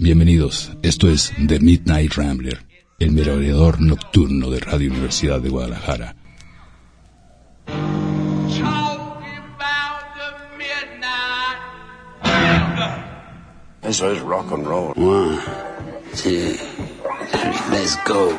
Bienvenidos, esto es The Midnight Rambler, el merodeador nocturno de Radio Universidad de Guadalajara. Eso es rock and roll. 1, 2, 3, let's go.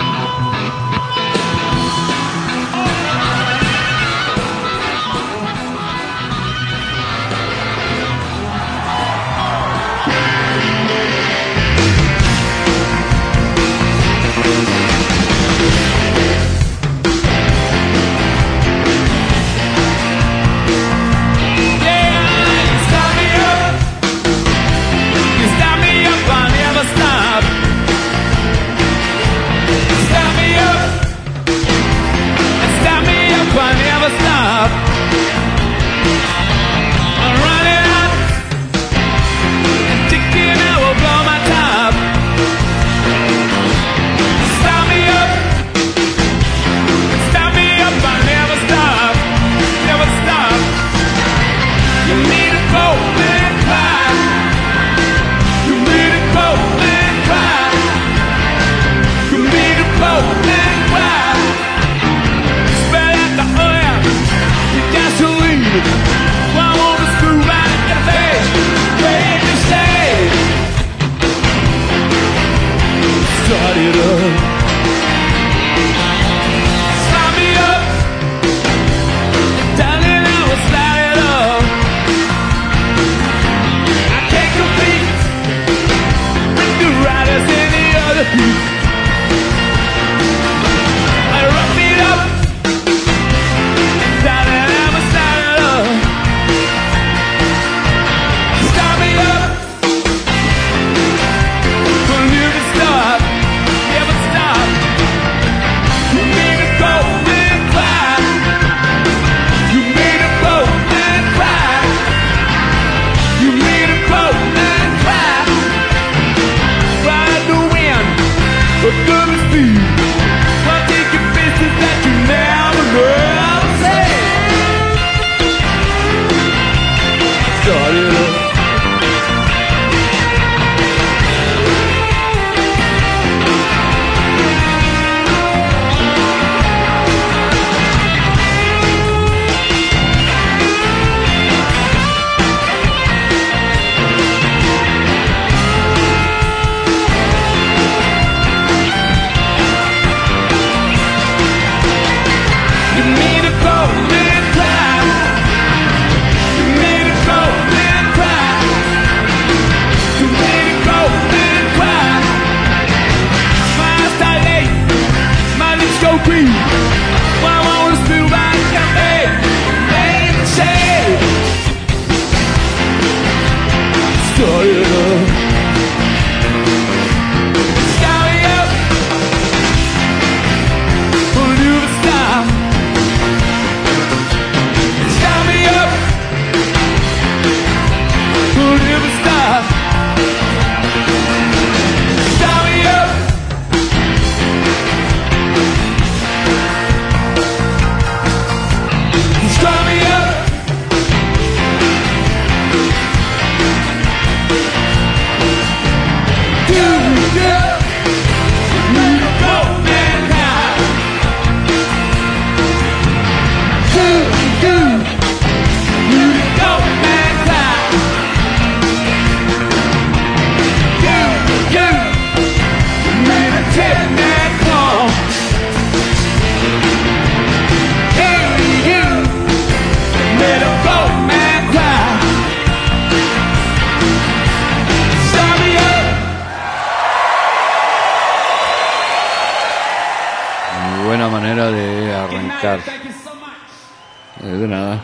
De nada.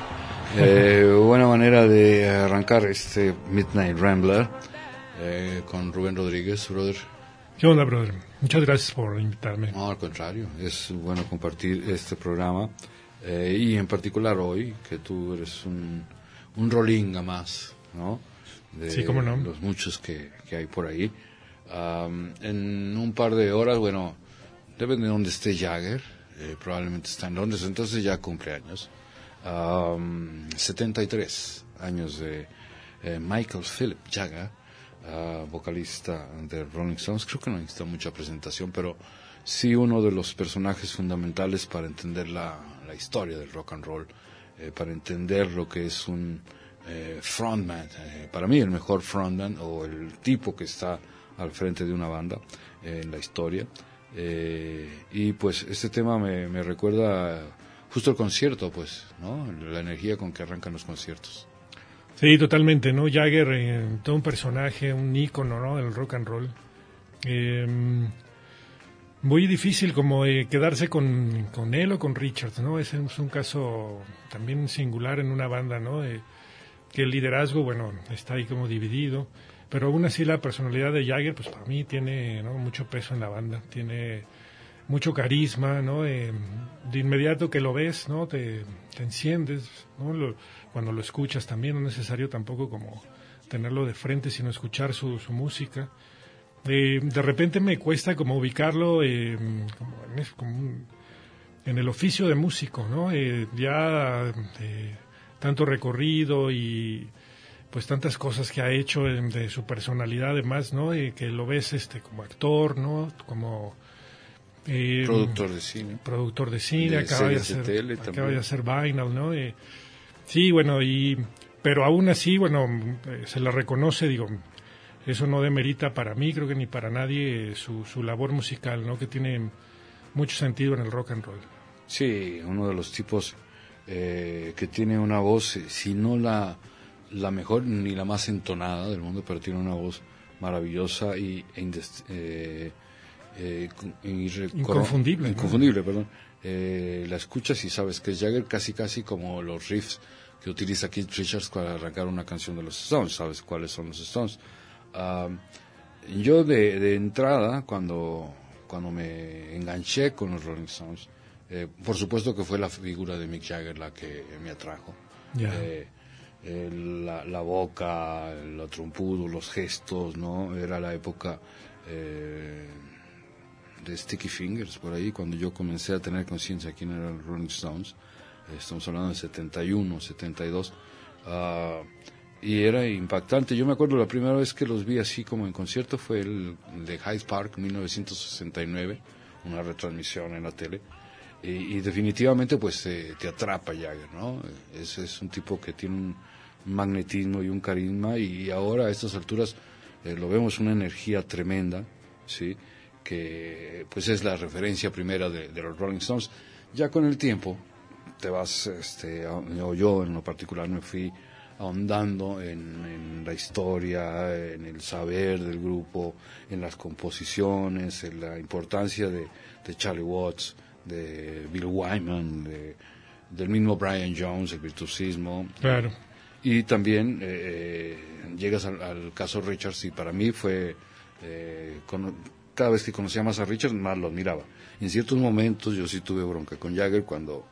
Buena manera de arrancar este Midnight Rambler con Rubén Rodríguez, brother. ¿Qué onda, brother? Muchas gracias por invitarme. No, al contrario, es bueno compartir este programa y en particular hoy, que tú eres un rolinga más, ¿no? Sí, cómo no. Los muchos que hay por ahí. En un par de horas, bueno, depende de dónde esté Jagger, probablemente está en Londres, entonces ya cumple años. 73 años de Michael Philip Jagger, vocalista de Rolling Stones. Creo que no necesita mucha presentación, pero sí uno de los personajes fundamentales para entender la historia del rock and roll, para entender lo que es un frontman. Para mí el mejor frontman, o el tipo que está al frente de una banda en la historia. Y pues este tema me recuerda justo el concierto, pues, ¿no? La energía con que arrancan los conciertos. Sí, totalmente, ¿no? Jagger, todo un personaje, un ícono, ¿no? Del rock and roll. Muy difícil como quedarse con él o con Richards, ¿no? Es un caso también singular en una banda, ¿no? Que el liderazgo, bueno, está ahí como dividido, pero aún así la personalidad de Jagger, pues para mí tiene, ¿no?, mucho peso en la banda, tiene mucho carisma, ¿no? De inmediato que lo ves, ¿no? Te enciendes, ¿no? Cuando lo escuchas también, no es necesario tampoco como tenerlo de frente, sino escuchar su música. De repente me cuesta como ubicarlo en el oficio de músico, ¿no? Tanto recorrido y pues tantas cosas que ha hecho de su personalidad además, ¿no? Que lo ves como actor, ¿no? Como productor de cine, acaba de hacer Vinyl, ¿no? Sí, bueno, pero aún así, bueno, se le reconoce, digo, eso no demerita para mí, creo que ni para nadie, su labor musical, ¿no? Que tiene mucho sentido en el rock and roll. Sí, uno de los tipos que tiene una voz, si no la mejor ni la más entonada del mundo, pero tiene una voz maravillosa inconfundible, ¿no? Perdón. La escuchas y sabes que es Jagger, casi como los riffs que utiliza Keith Richards para arrancar una canción de los Stones. Sabes cuáles son los Stones. Yo de entrada, cuando me enganché con los Rolling Stones, por supuesto que fue la figura de Mick Jagger la que me atrajo. La boca, el trompudo, los gestos, ¿no? Era la época de Sticky Fingers, por ahí, cuando yo comencé a tener conciencia de quién eran los Rolling Stones. Estamos hablando de 71, 72. Y era impactante. Yo me acuerdo la primera vez que los vi así como en concierto fue el de Hyde Park, 1969, una retransmisión en la tele. Y definitivamente pues te atrapa Jagger, ¿no? Es un tipo que tiene un magnetismo y un carisma, y ahora a estas alturas lo vemos una energía tremenda, ¿sí? Que pues es la referencia primera de los Rolling Stones. Ya con el tiempo te vas, o yo en lo particular me fui ahondando en la historia, en el saber del grupo, en las composiciones, en la importancia de Charlie Watts, de Bill Wyman, del mismo Brian Jones, el virtuosismo. Claro. Y también llegas al caso Richards, y para mí fue, cada vez que conocía más a Richards, más lo admiraba. En ciertos momentos yo sí tuve bronca con Jagger cuando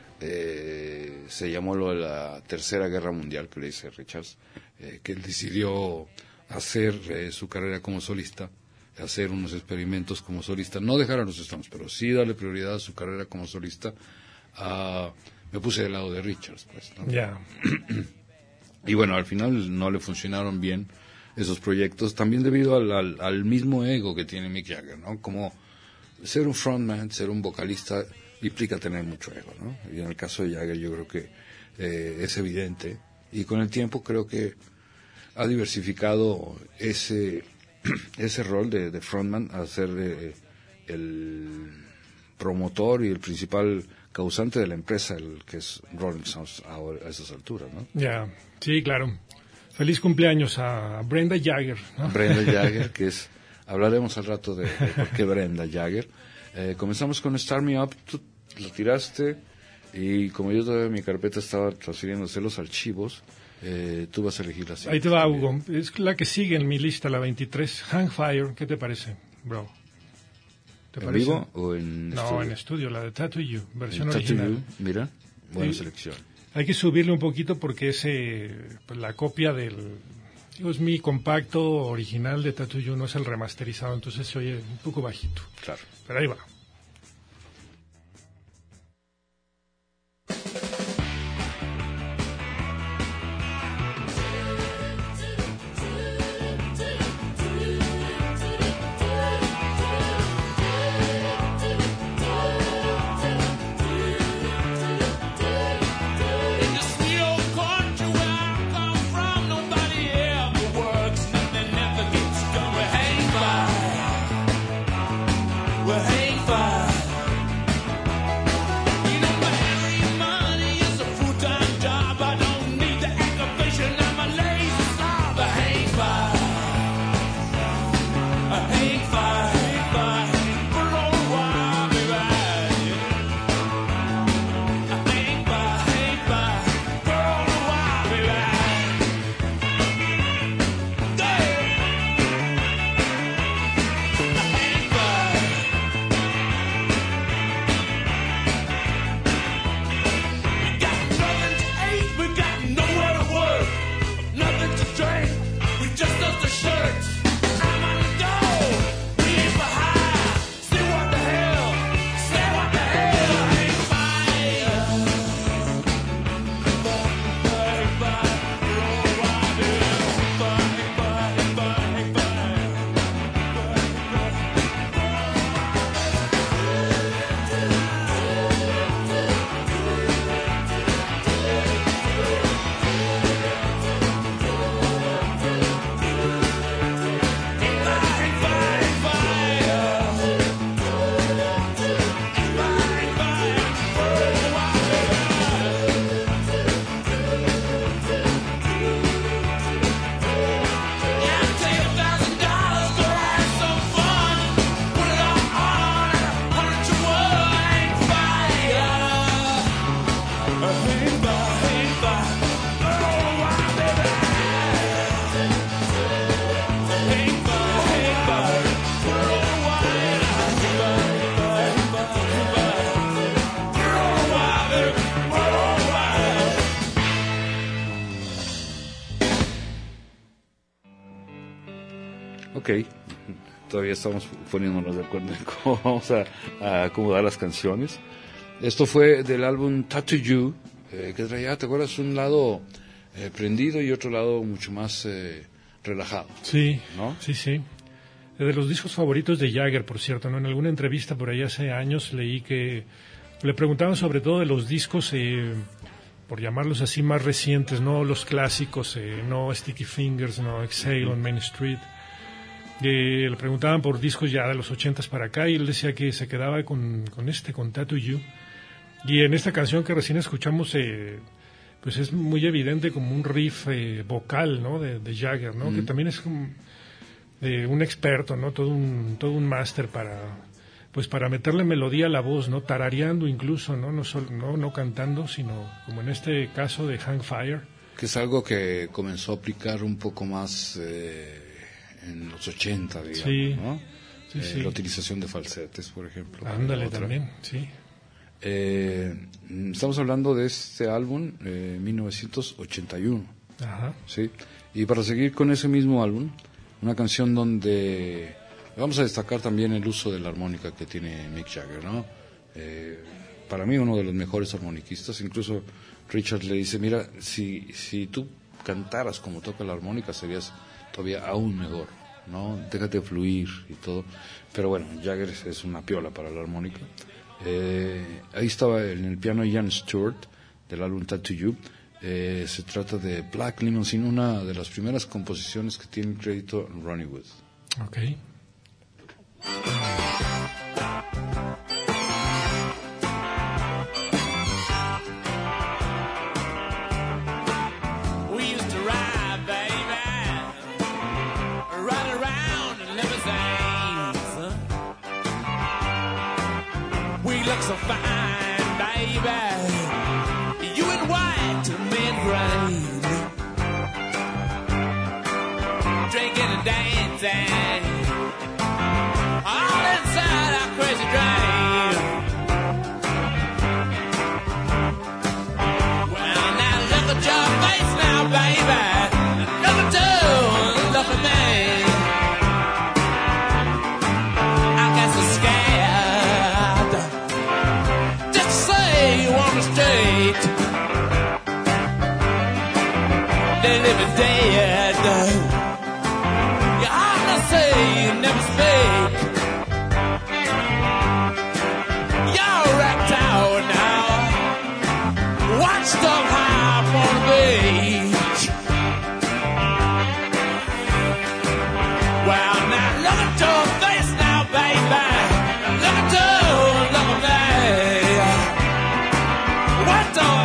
se llamó lo de la Tercera Guerra Mundial, que le dice Richards, que él decidió hacer su carrera como solista, hacer unos experimentos como solista, no dejar a los Stones, pero sí darle prioridad a su carrera como solista. Me puse del lado de Richards, pues, ¿no? Y bueno, al final no le funcionaron bien esos proyectos, también debido al mismo ego que tiene Mick Jagger, ¿no? Como ser un frontman, ser un vocalista, implica tener mucho ego, ¿no? Y en el caso de Jagger yo creo que es evidente, y con el tiempo creo que ha diversificado ese rol de frontman a ser el promotor y el principal causante de la empresa, el que es Rolling Stones ahora, a esas alturas, ¿no? Sí, claro. Feliz cumpleaños a Brenda Jagger, ¿no? Brenda Jagger, que es, hablaremos al rato de por qué Brenda Jagger. Comenzamos con Start Me Up, tú lo tiraste, y como yo todavía en mi carpeta estaba transfiriéndose los archivos, tú vas a elegir la siguiente. Ahí te va, Hugo. Es la que sigue en mi lista, la 23, Hang Fire. ¿Qué te parece, bro? ¿Te parece? ¿En vivo o en estudio? No, en estudio, la de Tattoo You, versión original. Tattoo You, mira, buena selección. Hay que subirle un poquito porque es pues, la copia es mi compacto original de Tattoo You, no es el remasterizado, entonces se oye un poco bajito. Claro. Pero ahí va. Ok, todavía estamos poniéndonos de acuerdo en cómo vamos a acomodar las canciones. Esto fue del álbum Tattoo You, que traía, ¿te acuerdas? Un lado prendido y otro lado mucho más relajado. Sí, ¿no? sí. De los discos favoritos de Jagger, por cierto, ¿no? En alguna entrevista por ahí hace años leí que le preguntaban sobre todo de los discos, por llamarlos así, más recientes, no los clásicos, no Sticky Fingers, no Exhale on Main Street. Le preguntaban por discos ya de los 80s para acá y él decía que se quedaba con Tattoo You. Y en esta canción que recién escuchamos, pues es muy evidente como un riff vocal, ¿no? de Jagger, ¿no? Que también es como, un experto, ¿no? Todo un máster para meterle melodía a la voz, ¿no? Tarareando incluso, ¿no? No cantando, sino como en este caso de Hang Fire. Que es algo que comenzó a aplicar un poco más en los 80, digamos, sí, ¿no? Sí. La utilización de falsetes, por ejemplo. Ándale, también, sí. Estamos hablando de este álbum, 1981. Ajá. ¿Sí? Y para seguir con ese mismo álbum, una canción donde vamos a destacar también el uso de la armónica que tiene Mick Jagger, ¿no? Para mí uno de los mejores armoniquistas. Incluso Richard le dice, mira, si tú cantaras como toca la armónica serías todavía aún mejor, ¿no? Déjate fluir y todo. Pero bueno, Jagger es una piola para la armónica. Ahí estaba en el piano Ian Stewart del álbum Tattoo You. Se trata de Black Limousine, una de las primeras composiciones que tiene crédito Ronnie Wood. Okay. So fine, baby, you in white mid-range, drinking and dancing, all inside our crazy dream. Well, now look at your face now, baby, look at me. I guess I'm scared. You on the street, they living dead. You ought to say you never speak. You're wrecked out now, washed up high up on the beach. Well, now look at your face now, baby. Look at me. What the?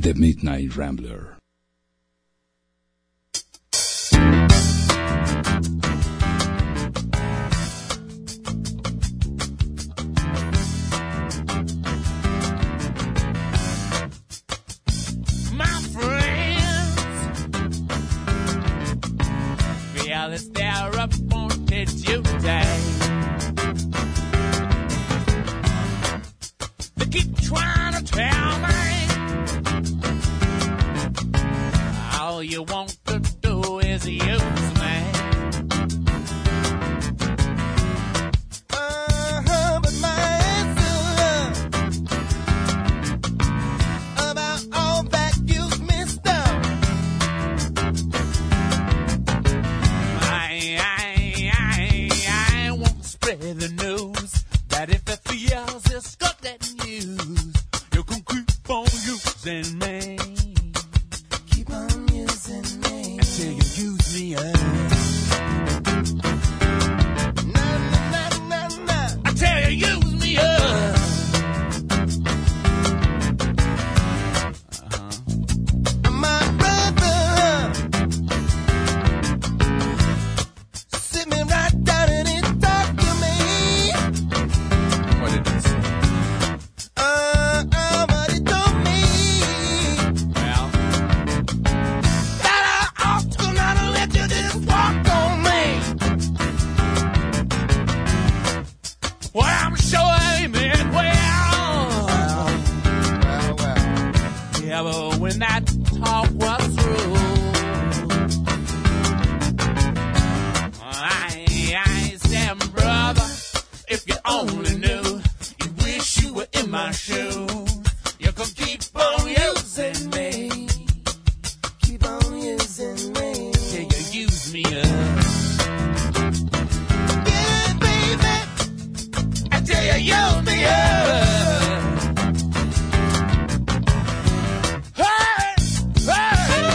The Midnight Rambler. It's their appointed duty. They keep trying to tell me all you want to do is use me. But my answer about all that you've missed out. I won't spread the news that if it feels it's got that news, you can keep on using me. Keep on using me until you use me up. Until you use me up. My brother, sit me right down and he talk to me. What did he say? What he told me. Well, that I ought to not let you just walk on me. Well, I'm sure he meant well. Yeah, but when that talk was through, I said, brother, if you only knew, you wish you were in my shoes. You can keep on using me. Keep on using me till you use me up. Yeah, baby, until you use me up. Hey, hey.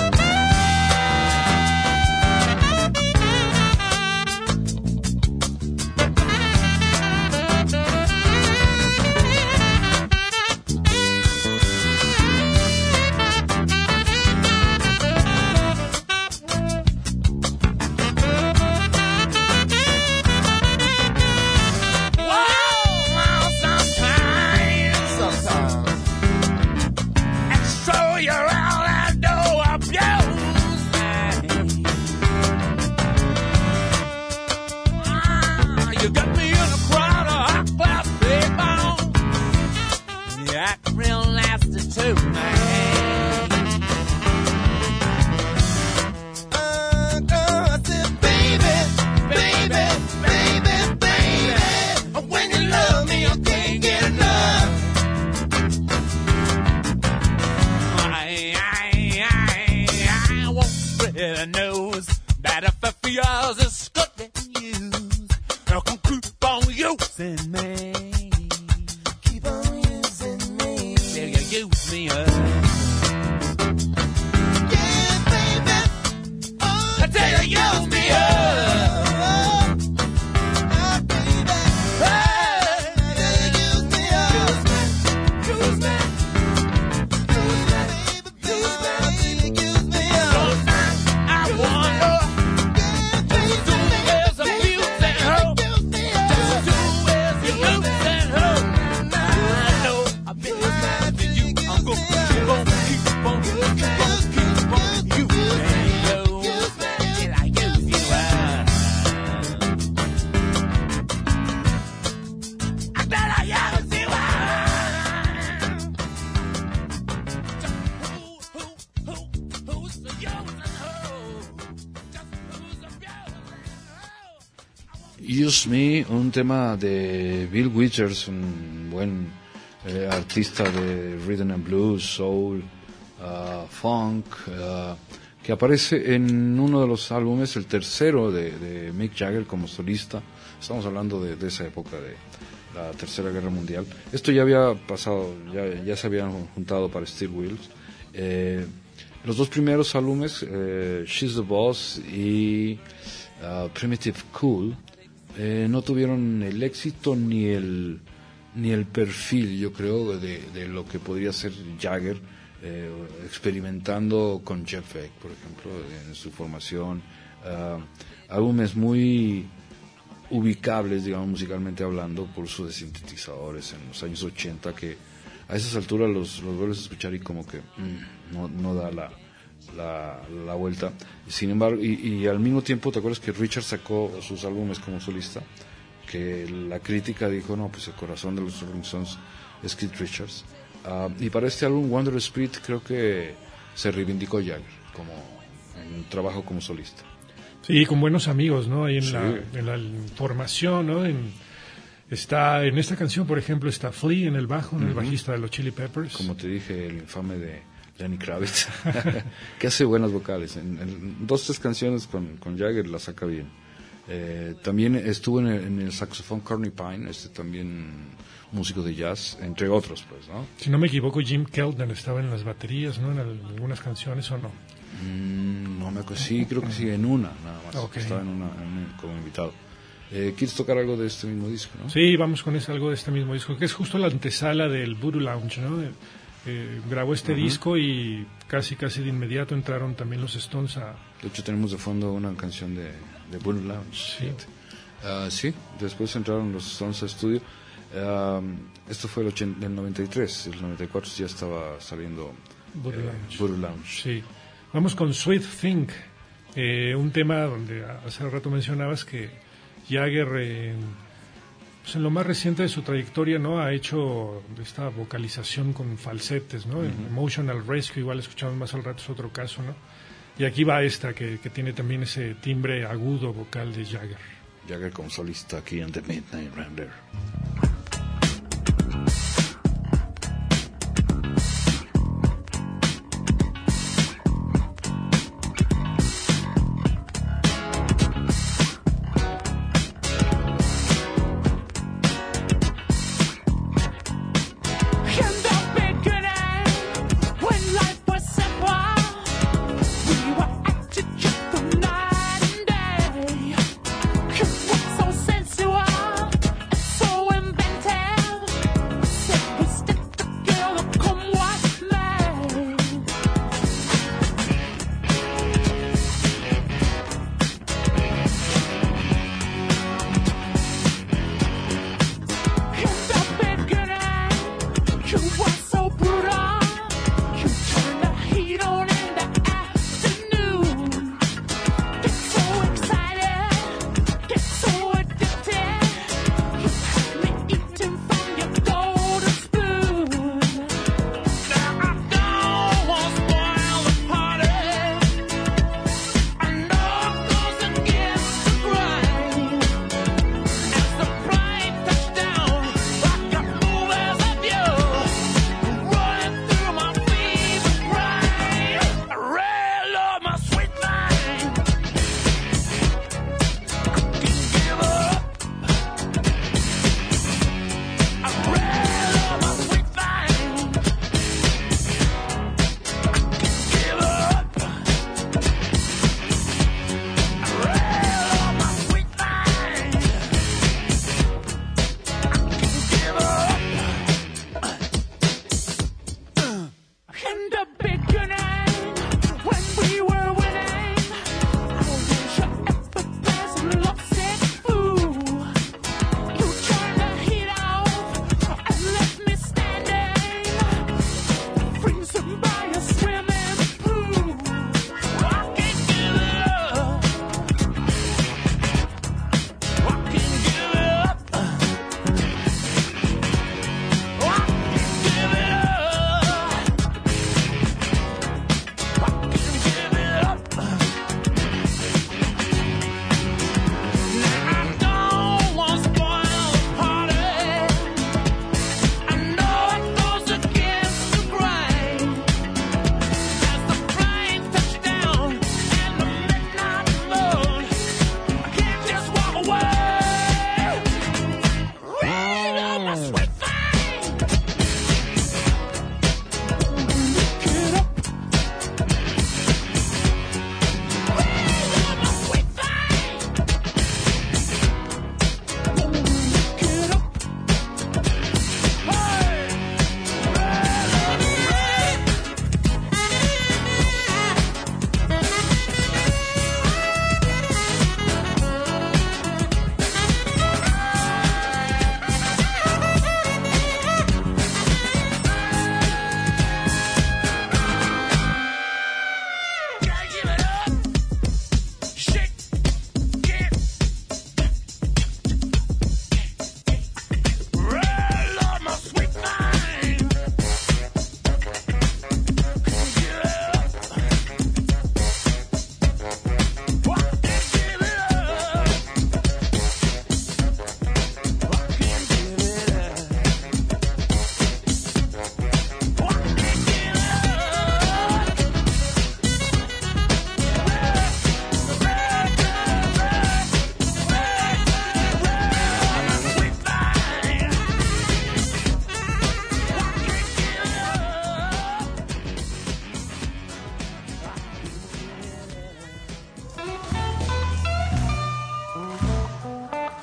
Use Me, un tema de Bill Withers, un buen artista de rhythm and blues, soul, funk, que aparece en uno de los álbumes, el tercero de Mick Jagger como solista. Estamos hablando de esa época de la Tercera Guerra Mundial. Esto ya había pasado, ya se habían juntado para Steel Wheels. Los dos primeros álbumes, She's the Boss y Primitive Cool, no tuvieron el éxito ni el perfil, yo creo, de lo que podría ser Jagger experimentando con Jeff Beck, por ejemplo, en su formación, álbumes muy ubicables, digamos, musicalmente hablando, por uso de sintetizadores en los años 80, que a esas alturas los vuelves a escuchar y como que no da la vuelta. Sin embargo, y al mismo tiempo, ¿te acuerdas que Richard sacó sus álbumes como solista? Que la crítica dijo, no, pues el corazón de los Rolling Stones es Keith Richards. Y para este álbum, Wonder Spirit, creo que se reivindicó Jagger como en un trabajo como solista. Sí, con buenos amigos, ¿no? Ahí en, Sí. en la formación, ¿no? Está en esta canción, por ejemplo, está Flea en el bajo, en el bajista de los Chili Peppers. Como te dije, el infame de Lenny Kravitz, que hace buenas vocales. En 2-3 canciones con Jagger la saca bien. También estuvo en el saxofón Courtney Pine, también músico de jazz, entre otros, pues, ¿no? Si no me equivoco, Jim Keltner estaba en las baterías, ¿no? En algunas canciones, ¿o no? No me acuerdo, sí, creo que sí, en una, nada más. Okay. Estaba en una como invitado. ¿Quieres tocar algo de este mismo disco, no? Sí, vamos con algo de este mismo disco, que es justo la antesala del Voodoo Lounge, ¿no? Grabó este disco y casi de inmediato entraron también los Stones a... De hecho, tenemos de fondo una canción de Voodoo Lounge. Sí. Sí, después entraron los Stones a estudio. Esto fue el 93, el 94 ya estaba saliendo Voodoo Lounge. Sí. Vamos con Sweet Thing, un tema donde hace rato mencionabas que Jagger, pues en lo más reciente de su trayectoria, ¿no? Ha hecho esta vocalización con falsetes, ¿no? En Emotional Rescue, igual escuchamos más al rato, es otro caso, ¿no? Y aquí va esta, que tiene también ese timbre agudo vocal de Jagger. Jagger como solista aquí en The Midnight Rambler. So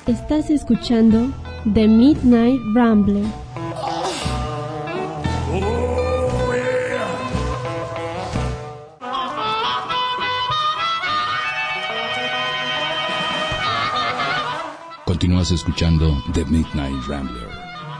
Estás escuchando The Midnight Rambler. Continúas escuchando The Midnight Rambler.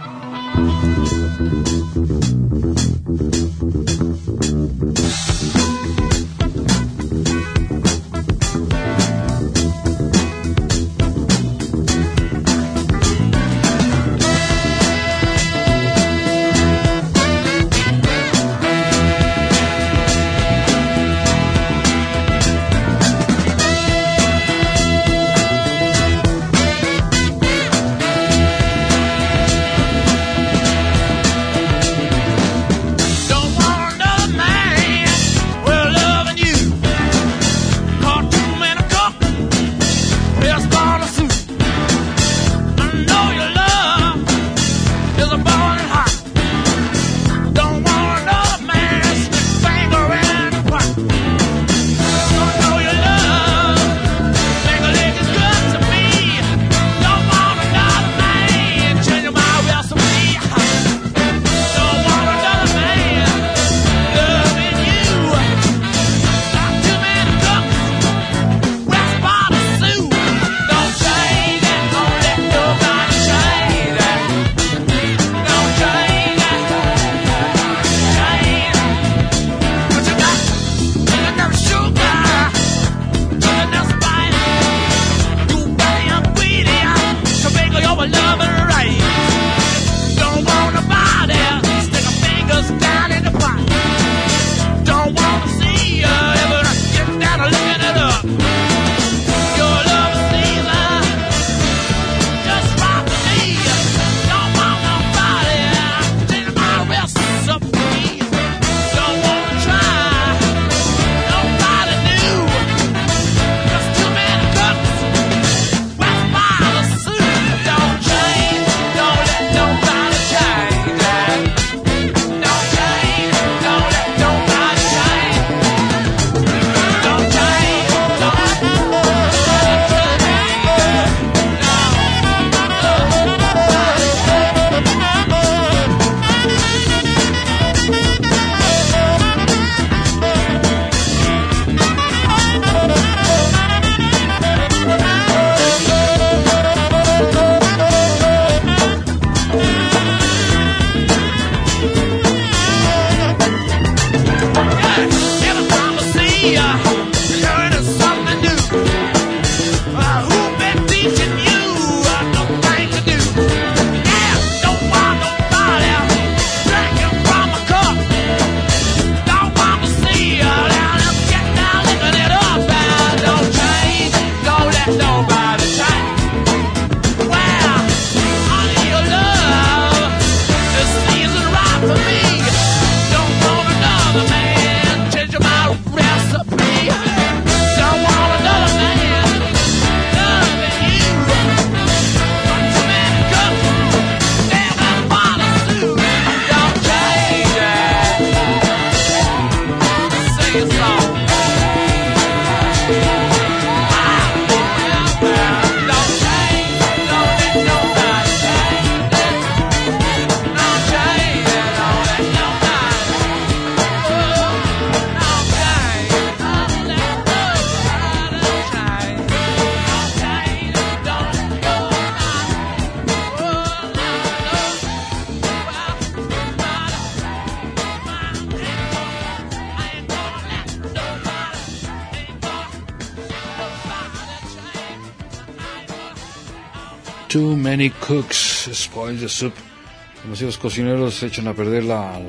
Too many cooks spoil the soup. Demasiados cocineros echan a perder la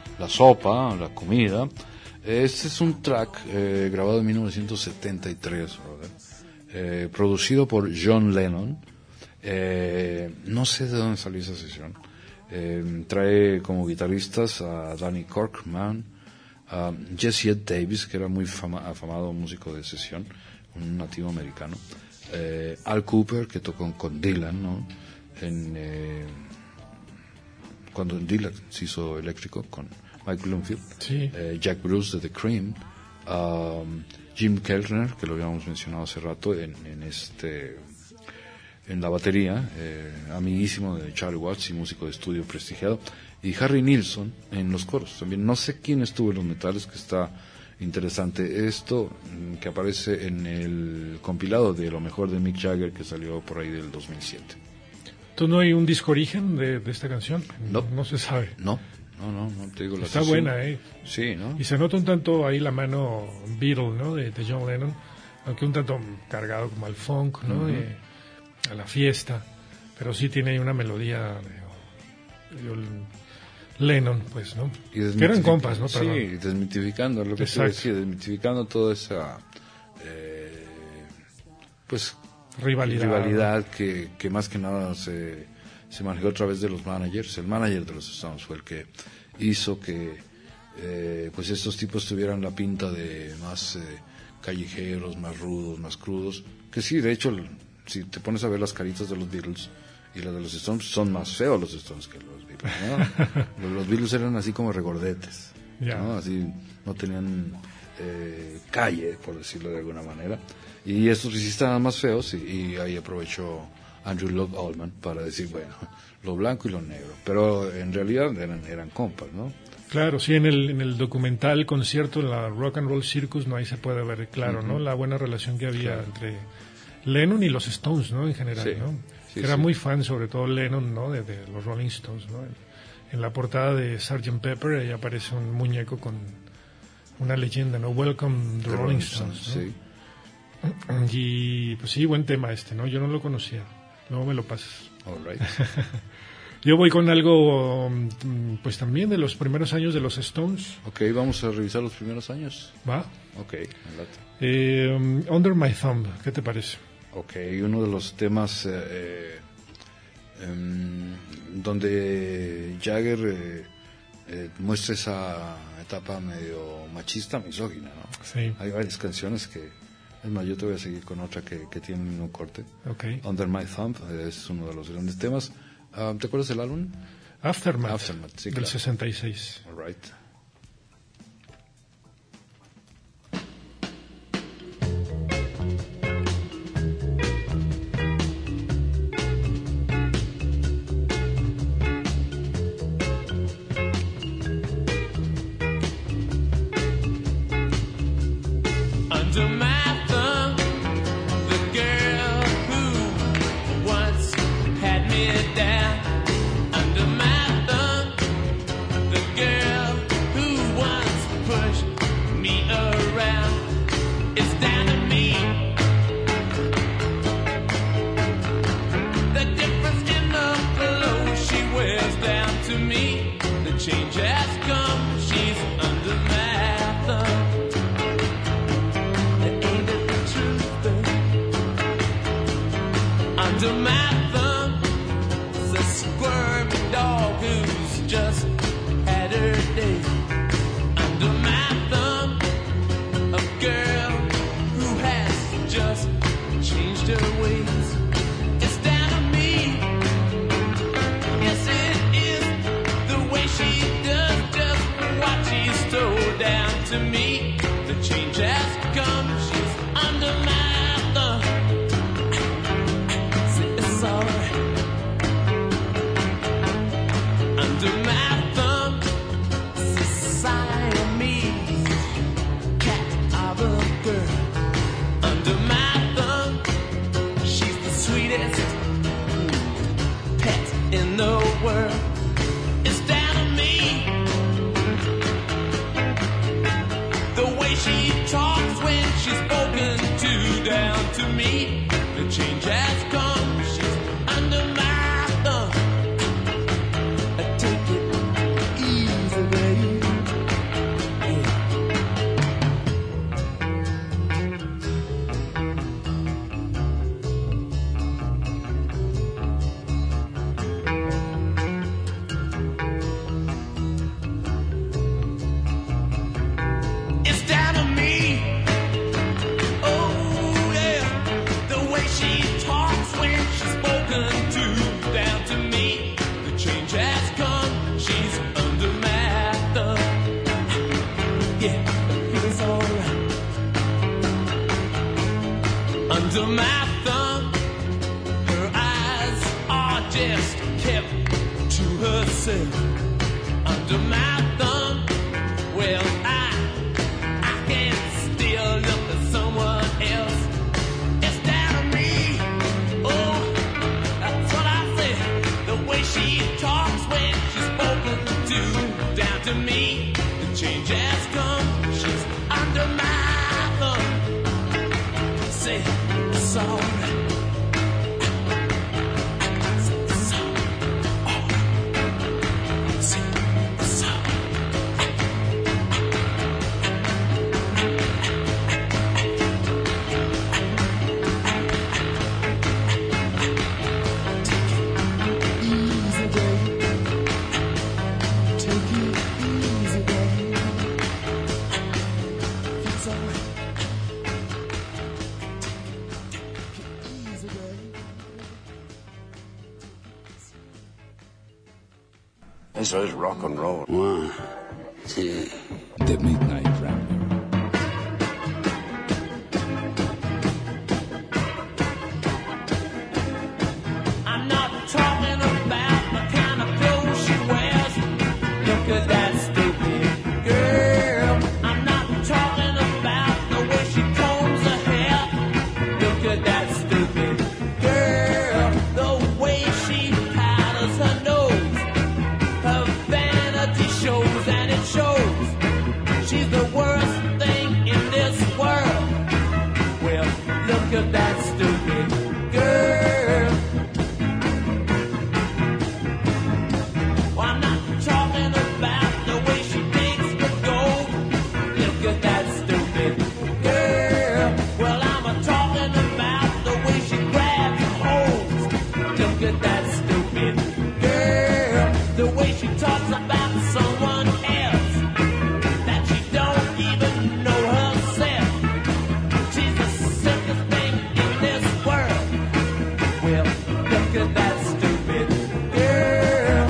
sopa, la comida. Este es un track grabado en 1973, producido por John Lennon. No sé de dónde salió esa sesión. Trae como guitarristas a Danny Corkman, a Jesse Ed Davis, que era muy afamado músico de sesión, un nativo americano. Al Cooper, que tocó con Dylan, ¿no? Cuando Dylan se hizo eléctrico con Mike Bloomfield. Sí. Jack Bruce de The Cream, Jim Keltner, que lo habíamos mencionado hace rato en en la batería, amiguísimo de Charlie Watts y músico de estudio prestigiado, y Harry Nilsson en los coros. También no sé quién estuvo en los metales, que está interesante esto, que aparece en el compilado de lo mejor de Mick Jagger, que salió por ahí del 2007. ¿Tú no hay un disco origen de esta canción? No se sabe. No, te digo la Está sesión. buena, Sí, ¿no? Y se nota un tanto ahí la mano Beatle, ¿no? De John Lennon, aunque un tanto cargado como al funk, ¿no? A la fiesta, pero sí tiene ahí una melodía de Lennon, pues, ¿no? Que eran compas, ¿no? Perdón. Sí, desmitificando lo que te decía, desmitificando toda esa pues rivalidad que más que nada se manejó a través de los managers. El manager de los Stones fue el que hizo que pues estos tipos tuvieran la pinta de más callejeros, más rudos, más crudos, que sí, de hecho, si te pones a ver las caritas de los Beatles y las de los Stones, son más feos los Stones que los Beatles, ¿no? Los Beatles eran así como regordetes, ¿no? Así no tenían calle, por decirlo de alguna manera, y estos sí estaban más feos, y ahí aprovechó Andrew Lloyd Webber para decir, bueno, lo blanco y lo negro, pero en realidad eran compas, ¿no? Claro, sí, en el documental concierto, en la Rock and Roll Circus, no, ahí se puede ver claro, ¿no? La buena relación que había entre Lennon y los Stones, ¿no? En general, ¿no? Era muy fan, sobre todo Lennon, ¿no? De los Rolling Stones, ¿no? En la portada de Sgt. Pepper ahí aparece un muñeco con una leyenda, ¿no? Welcome the Rolling Stones, ¿no? Sí. Y pues sí, buen tema este, ¿no? Yo no lo conocía. Luego me lo pasas. All right. Yo voy con algo, pues también de los primeros años de los Stones. Ok, vamos a revisar los primeros años. ¿Va? Ok, adelante. Under My Thumb, ¿qué te parece? Ok, uno de los temas donde Jagger muestra esa etapa medio machista, misógina, ¿no? Sí. Hay varias canciones que... Es más, yo te voy a seguir con otra que tiene el mismo corte. Okay. Under My Thumb es uno de los grandes temas. ¿Te acuerdas del álbum? Aftermath, sí, del claro. 66. All right. Under my thumb, the girl who once had me down. Under my thumb, the girl who once pushed me around. It's down to me. The difference in the clothes she wears down to me. The change has come. She's under my thumb. Under my thumb, is a squirmy dog who's just had her day. Under my thumb, a girl who has just changed her ways. It's down to me. Yes, it is the way she does just what she's told down to me. The change has come. She's under my thumb. Under my thumb, Siamese cat of a girl. Under my thumb, she's the sweetest pet in the world. It's down to me. The way she talks when she's spoken to down to me. The change has come. She's under my thumb. Take it easy, baby. It's down to me. Oh yeah, the way she talks. just kept to herself under my thumb. Well, I can still look at someone else instead of me. Oh, that's what I said. The way she talks when she's spoken to, down to me, the change has come. She's under my thumb. Say, it's all right. Eso es rock and roll. 1, 2. The Midnight Rambler. I'm not talking about the kind of clothes she wears. Look at that stupid girl. I'm not talking about the way she combs her hair. Look at that stupid girl. The way she powders her nose. Her vanity shows and it shows. She's the worst thing in this world. Well, look at that stupid girl. Well, I'm not talking about the way she digs for gold. Look at that stupid girl. Well, I'm talking about the way she grabs and holds. Look at that stupid girl. The way she talks about someone else that she don't even know herself. She's the sickest thing in this world. Well, look at that stupid girl.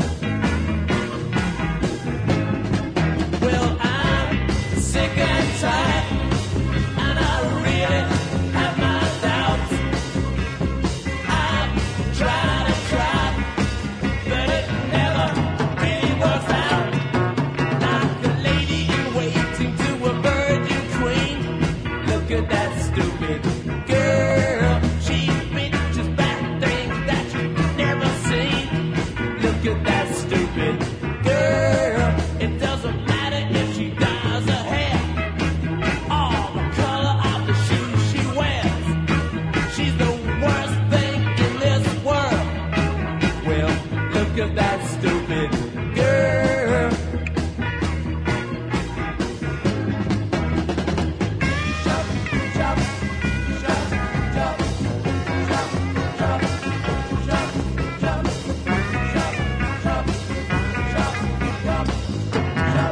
Well, I'm sick and tired, and I really have my doubts. I've tried and tried, but it never really works out. Like a lady in waiting to a virgin queen. Look at that stupid girl. She bitches back things that you've never seen. Look at that stupid girl. It doesn't matter if she dyes her hair or the color of the shoes she wears. She's the worst thing in this world. Well, look at that stupid girl. Shop, shop, shop, shop, shop, shop, shop, shop, shop, shop, shop, shop, shop.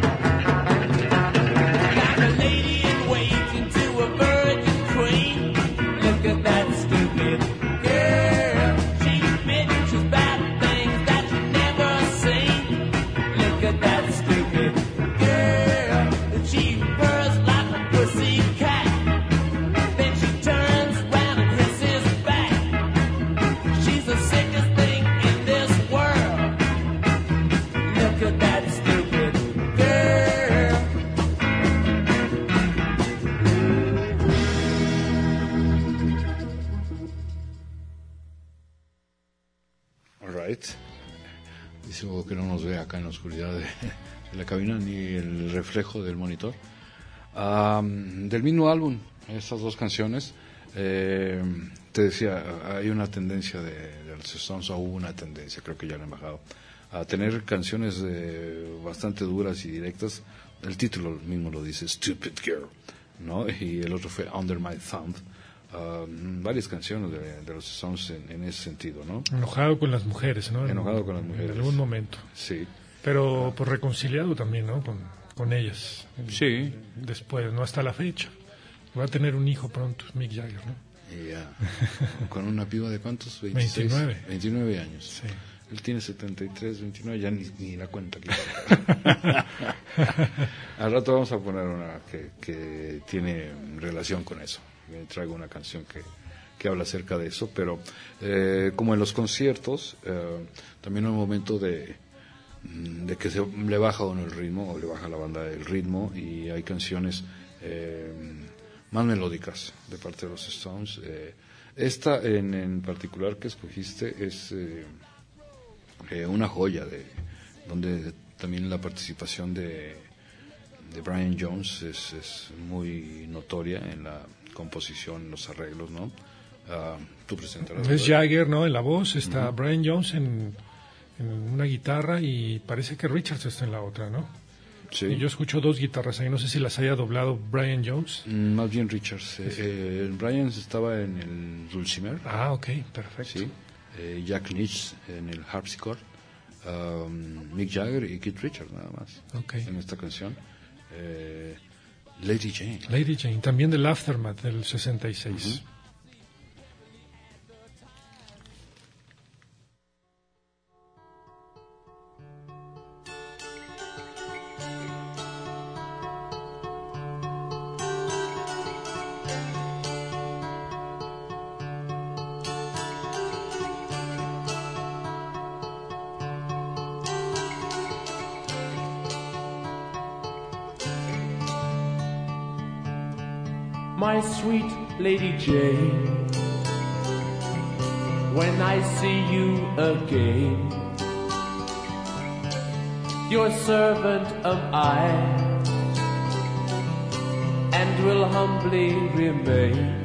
Like a lady in waiting to a virgin queen. Look at that stupid girl. She bitches bad things that you never seen. Look at that stupid girl. She purrs like a pussy cat. Then she turns round and hisses back. She's the sickest thing in this world. Look at that stupid girl. All right. Dice Hugo que no nos ve acá en la oscuridad de la cabina ni el reflejo del monitor. Del mismo álbum, estas dos canciones, te decía, hay una tendencia de los Stones, o hubo una tendencia, creo que ya la han bajado, a tener canciones bastante duras y directas. El título mismo lo dice, Stupid Girl, ¿no? Y el otro fue Under My Thumb. Varias canciones de los Stones en ese sentido, ¿no? Enojado con las mujeres, ¿no? Enojado con las mujeres. En algún momento. Sí. Pero pues reconciliado también, ¿no? Con ellas. Sí. Después, no hasta la fecha. Va a tener un hijo pronto, Mick Jagger, ¿no? Ya. Con una piba de ¿cuántos? 26. 29 años. Sí. Él tiene 73, 29, ya ni la cuenta. Al rato vamos a poner una que tiene relación con eso. Traigo una canción que habla acerca de eso, pero como en los conciertos, también hay un momento de que le baja uno el ritmo, o le baja a la banda el ritmo, y hay canciones más melódicas de parte de los Stones. Esta en particular que escogiste es una joya, donde también la participación de Brian Jones es muy notoria en la composición, en los arreglos, ¿no? Tú presentarás. Es Jagger, ¿no? En la voz está Brian Jones en una guitarra, y parece que Richards está en la otra, ¿no? Sí. Y yo escucho dos guitarras ahí, no sé si las haya doblado Brian Jones. Más bien Richards. Brian estaba en el dulcimer. Ah, ok, perfecto. Sí. Jack Leach en el harpsichord. Mick Jagger y Keith Richards, nada más. Okay. En esta canción. Lady Jane. Lady Jane, también del Aftermath del 66. My sweet Lady Jane, when I see you again, your servant am I, and will humbly remain.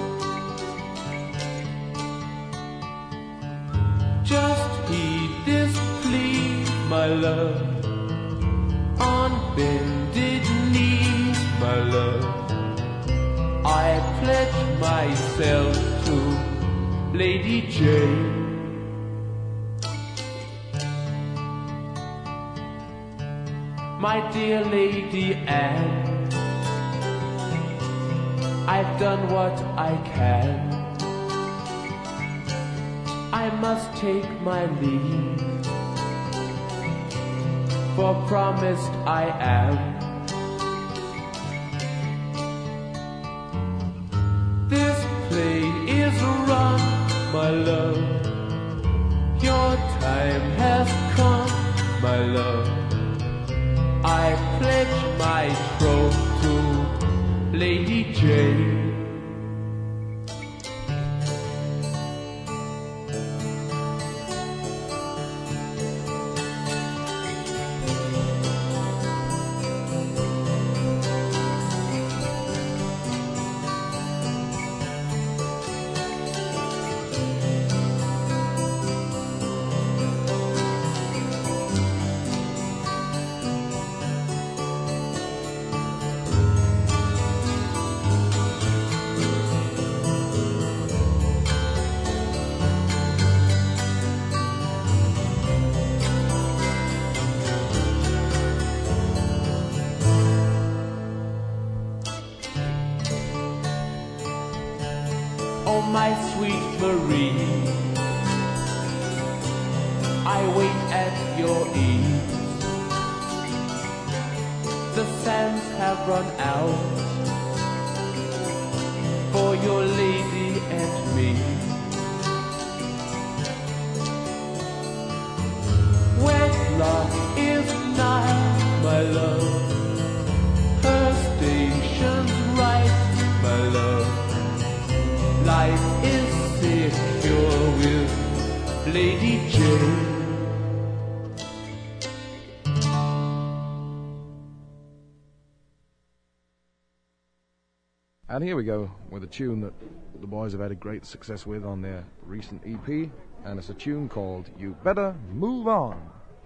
Just heed this plea, my love, on bended knees, my love. I pledge myself to Lady Jane. My dear Lady Anne, I've done what I can. I must take my leave, for promised I am. This play is run, my love. Your time has come, my love. I pledge my troth to Lady Jane. Oh, my sweet Marie, I wait at your ease. The sands have run out for your lady and me. Wedlock is nigh, my love. Her station's right, my love. Life is secure with Lady Jane. And here we go with a tune that the boys have had a great success with on their recent EP, and it's a tune called You Better Move On.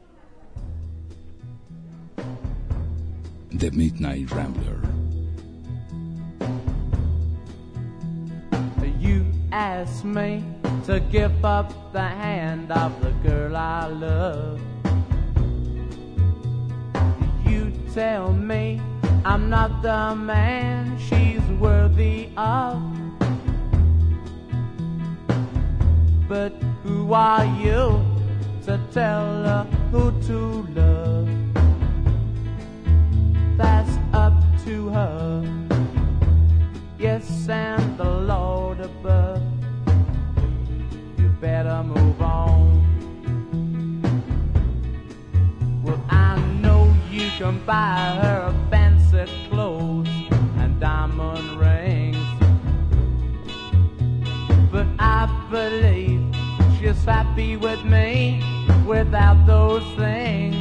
The Midnight Rambler. You ask me to give up the hand of the girl I love. You tell me I'm not the man she's worthy of. But who are you to tell her who to love? That's up to her. Yes, and the Lord above. buy her fancy clothes and diamond rings. But I believe she's happy with me without those things.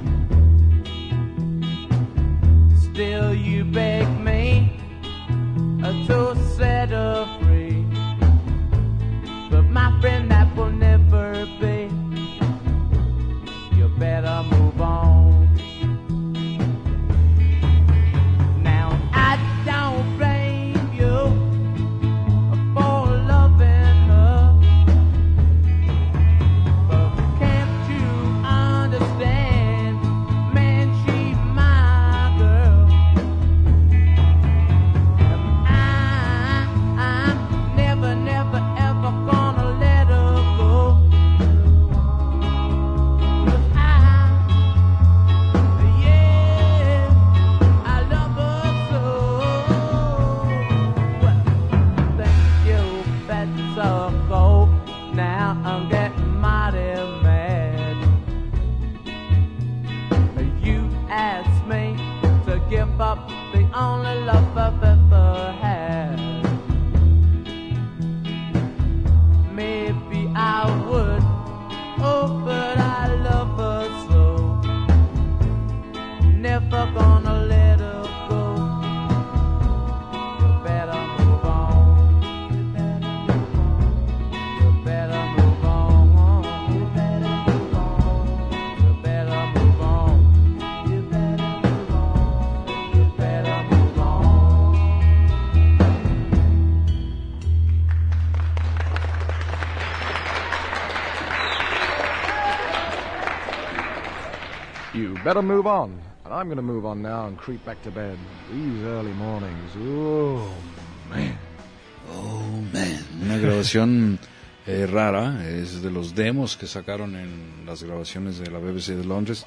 Still you beg me to set her free, but my friend, that will never be. You better move on. Now I don't blame you for loving her, but can't you understand, man, she's my girl. I'm never, never, ever gonna let her go. 'Cause I love her so. Well, thank you, better go. Now I'm getting mighty mad. You asked me to give up the only love I've ever had. Maybe I would, oh, but I love her so. Never gonna let her go. You better move on. You better move on. You better move on. You better move on. You better move on. You better move on. You better move on. You better move on. And I'm going to move on now and creep back to bed. These early mornings. Oh, man. Oh, man. Una grabación rara. Es de los demos que sacaron en las grabaciones de la BBC de Londres.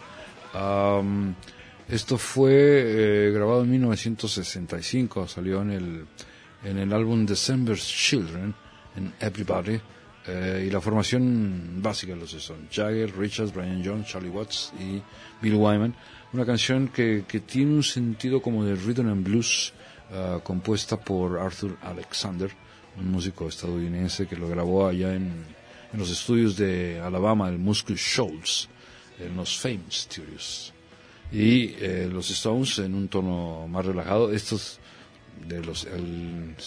Esto fue grabado en 1965. Salió en el álbum December's Children, en Everybody. Y la formación básica de los son Jagger, Richards, Brian Jones, Charlie Watts y Bill Wyman. Una canción que tiene un sentido como de rhythm and blues, compuesta por Arthur Alexander, un músico estadounidense que lo grabó allá en los estudios de Alabama, el Muscle Shoals, en los Fame Studios. Y los Stones en un tono más relajado. Estos el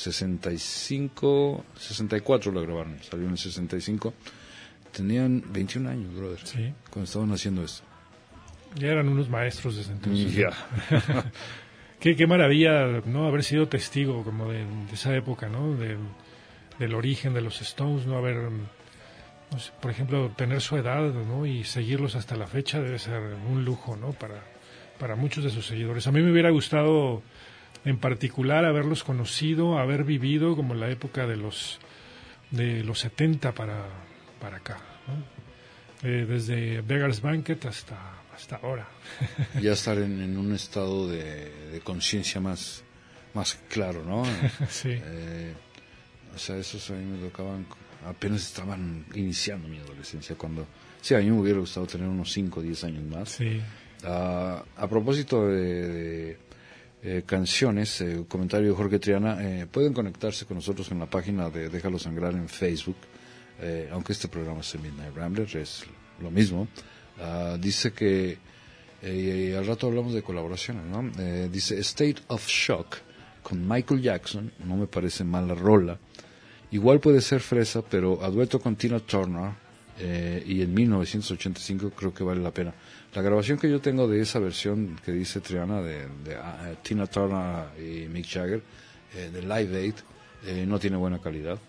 64 lo grabaron, salió en el 65. Tenían 21 años, brother, Sí. cuando estaban haciendo esto. Ya eran unos maestros desde entonces. Ya. Qué maravilla, ¿no? Haber sido testigo como de esa época, ¿no? Del origen de los Stones, ¿no? Haber, no sé, por ejemplo, tener su edad, ¿no? Y seguirlos hasta la fecha debe ser un lujo, ¿no? Para muchos de sus seguidores. A mí me hubiera gustado, en particular, haberlos conocido, haber vivido como la época de los 70 para acá, ¿no? Desde Beggar's Banquet hasta ahora. Ya estar en un estado de conciencia más claro, ¿no? Sí. O sea, esos a mí me tocaban, apenas estaban iniciando mi adolescencia, cuando, sí, a mí me hubiera gustado tener unos 5 o 10 años más. Sí. A propósito de canciones, comentario de Jorge Triana, pueden conectarse con nosotros en la página de Déjalo Sangrar en Facebook, aunque este programa es Midnight Rambler, es lo mismo. Dice que al rato hablamos de colaboraciones, ¿no? Dice State of Shock con Michael Jackson, no me parece mala rola, igual puede ser fresa, pero a dueto con Tina Turner, y en 1985 creo que vale la pena. La grabación que yo tengo de esa versión que dice Triana de Tina Turner y Mick Jagger, de Live Aid, no tiene buena calidad.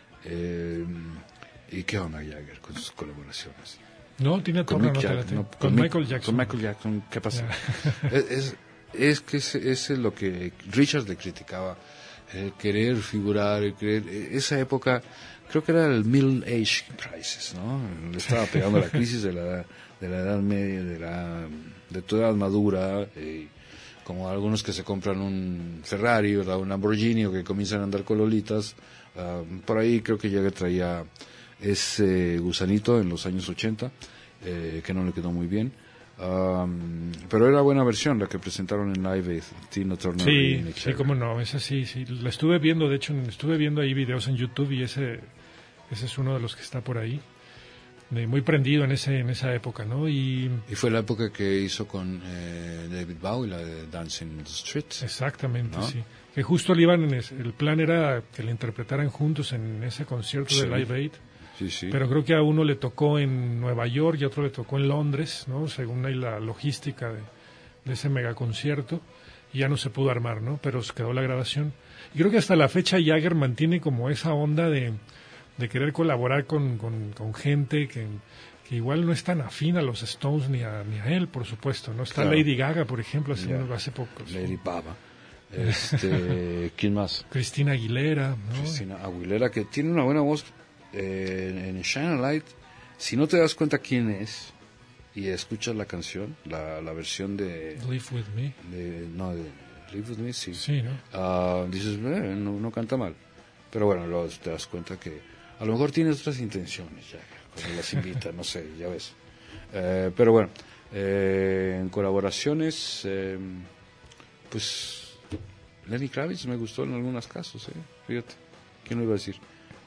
¿Y qué onda Jagger con sus colaboraciones? No, Tina Turner no te la tengo. Con Michael Jackson. Con Michael Jackson, ¿qué pasa? Es que es lo que Richards le criticaba, el querer figurar, esa época, creo que era el Middle Age Crisis, ¿no? Le estaba pegando la crisis de la edad media, de tu edad madura, como algunos que se compran un Ferrari, ¿verdad? Un Lamborghini, o que comienzan a andar con lolitas. Por ahí creo que Jagger traía ese gusanito en los años 80, que no le quedó muy bien. Pero era buena versión la que presentaron en Live Aid, Tina Turner. Sí, cómo no, esa sí. La estuve viendo, de hecho, estuve viendo ahí videos en YouTube y ese es uno de los que está por ahí. Muy prendido en esa época, ¿no? Y fue la época que hizo con David Bowie, la de Dancing in the Streets. Exactamente, ¿no? sí. Que justo le iban el plan era que le interpretaran juntos en ese concierto de Live Aid. Sí. Pero creo que a uno le tocó en Nueva York y a otro le tocó en Londres, ¿no? Según ahí la logística de ese megaconcierto, y ya no se pudo armar, ¿no? Pero se quedó la grabación. Y creo que hasta la fecha Jagger mantiene como esa onda de querer colaborar con gente que igual no es tan afín a los Stones ni a él, por supuesto, ¿no? Está claro. Lady Gaga, por ejemplo, haciendo hace poco. Lady Baba. ¿Quién más? Cristina Aguilera, ¿no? Cristina Aguilera, que tiene una buena voz. En Shine a Light, si no te das cuenta quién es y escuchas la canción, la versión de Live With Me. de Live With Me, sí. Sí, ¿no? Dices, no canta mal. Pero bueno, luego te das cuenta que a lo mejor tiene otras intenciones ya, cuando las invita, no sé, ya ves. Pero bueno, en colaboraciones, pues Lenny Kravitz me gustó en algunos casos, fíjate, ¿quién lo iba a decir?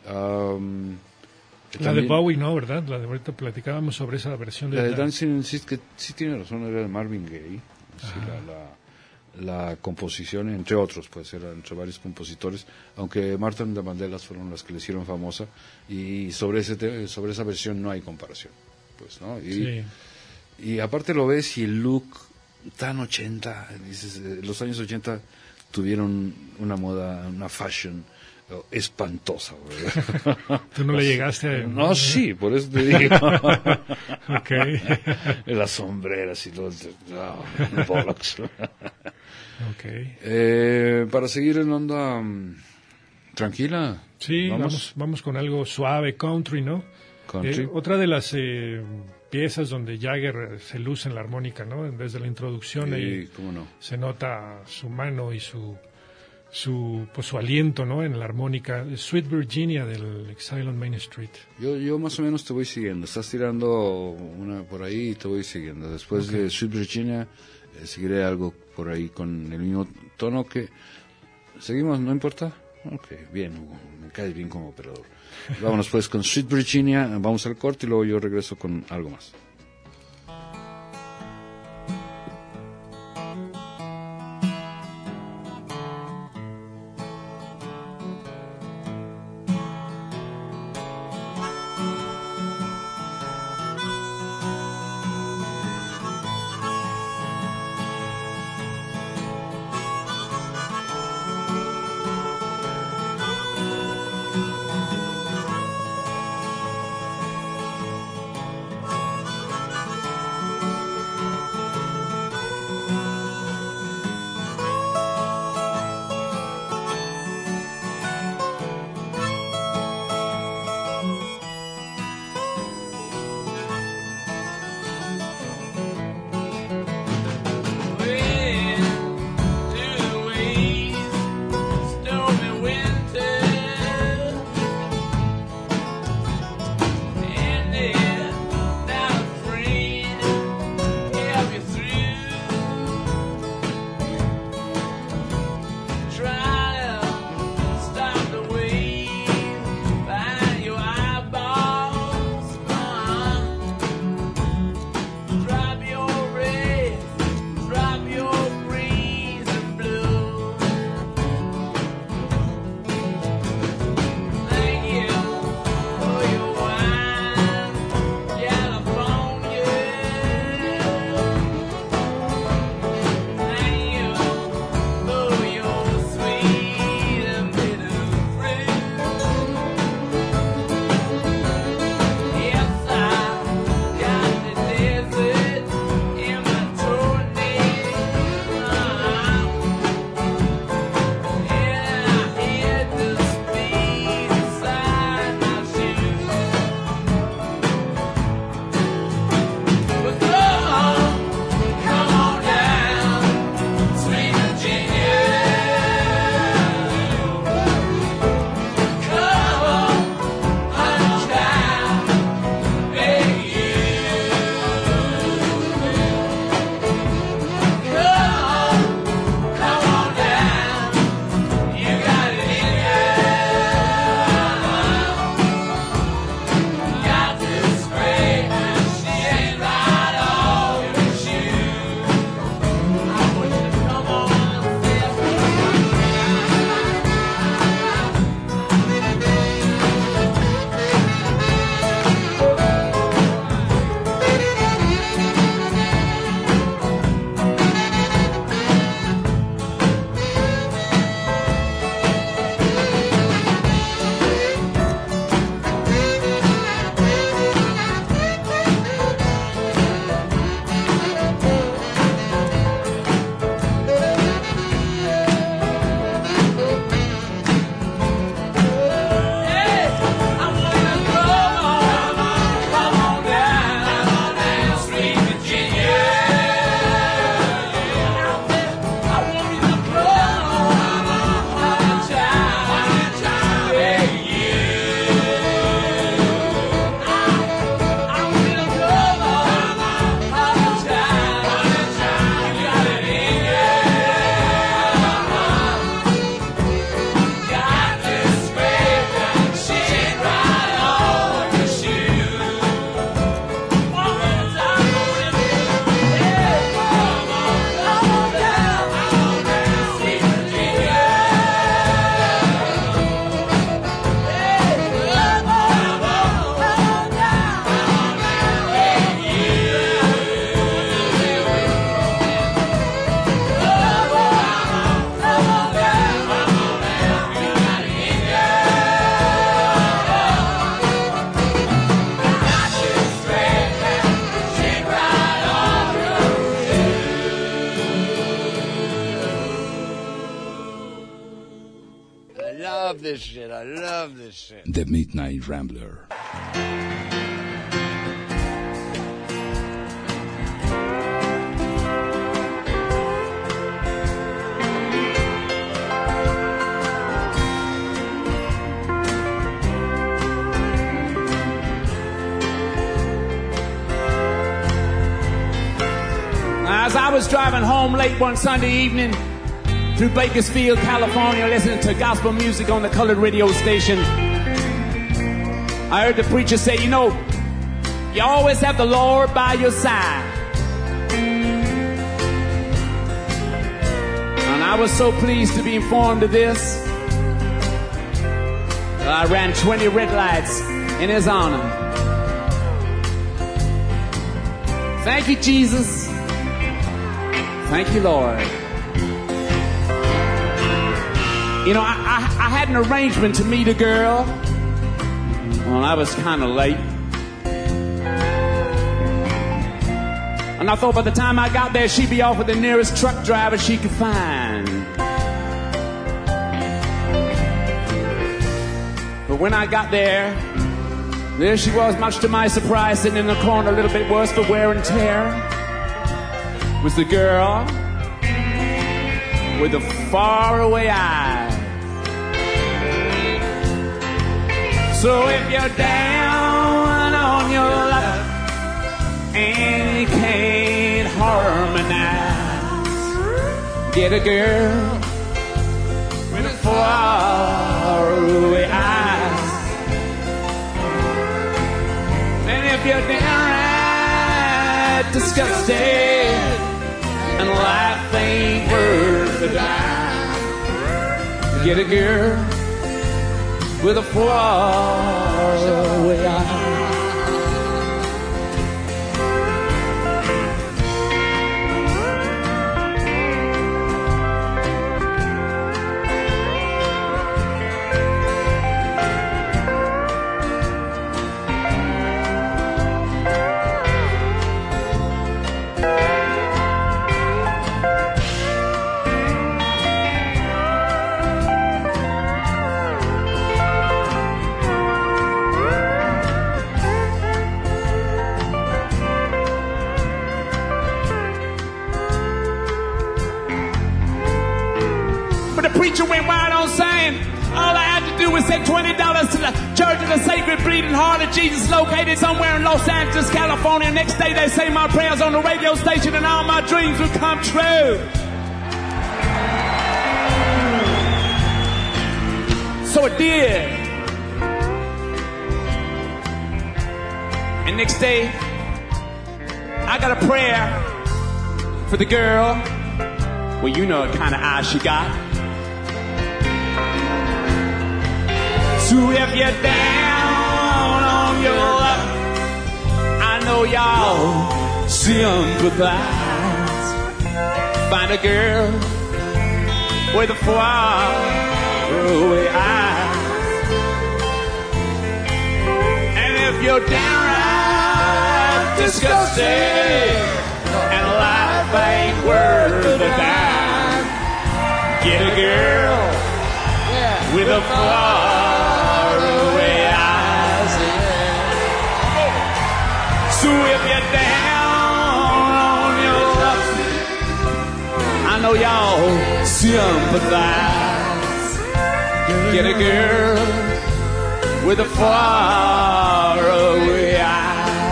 La de Bowie, no, ¿verdad? La de ahorita platicábamos sobre esa versión de Dancing in the Streets, que sí tiene razón, era de Marvin Gaye. Sí, la composición, entre otros, pues era entre varios compositores, aunque Martha and the Vandellas fueron las que le hicieron famosa, y sobre esa versión no hay comparación, pues, ¿no? Y aparte lo ves y el look tan 80, dices, los años 80 tuvieron una moda, una fashion espantosa, ¿verdad? ¿Tú no le llegaste a...? No, sí, por eso te digo. Ok. Las sombreras y los bollocks. Ok. Para seguir en onda tranquila. Sí, vamos con algo suave, country, ¿no? Country. Otra de las piezas donde Jagger se luce en la armónica, ¿no? Desde la introducción ahí cómo no. se nota su mano y su aliento, ¿no? En la armónica. Sweet Virginia del Exile on Main Street. Yo más o menos te voy siguiendo. Estás tirando una por ahí y te voy siguiendo. Después de Sweet Virginia seguiré algo por ahí con el mismo tono que... ¿Seguimos? ¿No importa? Ok, bien, Hugo. Me caes bien como operador. Vámonos pues con Sweet Virginia. Vamos al corte y luego yo regreso con algo más. this shit. I love this shit. The Midnight Rambler. As I was driving home late one Sunday evening through Bakersfield, California, listening to gospel music on the colored radio station, I heard the preacher say, you know, you always have the Lord by your side. And I was so pleased to be informed of this that I ran 20 red lights in his honor. Thank you, Jesus. Thank you, Lord. You know, I had an arrangement to meet a girl. Well, I was kind of late. And I thought by the time I got there, she'd be off with the nearest truck driver she could find. But when I got there she was, much to my surprise, sitting in the corner, a little bit worse for wear and tear. Was the girl with the faraway eyes. So if you're down on your luck and you can't harmonize, get a girl with the faraway eyes. And if you're downright disgusted and life ain't worth a dime, get a girl with a faraway eye. Went wide on saying all I had to do was take $20 to the Church of the Sacred Bleeding Heart of Jesus, located somewhere in Los Angeles, California. Next day they say my prayers on the radio station and all my dreams would come true. So it did. And next day I got a prayer for the girl. Well, you know what kind of eyes she got. So if you're down on your luck, I know y'all sympathize. Find a girl with a faraway eyes. And if you're downright disgusted and life ain't worth a dime, get a girl with a faraway eyes. So if you're down on your luck, I know y'all sympathize. Get a girl with a faraway eyes.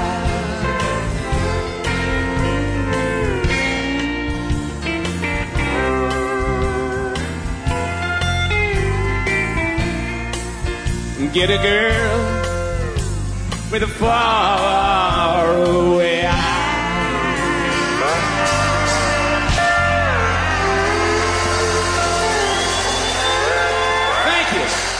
Get a girl with a faraway eye. Thank you.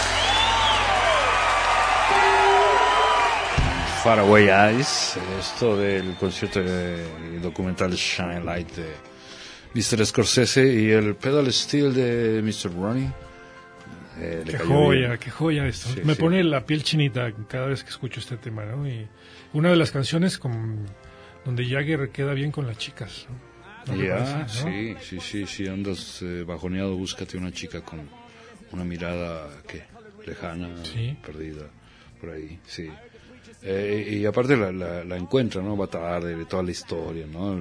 Faraway Eyes, esto del concierto documental Shine Light de Mr. Scorsese y el pedal steel de Mr. Ronnie. Qué joya esto. Sí, Me sí. pone la piel chinita cada vez que escucho este tema, ¿no? Y una de las canciones donde Jagger queda bien con las chicas, ¿no? ¿No te parece, no? Sí, andas bajoneado, búscate una chica con una mirada que lejana, Sí. perdida, por ahí, sí. Y aparte la encuentra, ¿no? Va tarde, de toda la historia, ¿no?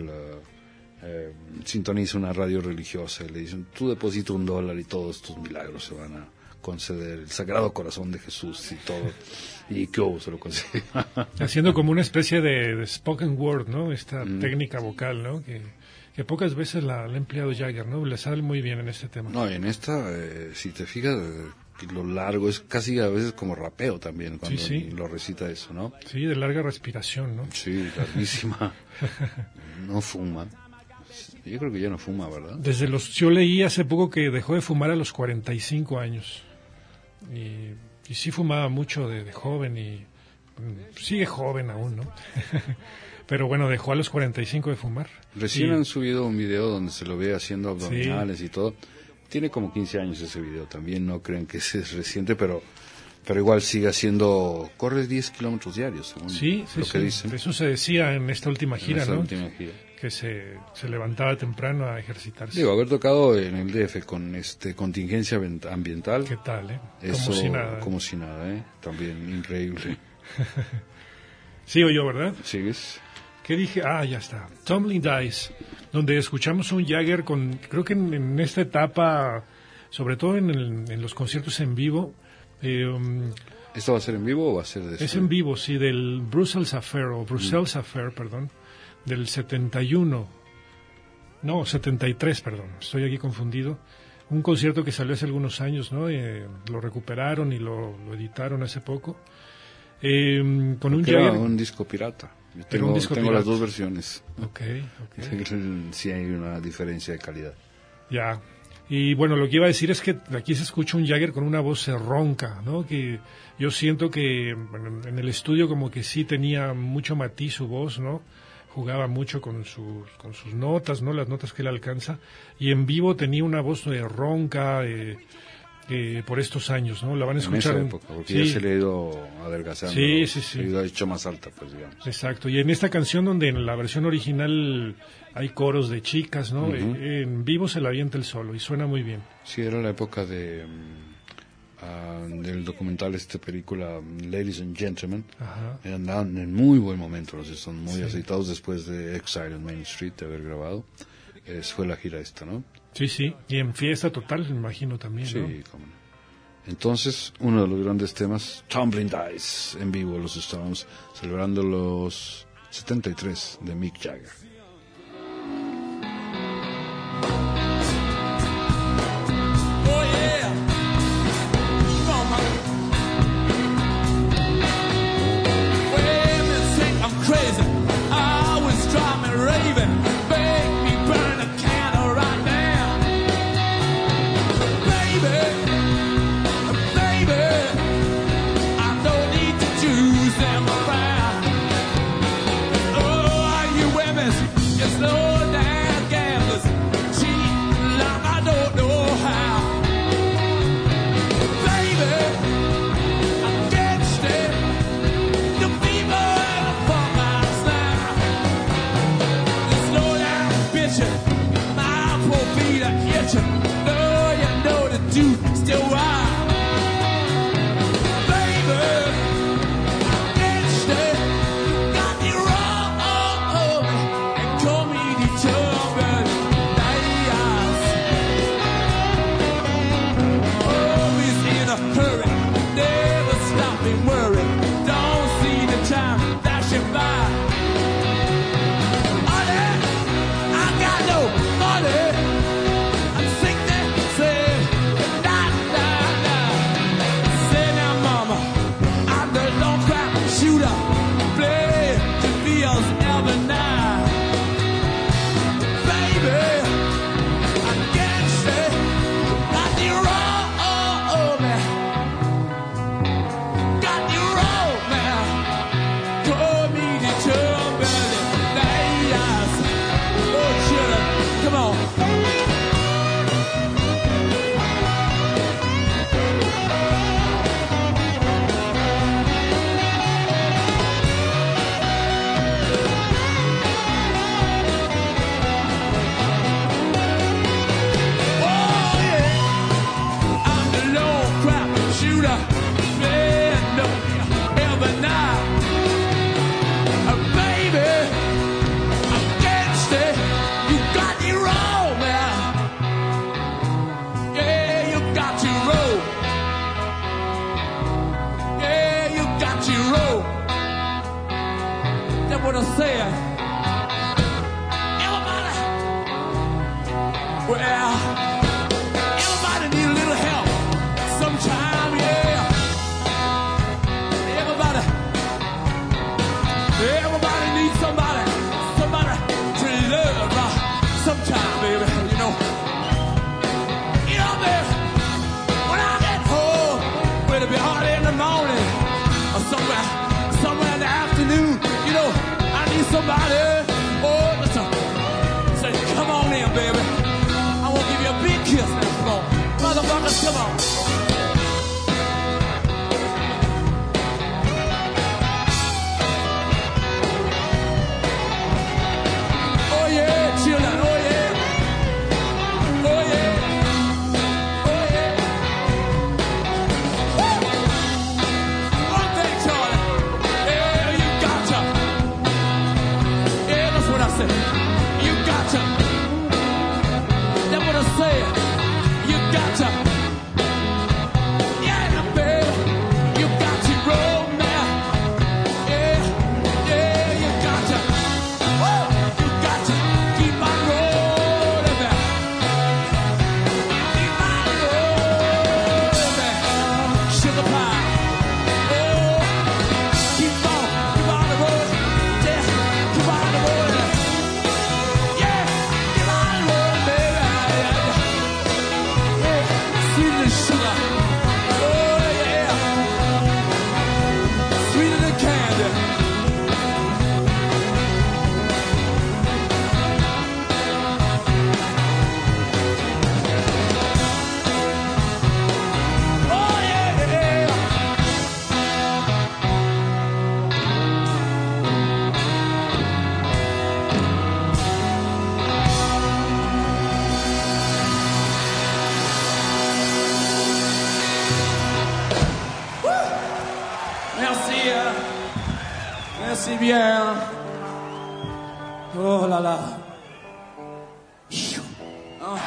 Sintoniza una radio religiosa y le dicen, tú deposita $1 y todos tus milagros se van a conceder, el Sagrado Corazón de Jesús y todo. Y que se lo consigue. Haciendo como una especie de spoken word, ¿no? Esta técnica vocal, ¿no? Que pocas veces la ha empleado Jagger, ¿no? Le sale muy bien en este tema. No, y en esta, si te fijas, lo largo es casi a veces como rapeo también cuando Sí. lo recita eso, ¿no? Sí, de larga respiración, ¿no? Sí, larguísima. No fuma. Yo creo que ya no fuma, ¿verdad? Yo leí hace poco que dejó de fumar a los 45 años. Y sí fumaba mucho de joven y sigue joven aún, ¿no? Pero bueno, dejó a los 45 de fumar. Recién han subido un video donde se lo ve haciendo abdominales y todo. Tiene como 15 años ese video también, no creen que es reciente, pero igual sigue haciendo, corre 10 kilómetros diarios, según lo que dicen. Eso se decía en esta última gira, ¿no? Última gira. Que se levantaba temprano a ejercitarse. Digo, haber tocado en el DF con contingencia ambiental. ¿Qué tal, Eso, como si nada. Como si nada, También increíble. Sigo yo, ¿verdad? ¿Sigues? ¿Qué dije? Ya está. Tumbling Dice, donde escuchamos un Jagger creo que en esta etapa, sobre todo en los conciertos en vivo. ¿Esto va a ser en vivo o va a ser de Es en vivo, sí, del Brussels Affair, perdón, del 71. No, 73, perdón, estoy aquí confundido. Un concierto que salió hace algunos años, ¿no? Lo recuperaron y lo editaron hace poco. Con un Jagger. Un disco pirata. Yo tengo las dos versiones. Okay. Sí hay una diferencia de calidad. Ya. Y bueno, lo que iba a decir es que aquí se escucha un Jagger con una voz ronca, ¿no? Que yo siento que en el estudio como que sí tenía mucho matiz su voz, ¿no? Jugaba mucho con sus notas, ¿no? Las notas que él alcanza. Y en vivo tenía una voz ronca, por estos años, ¿no? La van a escuchar en esa época, porque ya se le ha ido adelgazando. Sí. Se le ha hecho más alta, pues, digamos. Exacto. Y en esta canción, donde en la versión original hay coros de chicas, ¿no? En vivo se la avienta el solo y suena muy bien. Sí, era la época del documental, película Ladies and Gentlemen. Ajá. Andaban en muy buen momento, los están muy aceitados después de Exile on Main Street, de haber grabado. Fue la gira esta, ¿no? Sí, y en fiesta total, me imagino también, ¿no? Sí, cómo no. Entonces, uno de los grandes temas, Tumbling Dice, en vivo, los Stones, celebrando los 73 de Mick Jagger. Oh yeah, mama. Well, they think I'm crazy. I always drive me raving. Make me burn a candle right now, baby. I don't need to choose them around. Oh, are you women? You slow down gamblers, cheat like I don't know how. Baby, I can't stay. The fever and the funk last night. Slow down, bitchin', my poor feet are itching. No, you know the dude still wild. what I said. Everybody, well, everybody need a little help sometime, yeah. Everybody needs somebody to love sometime, baby, you know. You know, baby, when I get home, it'll be early in the morning or somewhere in the afternoon, you know, I need somebody, oh, listen, say, come on in, baby. I want to give you a big kiss now, come on. Motherfuckers, come on. Children, oh yeah, oh yeah, oh yeah. Woo! One thing, Charlie, yeah, you gotcha. Yeah, that's what I said. You gotcha. That's what I said. You gotcha. Yeah, baby, you got your road now. Yeah, yeah, you gotcha. Woo! You gotcha. Keep on rolling back. Keep on rolling back. Sugar pie. Oh, keep on the road. Yeah, keep on the road. Yeah, keep on the road, baby. Yeah, sweet as sugar. Oh yeah, sweeter than candy. Oh yeah. Merci bien. Oh là là. Oh.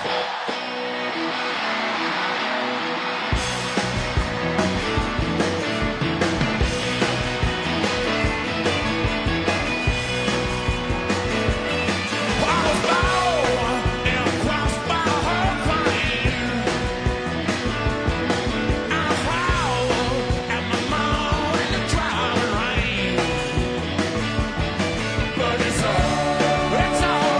But it's all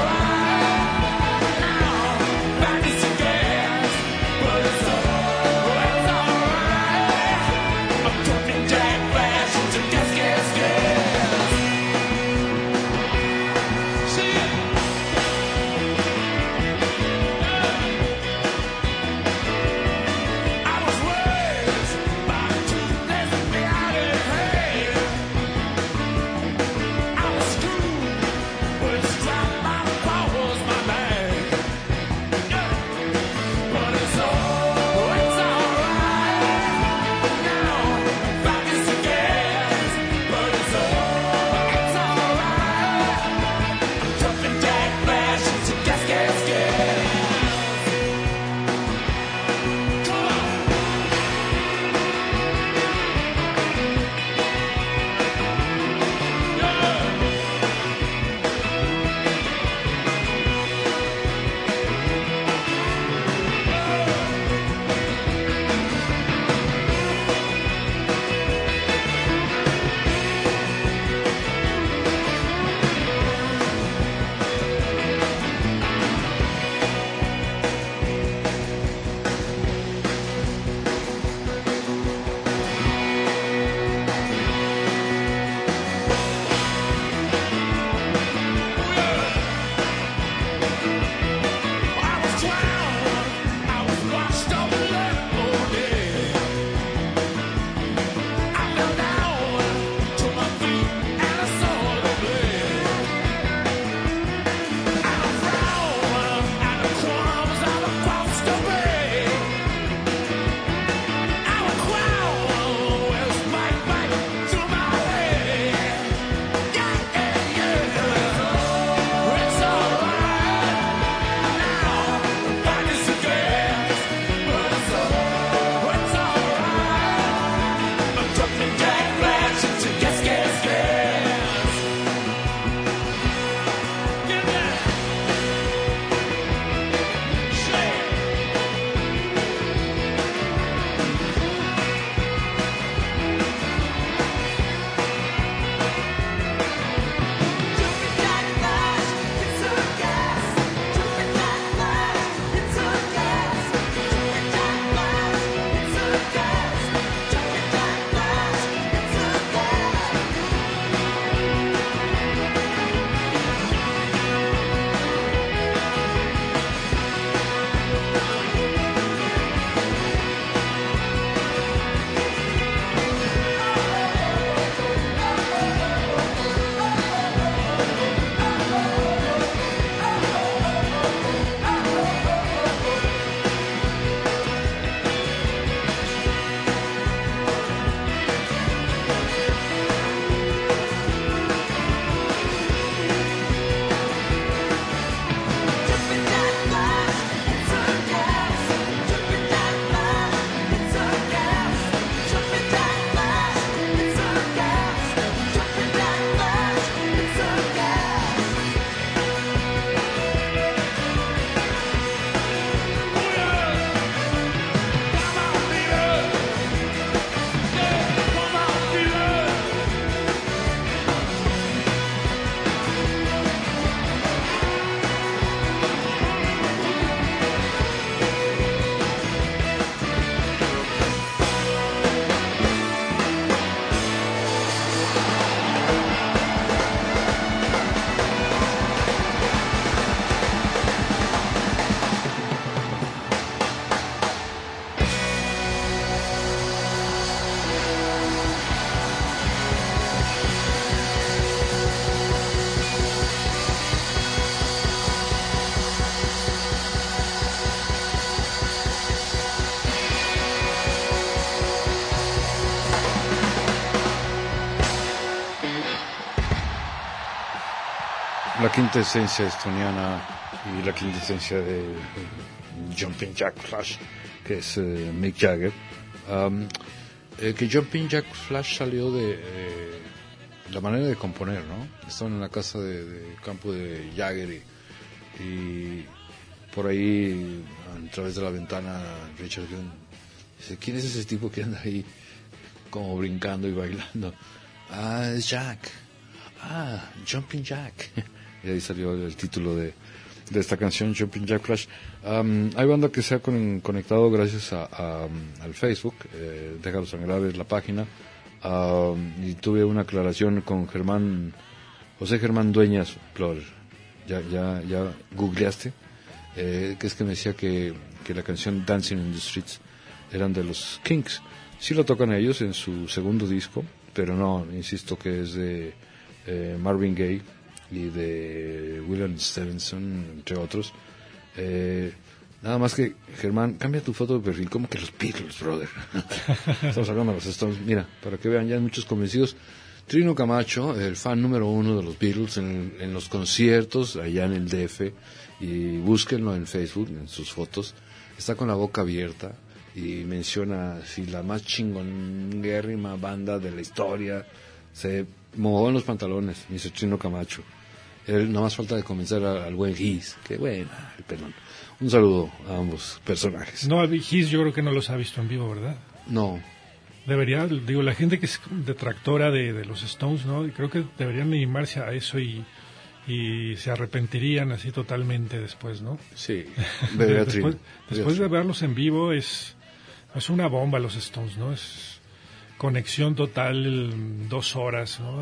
la quinta esencia estoniana y la quinta esencia de Jumping Jack Flash, que es Mick Jagger. Que Jumping Jack Flash salió de la manera de componer, ¿no? Estaban en la casa de campo de Jagger y por ahí, a través de la ventana, Richard dice, ¿quién es ese tipo que anda ahí como brincando y bailando? Ah, es Jack. Ah, Jumping Jack. Y ahí salió el título de esta canción, Jumping Jack Flash. Hay banda que se ha conectado gracias al Facebook, Déjalo Sangrar es la página, y tuve una aclaración con José Germán Dueñas Flores. Ya googleaste, que es que me decía que la canción Dancing in the Streets eran de los Kinks. Sí lo tocan ellos en su segundo disco, pero no, insisto que es de Marvin Gaye y de William Stevenson, entre otros. Nada más que, Germán, cambia tu foto de perfil, como que los Beatles, brother. Estamos hablando de los Stones. Mira, para que vean, ya hay muchos convencidos. Trino Camacho, el fan número 1 de los Beatles en los conciertos allá en el DF, y búsquenlo en Facebook, en sus fotos, está con la boca abierta y menciona si la más chingonguérrima banda de la historia, se mojó en los pantalones, dice Trino Camacho. Él no más falta de comenzar al buen Giz, que bueno, el pelón. Un saludo a ambos personajes. No, Giz yo creo que no los ha visto en vivo, ¿verdad? No. Debería, digo, la gente que es detractora de los Stones, ¿no? Creo que deberían animarse a eso y se arrepentirían así totalmente después, ¿no? Sí, después de verlos en vivo es una bomba los Stones, ¿no? Es conexión total, 2 horas, ¿no?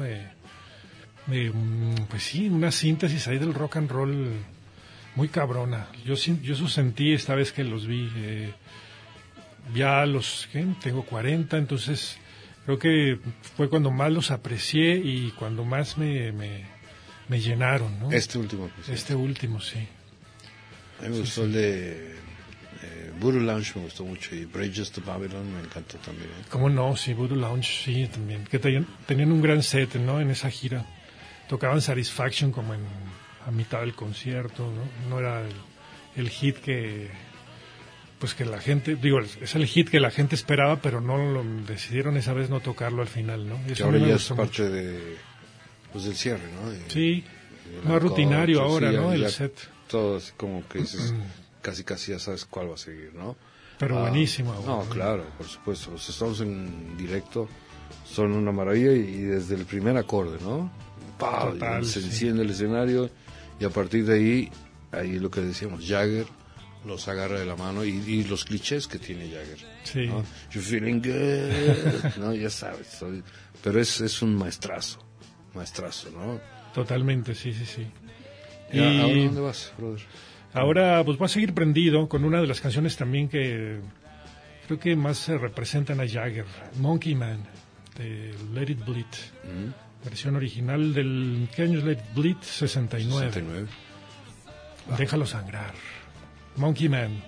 Pues sí, una síntesis ahí del rock and roll muy cabrona. Yo eso sentí esta vez que los vi. Ya tengo 40, entonces creo que fue cuando más los aprecié y cuando más me llenaron, ¿no? Este último, sí. A mí me gustó el de Voodoo Lounge, me gustó mucho, y Bridges to Babylon me encantó también. ¿Cómo no? Sí, Voodoo Lounge, sí, también. Que tenían un gran set, ¿no? En esa gira. Tocaban Satisfaction como a mitad del concierto, ¿no? No era el hit que la gente, digo, es el hit que la gente esperaba, pero no decidieron esa vez no tocarlo al final, ¿no? Eso ahora ya es parte del cierre, ¿no? Sí, más rutinario ahora, ¿no? El set. Todo así como que dices, casi ya sabes cuál va a seguir, ¿no? Pero buenísimo. No, claro, por supuesto. Los Stones en directo son una maravilla y desde el primer acorde, ¿no? Total, se enciende el escenario y a partir de ahí lo que decíamos, Jagger los agarra de la mano y los clichés que tiene Jagger. Sí. ¿No? You're feeling good, ¿no? Ya sabes. Pero es un maestrazo, ¿no? Totalmente, sí. ¿Y ahora dónde vas, brother? Ahora pues voy a seguir prendido con una de las canciones también que creo que más se representan a Jagger, Monkey Man, de Let It Bleed. Versión original del... ¿Qué año es Let It Bleed? 69. Déjalo sangrar. Monkey Man.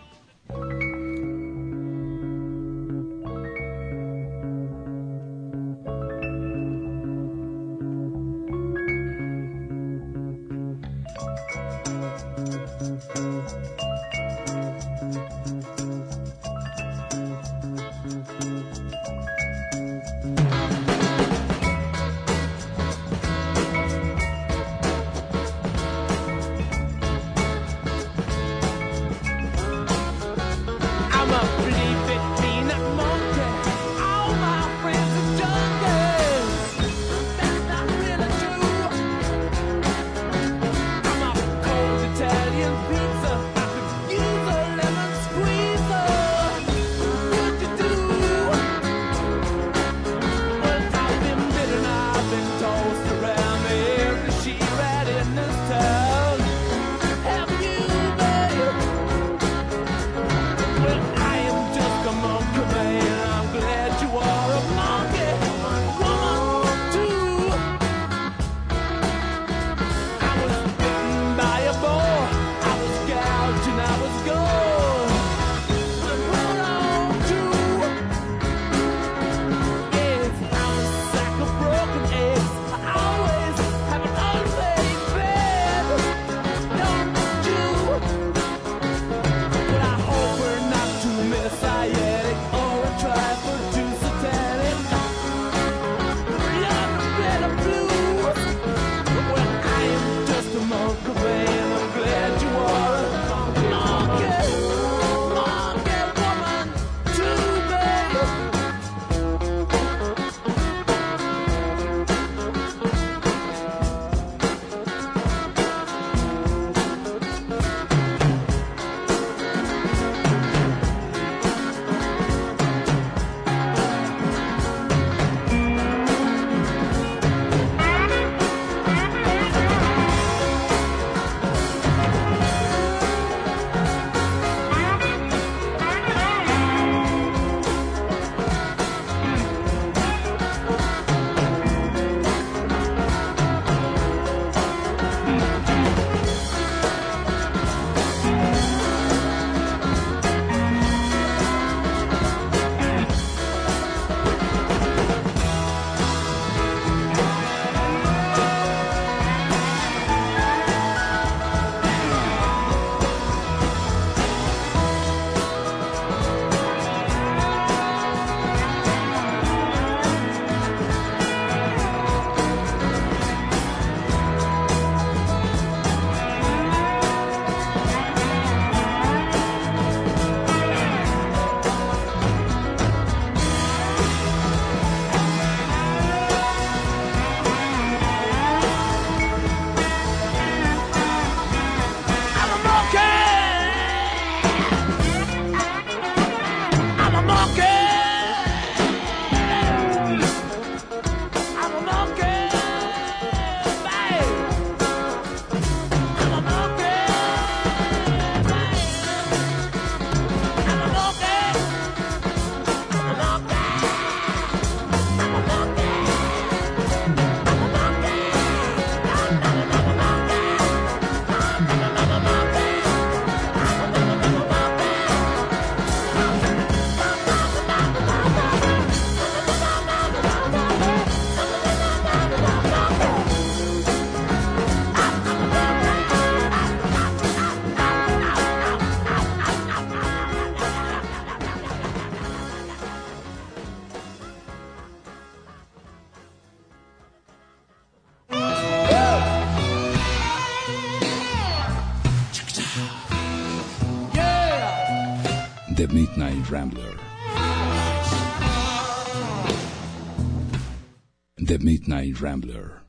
Always The Midnight Rambler. The Midnight Rambler.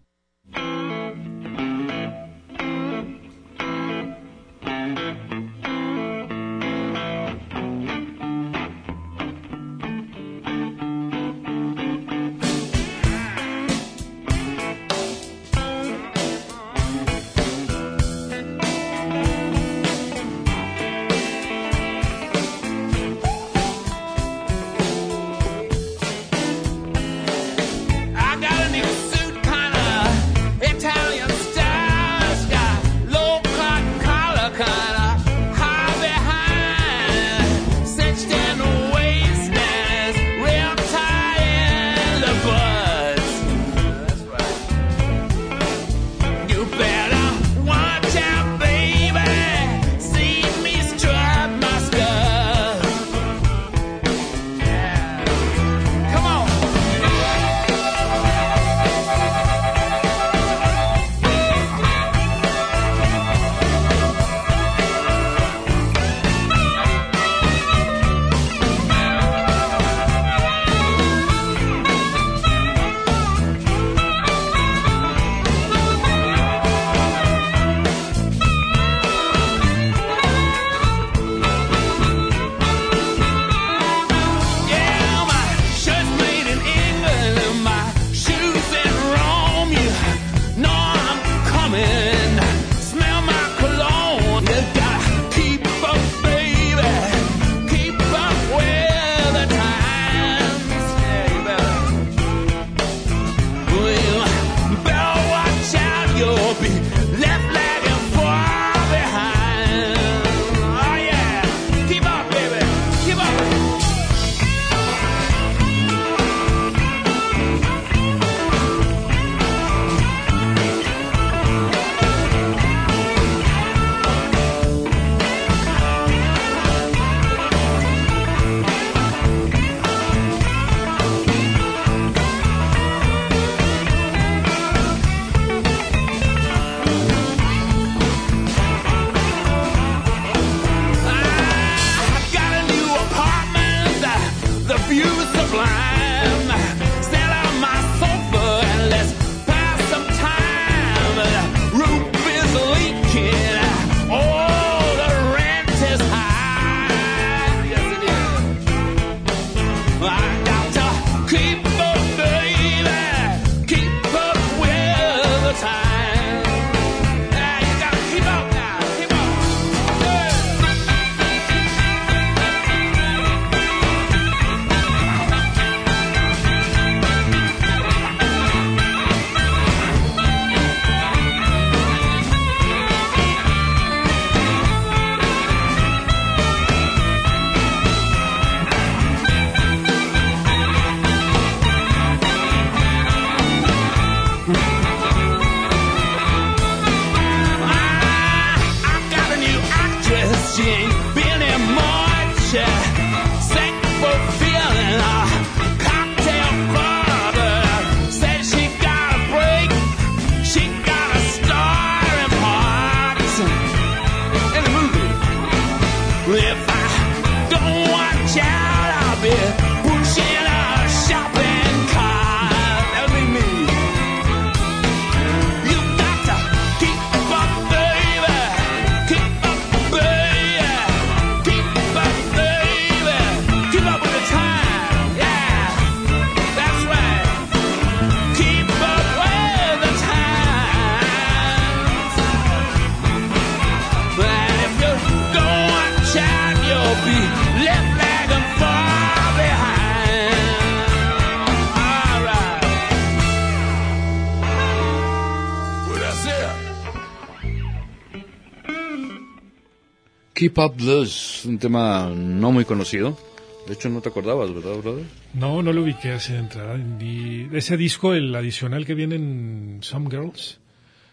Keep Up Blues, un tema no muy conocido. De hecho, no te acordabas, ¿verdad, brother? No lo ubiqué así de entrada. Y ese disco, el adicional que viene en Some Girls,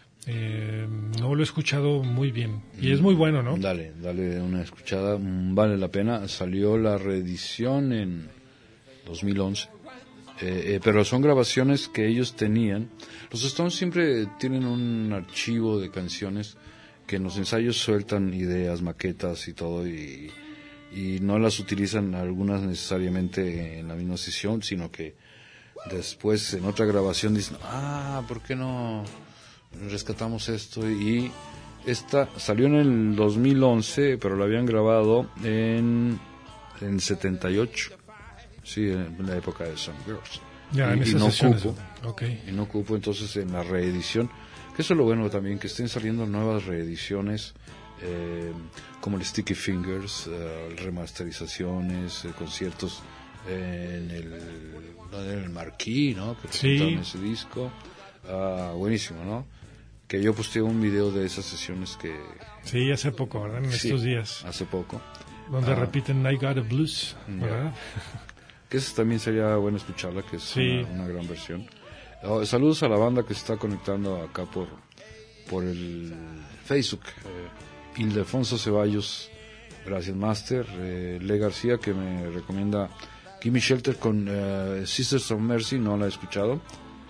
no lo he escuchado muy bien. Y es muy bueno, ¿no? Dale una escuchada, vale la pena. Salió la reedición en 2011. Pero son grabaciones que ellos tenían. Los Stones siempre tienen un archivo de canciones que en los ensayos sueltan ideas, maquetas y todo, y y no las utilizan algunas necesariamente en la misma sesión, sino que después en otra grabación dicen, ¿por qué no rescatamos esto? Y esta salió en el 2011, pero la habían grabado en 78, sí, en la época de Some Girls. Ya, en y esas no sesiones. cupo, Okay. y no cupo entonces en la reedición, que eso es lo bueno también, que estén saliendo nuevas reediciones, como el Sticky Fingers, remasterizaciones, conciertos en el Marquee, ¿no? Que presentaron ese disco, buenísimo, ¿no? Que yo posteé un video de esas sesiones que... Sí, hace poco, ¿verdad? En estos días. Hace poco. Donde repiten I Got a Blues, ¿verdad? Que eso también sería bueno escucharla, que es una gran versión. Saludos a la banda que se está conectando acá por el Facebook. Ildefonso Ceballos, gracias Master. Le García, que me recomienda Gimme Shelter con Sisters of Mercy, no la he escuchado.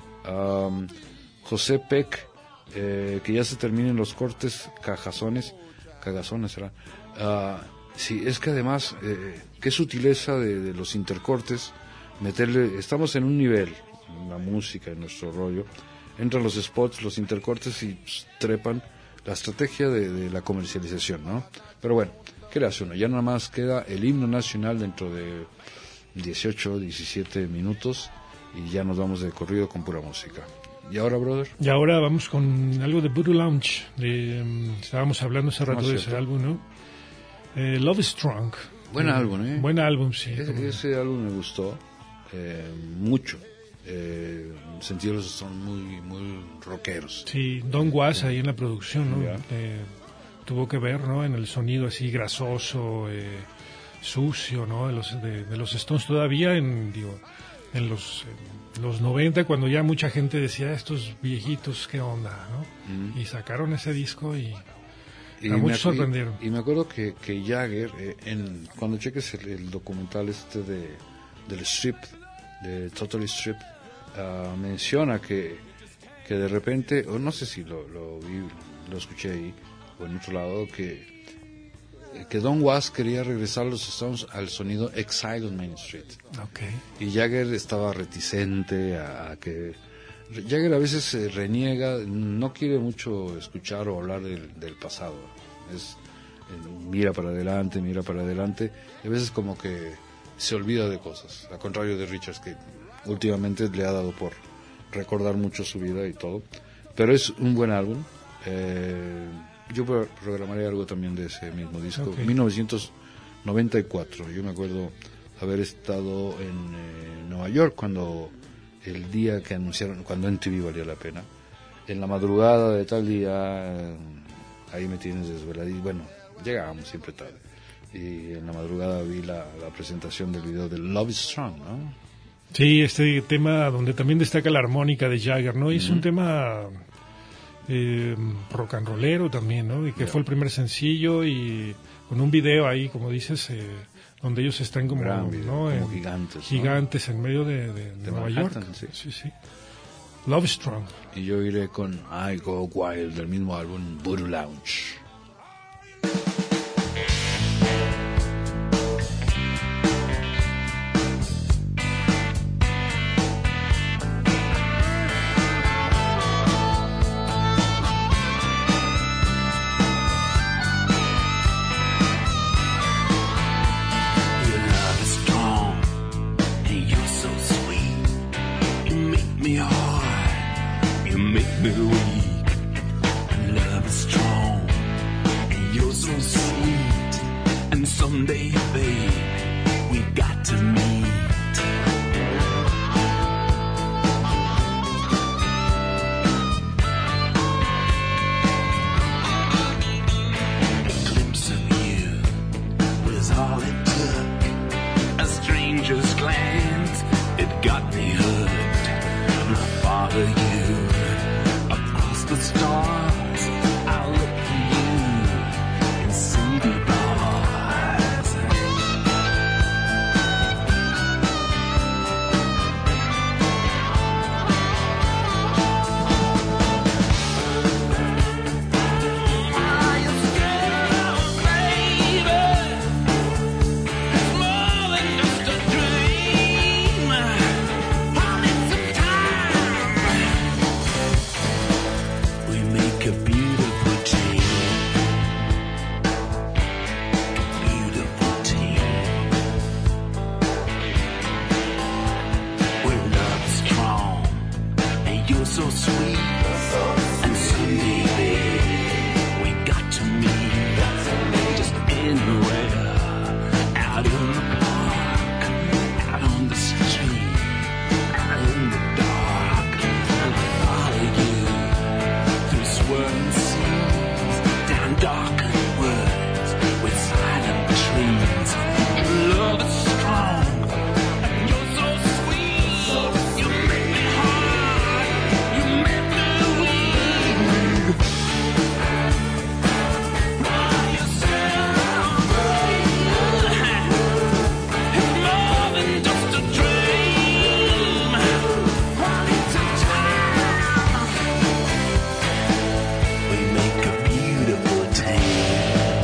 José Peck, que ya se terminen los cortes, cagazones será. Sí, es que además, qué sutileza de los intercortes, estamos en un nivel, en la música, en nuestro rollo, entran los spots, los intercortes y trepan la estrategia de la comercialización, ¿no? Pero bueno, ¿qué le hace uno? Ya nada más queda el himno nacional dentro de 18, 17 minutos y ya nos vamos de corrido con pura música. ¿Y ahora, brother? Y ahora vamos con algo de Voodoo Lounge. Estábamos hablando hace rato de ese álbum, ¿no? Love is Strong. Buen álbum, ¿eh? Buen álbum, sí. Ese álbum me gustó mucho. Sentidos son muy rockeros. Sí, Don Was ahí en la producción, ¿no? Tuvo que ver, ¿no? En el sonido así grasoso, sucio, ¿no? De los Stones todavía en los 90, cuando ya mucha gente decía, estos viejitos, ¿qué onda, no? Y sacaron ese disco y a muchos sorprendieron. Y me acuerdo que Jagger, cuando cheques el documental del Strip, de Totally Strip, menciona que de repente, o no sé si lo vi, lo escuché ahí, o en otro lado, que Don Was quería regresar a los Stones al sonido Exile on Main Street. Okay. Y Jagger estaba reticente a que... Jagger a veces reniega, no quiere mucho escuchar o hablar del pasado. Mira para adelante, y a veces como que se olvida de cosas, al contrario de Richards, que últimamente le ha dado por recordar mucho su vida y todo. Pero es un buen álbum. Yo programaré algo también de ese mismo disco. 1994, yo me acuerdo haber estado en Nueva York cuando el día que anunciaron, cuando MTV valía la pena, en la madrugada de tal día, ahí me tienes desvelado, y bueno, llegábamos siempre tarde, y en la madrugada vi la presentación del video de Love is Strong, ¿no? Sí, este tema donde también destaca la armónica de Jagger, ¿no? Y es un tema rock and rollero también, ¿no? Y que fue el primer sencillo, y con un video ahí, como dices, donde ellos están como, ¿no? Como gigantes, ¿no? Gigantes en medio de Nueva York. Sí. Love is Strong. Y yo iré con I Go Wild del mismo álbum Voodoo Lounge. Someday, babe, we got to meet. A glimpse of you was all it took. A stranger's glance, it got me hooked. And I follow you across the stars. I'll look for you in city bars. And someday we got to meet just anywhere, out in the park, out on the street, out in the dark. And I follow you through swirling seas, down darkened woods with silent trees. Love is strong, and you're so sweet. You make me hard, you make me weak. By yourself, it's more than just a dream. Quality time, we make a beautiful tale.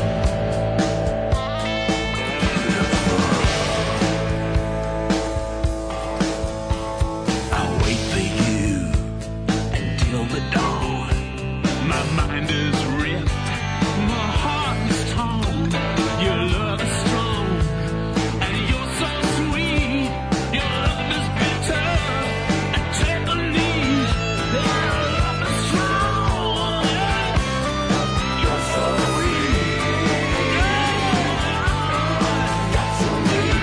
I'll wait for you until the dawn. My mind is ripped, my heart is torn. Your love is strong, and you're so sweet. Your love is bitter and take a lead. Your love is strong, you're so sweet. Got to meet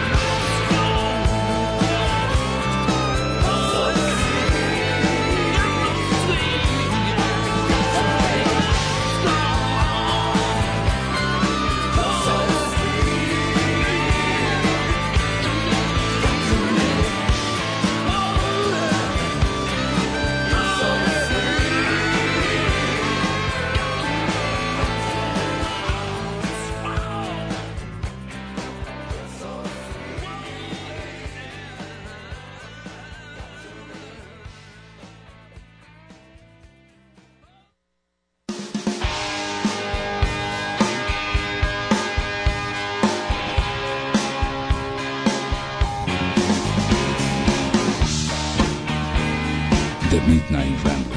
The Midnight Rambler.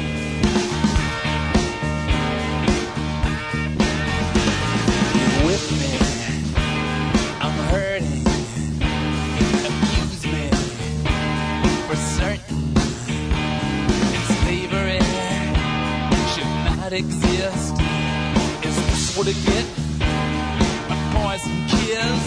Whip me, I'm hurting. Abuse me, for certain. And slavery should not exist. Is this what I get? A poison kiss?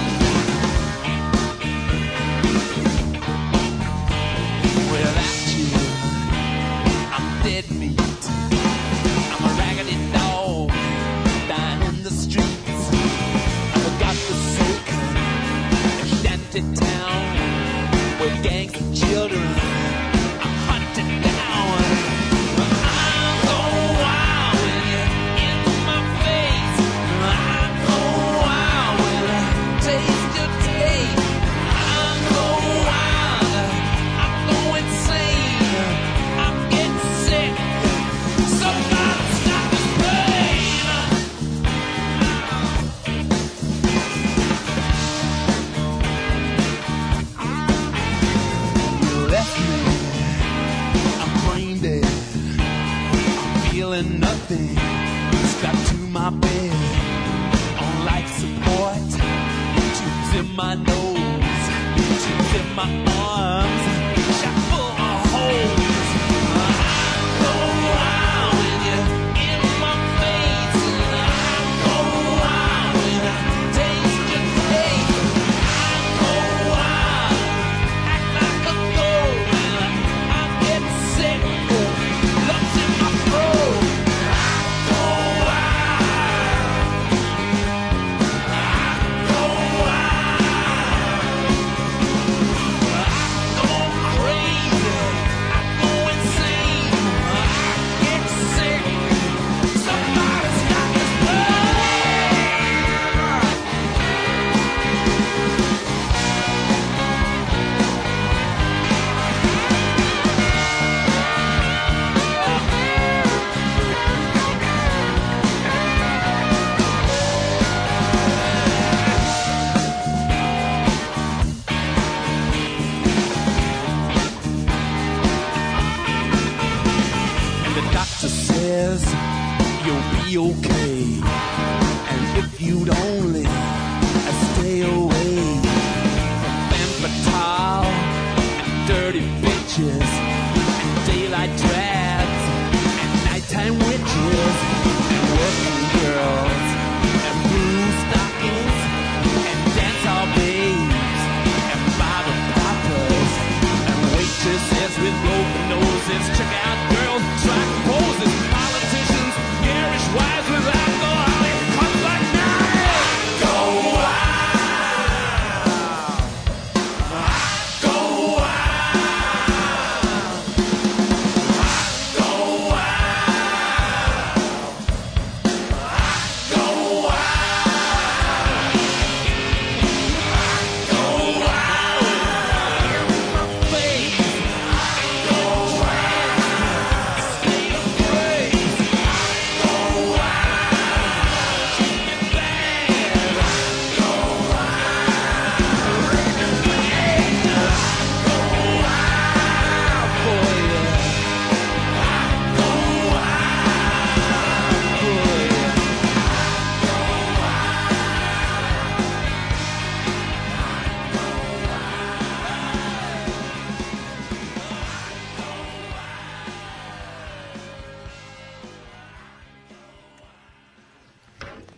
Without you, I'm dead meat. I'm a raggedy dog dying in the streets. I've got the soaking a shanty town where gangs of children are hunted down. I'm so wild when you're in my face. I'm so wild when I taste your taste. I'm so wild, I'm so insane. I'm getting sick. Somebody stop this pain. You left me, I'm brain dead. I'm feeling nothing. Strapped to my bed on life support. Tubes in my nose, tubes in my arms, shot full of holes. I'm so wild when you're in my face. I'm so wild when I taste your taste. I'm so wild, act like a girl. I'm getting sick, lumps in my throat. I'm so wild, I'm so wild. I go crazy, I go insane, I get sick. Somebody stop this pain. And the doctor says you'll be okay. And if you'd only stay away from femme fatale and dirty bitches and daylight drabs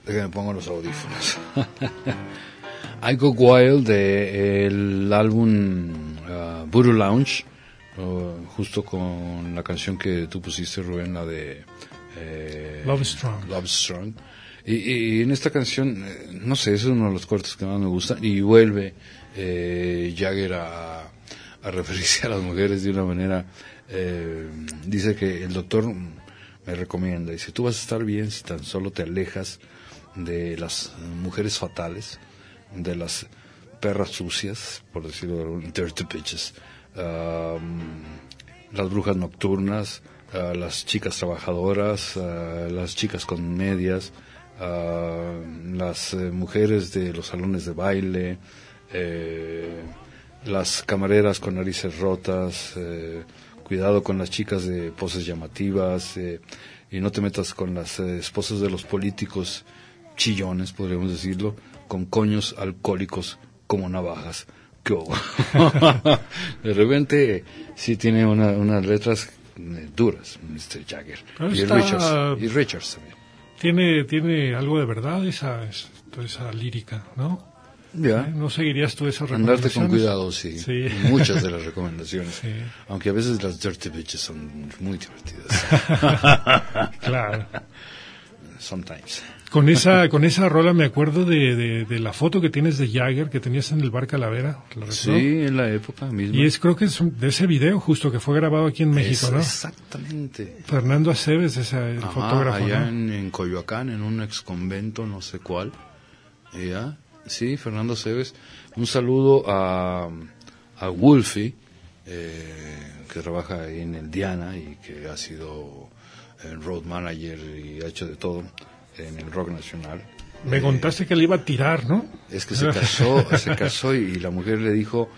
Déjame pongo los audífonos. I Go Wild del álbum Voodoo Lounge, justo con la canción que tú pusiste, Rubén, la de Love Strong. Love Strong. Y en esta canción, no sé, es uno de los cortes que más me gusta, y vuelve Jagger a referirse a las mujeres de una manera, dice que el doctor me recomienda, dice, tú vas a estar bien si tan solo te alejas de las mujeres fatales, de las perras sucias, por decirlo de algún, dirty bitches, las brujas nocturnas, las chicas trabajadoras, las chicas con medias, las mujeres de los salones de baile, las camareras con narices rotas, cuidado con las chicas de poses llamativas, y no te metas con las esposas de los políticos chillones, podríamos decirlo, con coños alcohólicos como navajas. ¿Qué hubo? De repente sí tiene unas letras duras, Mr. Jagger. Y Richards también. Tiene algo de verdad esa lírica, ¿no? Ya. ¿No seguirías tú esas recomendaciones? Andarte con cuidado, sí. Muchas de las recomendaciones. Sí. Aunque a veces las dirty bitches son muy divertidas. Claro. Sometimes. Con esa rola me acuerdo de la foto que tienes de Jagger que tenías en el bar Calavera. Sí, en la época misma. Y creo que es de ese video justo que fue grabado aquí en México, ¿no? Exactamente. Fernando Aceves es el fotógrafo, allá ¿no? en Coyoacán, en un ex convento, no sé cuál. Ya, sí, Fernando Aceves. Un saludo a Wolfie, que trabaja ahí en el Diana y que ha sido road manager y ha hecho de todo en el rock nacional. Me contaste que le iba a tirar, ¿no? Es que se casó y la mujer le dijo,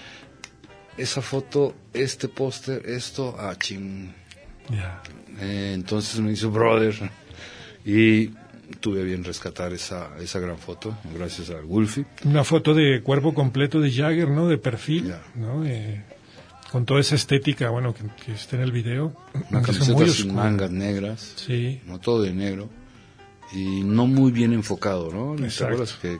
esa foto, este póster, esto, ching. Yeah. Entonces me hizo brother y tuve bien rescatar esa gran foto, gracias a Wolfie. Una foto de cuerpo completo de Jagger, ¿no? De perfil, yeah. ¿no? Con toda esa estética, bueno, que está en el video. Una camiseta sin mangas negras, sí. No todo de negro. Y no muy bien enfocado, ¿no? ¿Te acuerdas que...?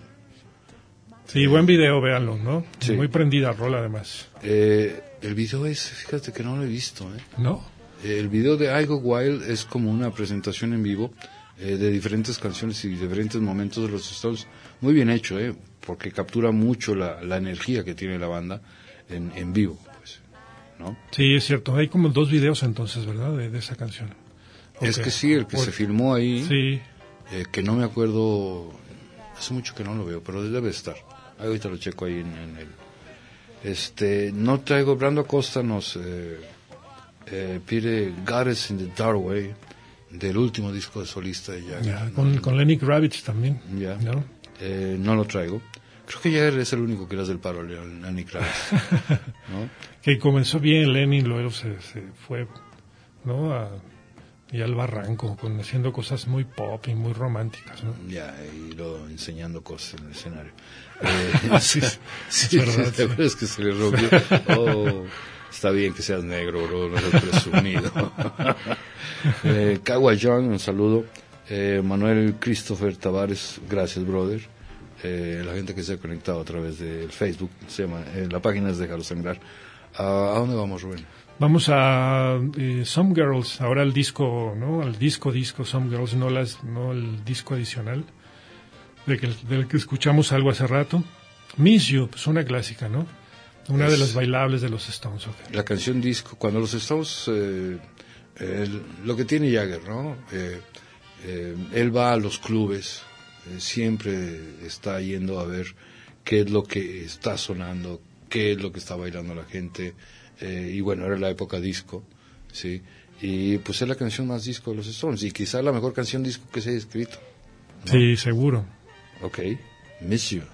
Sí, buen video, véanlo, ¿no? Sí. Muy prendida rola, además. El video fíjate que no lo he visto, ¿eh? ¿No? El video de I Go Wild es como una presentación en vivo de diferentes canciones y diferentes momentos de los Stones. Muy bien hecho, porque captura mucho la energía que tiene la banda en vivo, pues, ¿no? Sí, es cierto. Hay como 2 videos entonces, ¿verdad? De esa canción. Es que sí, el que se filmó ahí, sí. Que no me acuerdo, hace mucho que no lo veo, pero debe estar. Ahorita lo checo ahí en el... no traigo, Brando Acosta nos pide God is in the Dark Way, del último disco de solista de Jagger. Yeah, con Lenny Kravitz también. Ya. ¿No? No lo traigo. Creo que Jagger es el único que le hace el paro a Lenny Kravitz, ¿no? Que comenzó bien Lenny, luego se fue, ¿no? Y al barranco, haciendo cosas muy pop y muy románticas, ¿no? Ya, y luego enseñando cosas en el escenario. Sí, es verdad. ¿Te acuerdas que se le rompió? Oh, está bien que seas negro, bro, no seas presumido. Cagua John, un saludo. Manuel Christopher Tavares, gracias, brother. La gente que se ha conectado a través del Facebook, se llama, la página es Déjalo Sangrar. ¿A dónde vamos, Rubén? Vamos a Some Girls, ahora el disco, ¿no? El disco Some Girls, no el disco adicional, del que escuchamos algo hace rato. Miss You, pues una clásica, ¿no? Una de las bailables de los Stones. Okay. La canción disco, cuando los Stones, lo que tiene Jagger, ¿no? Él va a los clubes, siempre está yendo a ver qué es lo que está sonando, qué es lo que está bailando la gente. Y bueno, era la época disco, ¿sí? Y pues es la canción más disco de los Stones, y quizá la mejor canción disco que se haya escrito, ¿no? Sí, seguro. Ok, Miss You.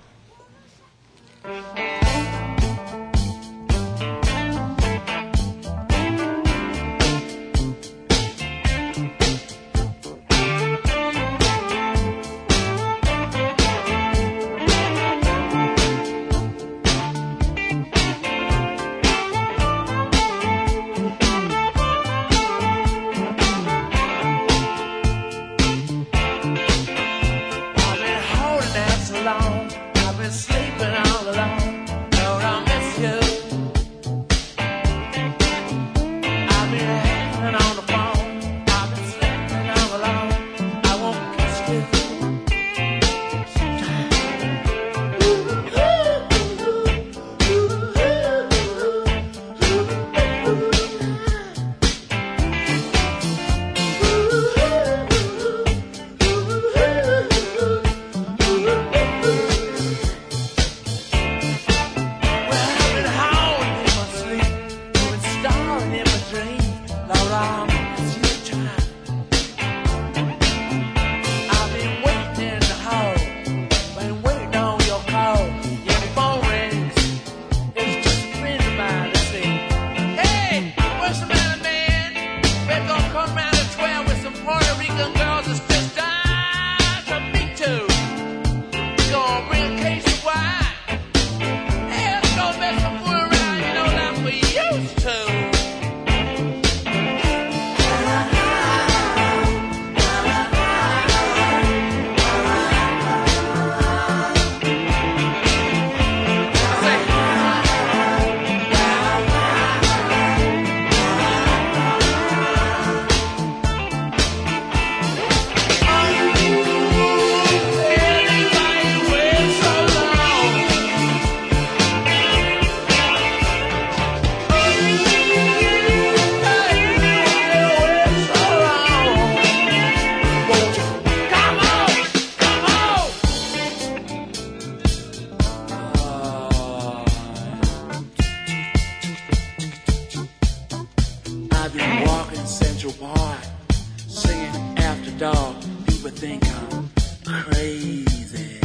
heart, singing after dark. People think I'm crazy.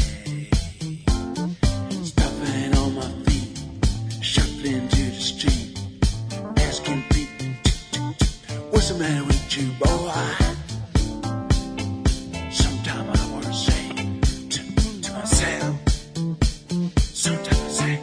Stopping on my feet, shuffling to the street, asking people, what's the matter with you, boy? Sometimes I want to say to myself, sometimes I say,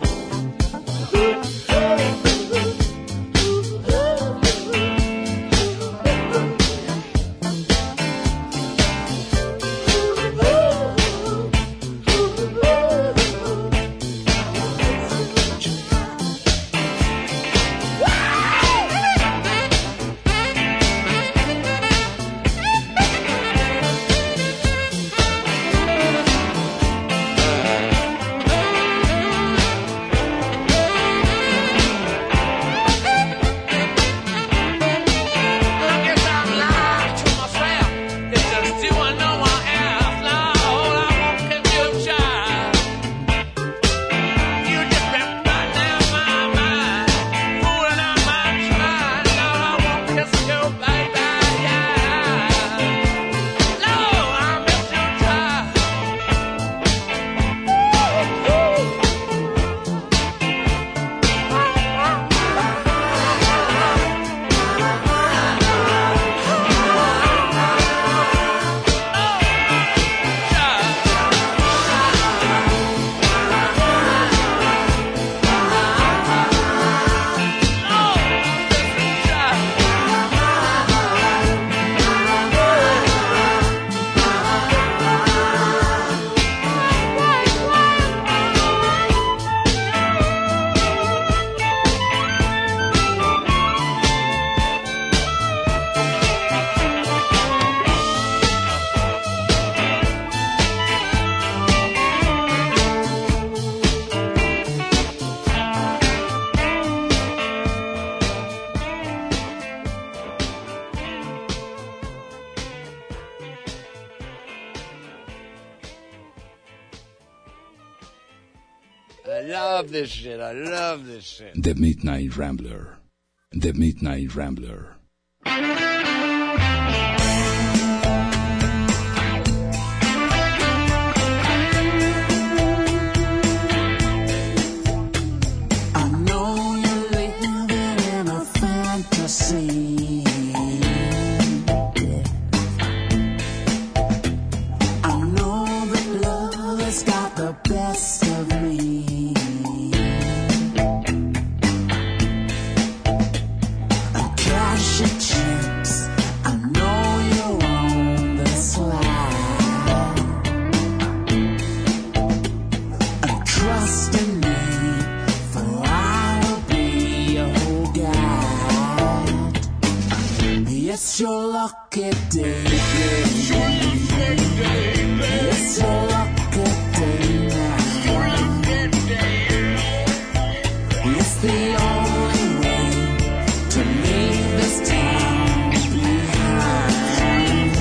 I love this shit. I love this shit. The Midnight Rambler. The Midnight Rambler. I know you're living in a fantasy. I know that love has got the best of me. And cash your chips, I know you're on the slide. And trust in me, for I will be your guide. It's your lucky day, baby. It's your lucky day now. It's the only way to leave this town behind.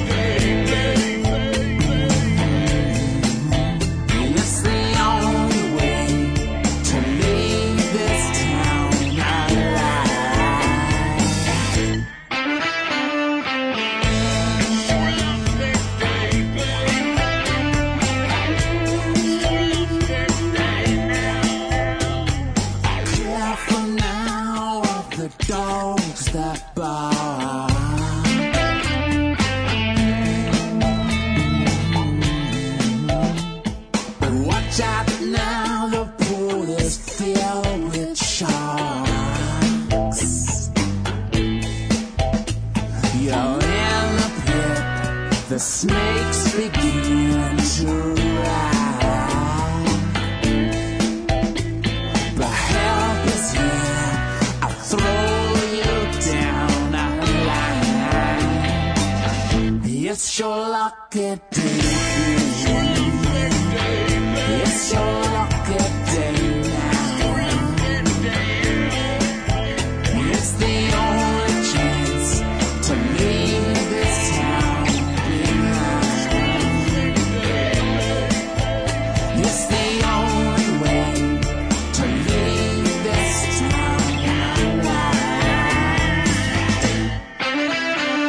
It's the only way to leave this town alive. Careful now of the dogs that bark. But watch out now, the pool is filled with sharks. You're in the pit, the snakes begin to rise. But help is here, I'll throw you down a line. It's your lucky day. It's your lucky day now. It's the only chance to leave this town behind. It's the only way to leave this town alive.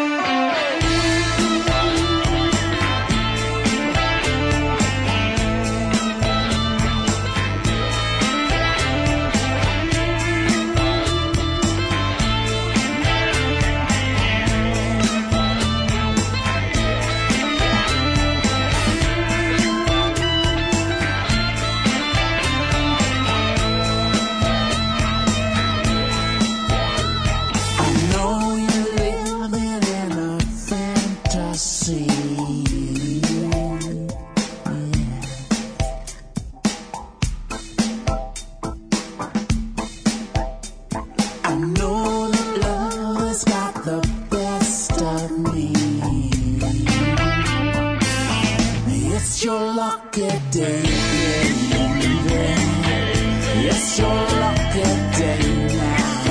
It's your lucky day, baby. It's your lucky day now.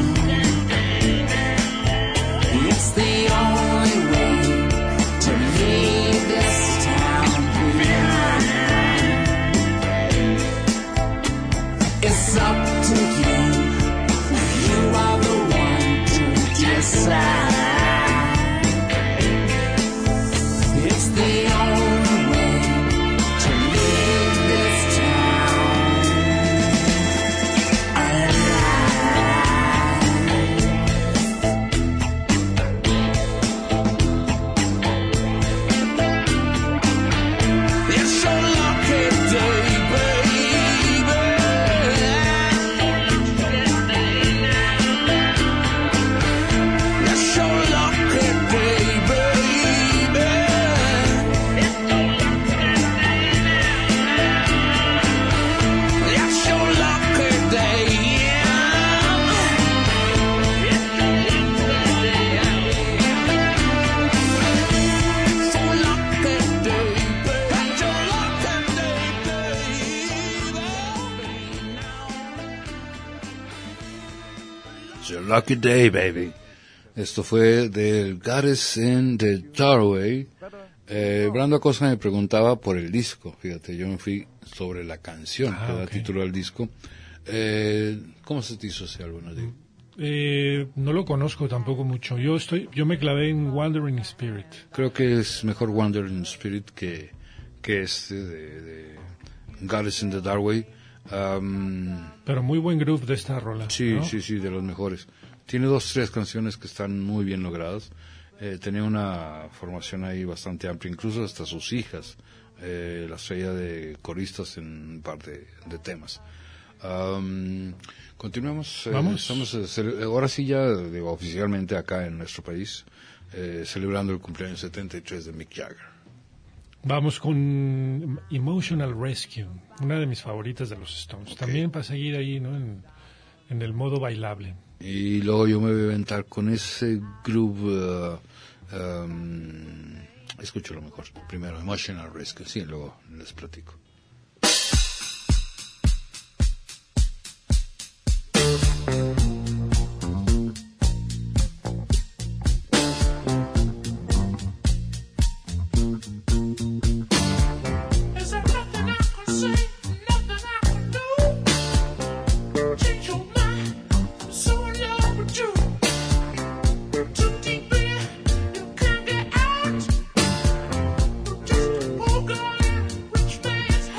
It's the only way to leave this town behind. It's up to you. You are the one to decide. It's the only way to leave this town alive. It's your lucky day, baby. It's your lucky day, baby. It's your lucky day, It's your lucky day, baby. It's your lucky day, It's your lucky day, baby. Esto fue del Goddess in the Doorway. Brando Acosta me preguntaba por el disco. Fíjate, yo me fui sobre la canción que da título al disco. ¿Cómo se te hizo ese álbum? No lo conozco tampoco mucho. Yo me clavé en Wandering Spirit. Creo que es mejor Wandering Spirit que este de Goddess in the Doorway. Pero muy buen groove de esta rola. Sí, ¿no? sí, de los mejores. Tiene 2-3 canciones que están muy bien logradas. Tenía una formación ahí bastante amplia, incluso hasta sus hijas las traía de coristas en un par de temas. Continuamos. Vamos. Estamos ahora sí ya oficialmente acá en nuestro país celebrando el cumpleaños 73 de Mick Jagger. Vamos con Emotional Rescue, una de mis favoritas de los Stones. También para seguir ahí, ¿no? En el modo bailable. Y luego yo me voy a aventar con ese groove. Escucho lo mejor. Primero, Emotional Rescue. Sí, luego les platico. Rich man's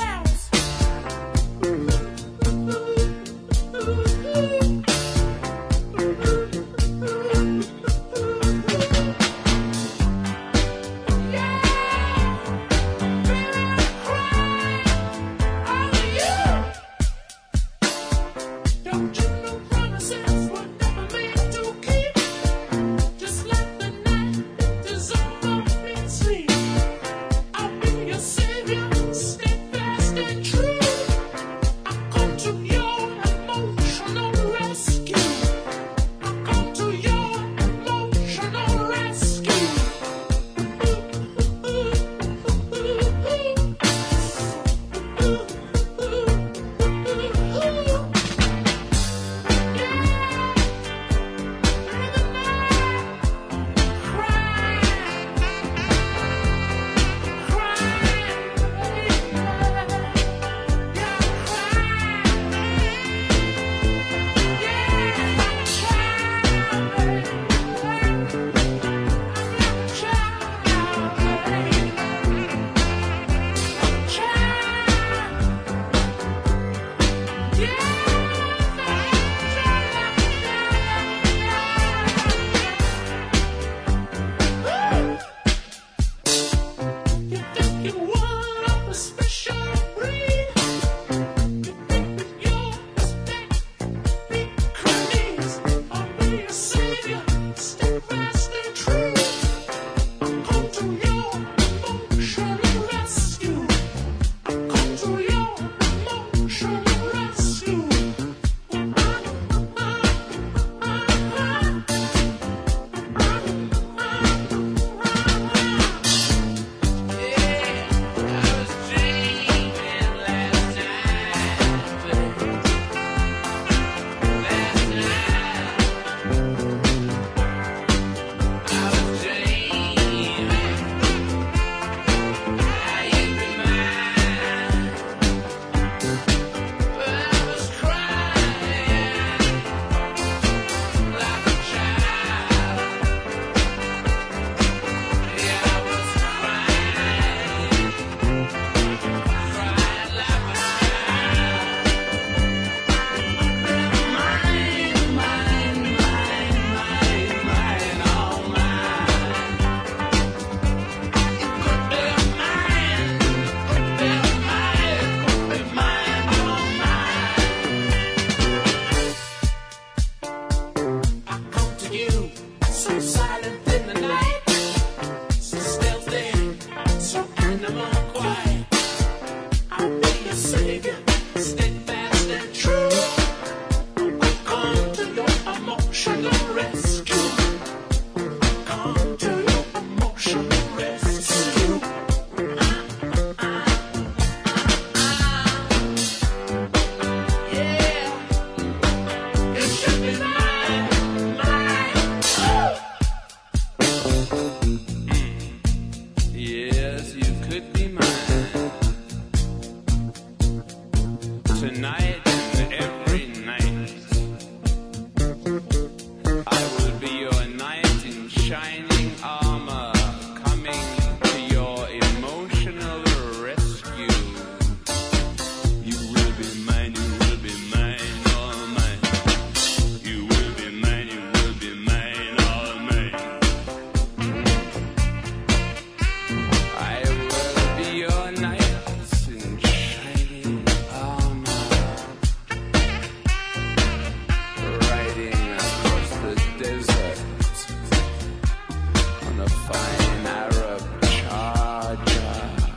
a fine Arab charger.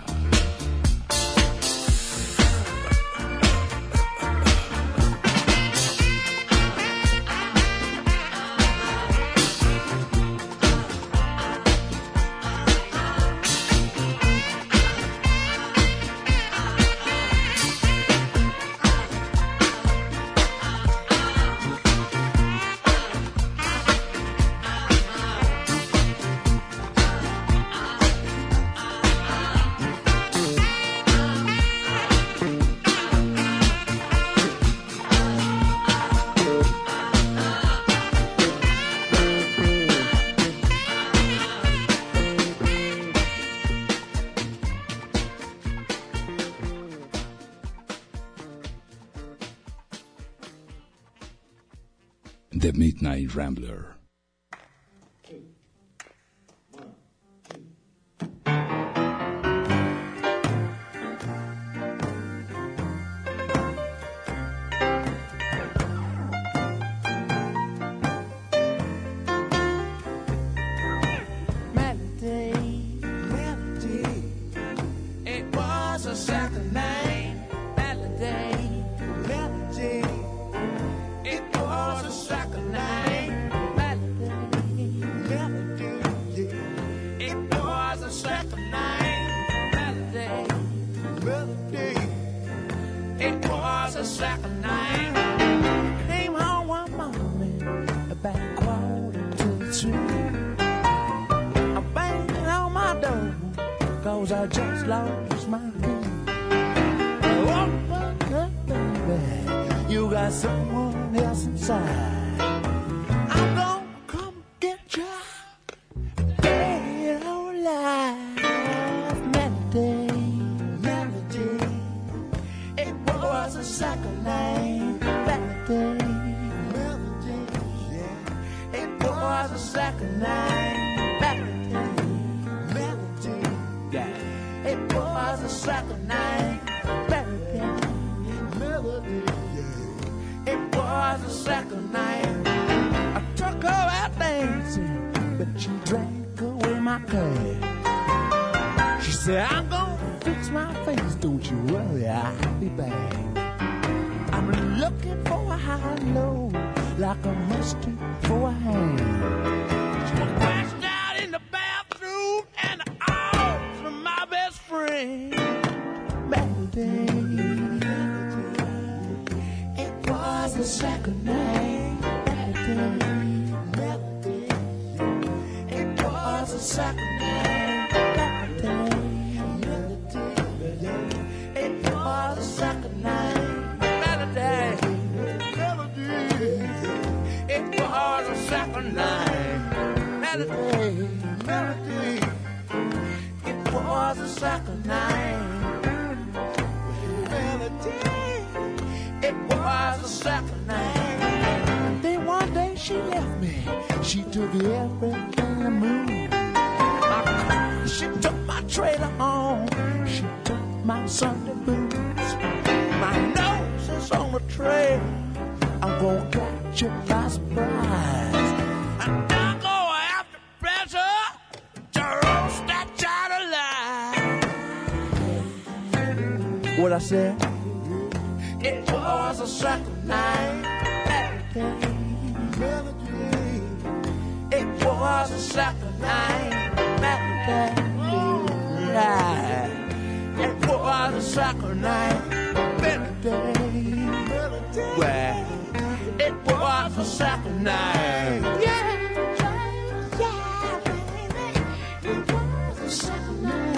The Midnight Rambler. I just lost my key. Oh, baby, you got someone else inside. I'm gonna come get you. Dead or alive. Melody, melody. It was a second name. Melody, melody. Yeah. It was a second name. Was a second night, melody. It was a second night. I took her out dancing, but she drank away my cash. She said, I'm gonna fix my face, don't you worry, I'll be back. I'm looking for a high low, like a mustard for a hand. She crashed out in the bathroom and the arms of my best friend. Melody, it was a second name. Melody, melody, it was a second name. Melody, melody, it was a second name. Melody, melody, it was a second name. Melody, melody, it was a second name. It was a second name. Then one day she left me. She took everything I moved. My car, she took my trailer home. She took my Sunday boots. My nose is on the trail. I'm gonna catch you by surprise. And I'm gonna have to press her to roast that child alive. What I said? It was a second night. Melody. It was a second night. Melody. It was a second night. Melody. Well, it was a second night. Yeah. It was a second night.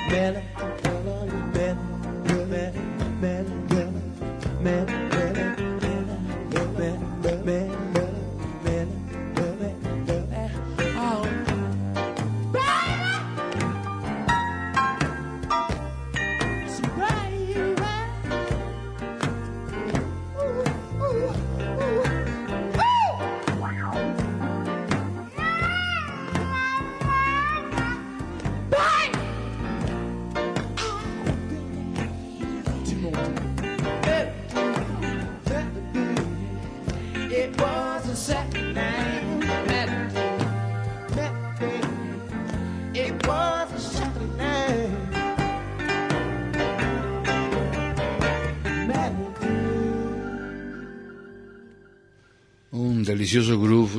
Delicioso groove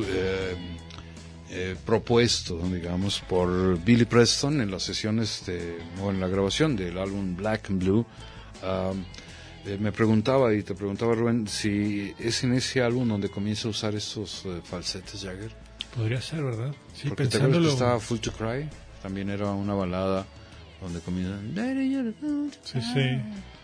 propuesto, digamos, por Billy Preston en las sesiones o en la grabación del álbum Black and Blue. Me preguntaba, y te preguntaba, Rubén, si es en ese álbum donde comienza a usar estos falsetes Jagger. Podría ser, ¿verdad? Sí, porque te acuerdas que estaba Full to Cry, también era una balada donde comienza. Sí, sí.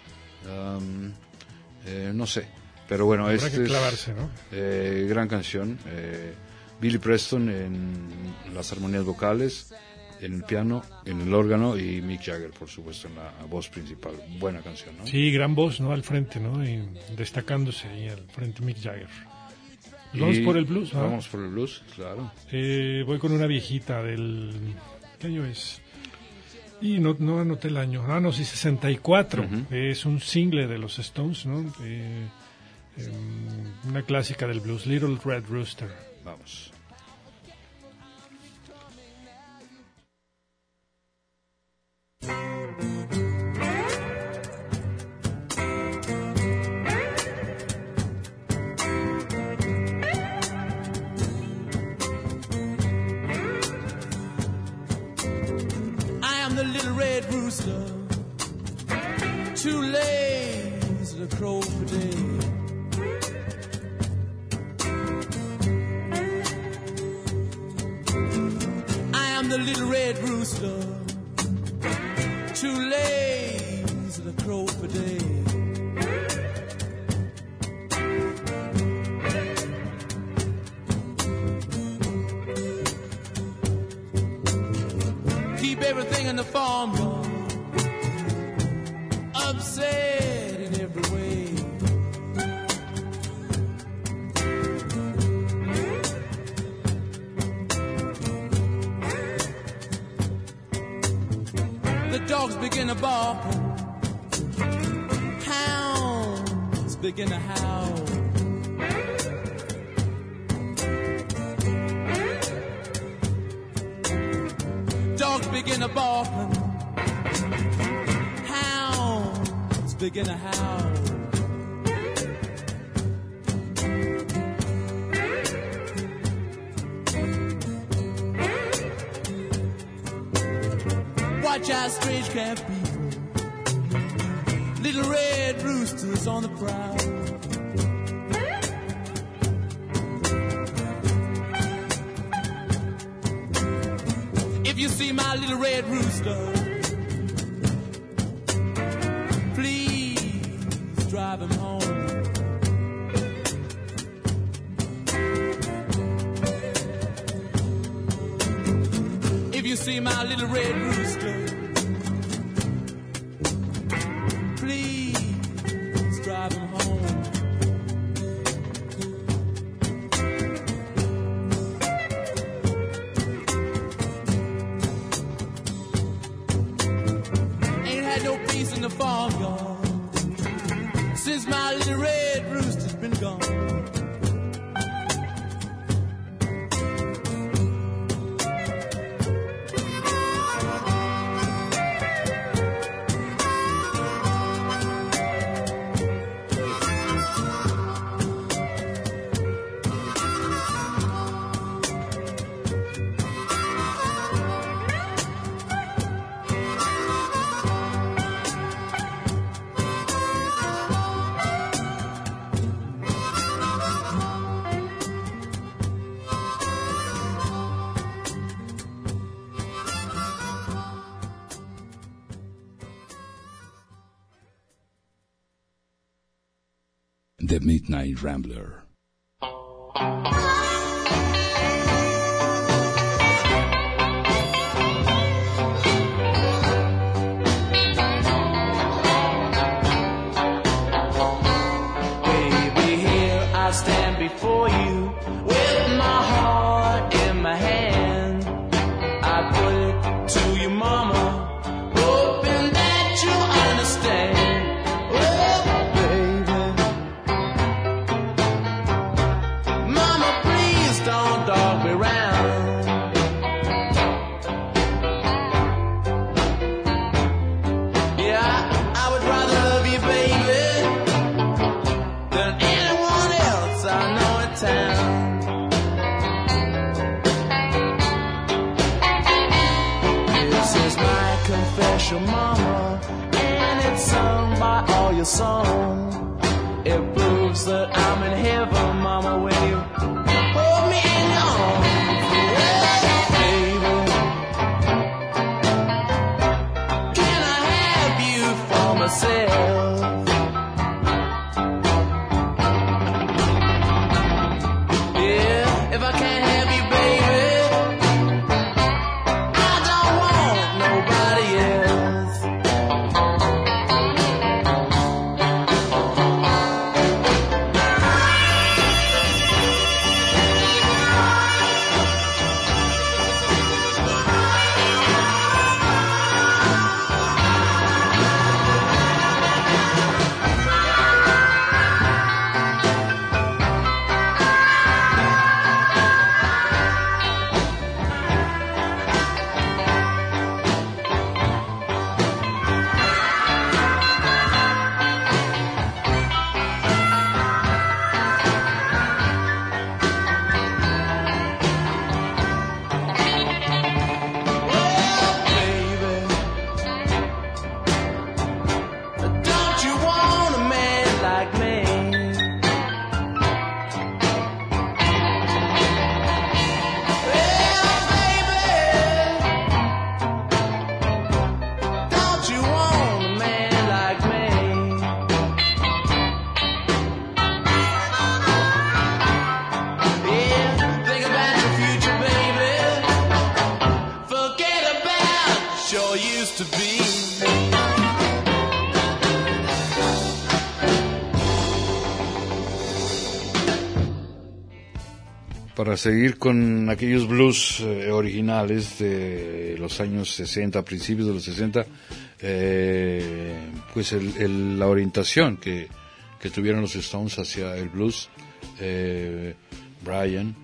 No sé. Pero bueno, habrá que clavarse, ¿no? Gran canción. Billy Preston en las armonías vocales, en el piano, en el órgano, y Mick Jagger, por supuesto, en la voz principal. Buena canción, ¿no? Sí, gran voz, ¿no? Al frente, ¿no? Y destacándose ahí al frente Mick Jagger. Vamos por el blues, ¿no? Vamos por el blues, claro. Voy con una viejita del... ¿Qué año es? Y no anoté el año. No, sí, 64. Uh-huh. Es un single de los Stones, ¿no? Una clásica del blues, Little Red Rooster. Vamos. I am the little red rooster, too lazy to crow for day. The little red rooster, too lazy to crow for day. Keep everything in the farmyard upset in every way. The dogs begin to bark, hounds begin to howl. Dogs begin to bark, hounds begin to howl. Watch out, strange camp people, little red roosters on the prowl. If you see my little red rooster, please drive him home. If you see my little red rooster, please drive him home. Ain't had no peace in the farmyard since my little red rooster's been gone. The Midnight Rambler. Baby, here I stand before you with my heart in my hand. I put it to your mama, hoping that you'll understand. Oh, baby, mama, please don't dog me round. Yeah, I would rather love you, baby, than anyone else I know in town. This is my confession, mama, and it's sung by all your song. It proves that I'm in heaven, mama, when you hold me in your arms. Well, baby, can I have you for myself? Yeah, if I can't have you, baby, I don't want nobody else. Don't you want a man like me? Well, baby, don't you want a man like me? Yeah, think about your future, baby. Forget about sure used to be. Para seguir con aquellos blues originales de los años 60, principios de los 60, pues la orientación que tuvieron los Stones hacia el blues, Brian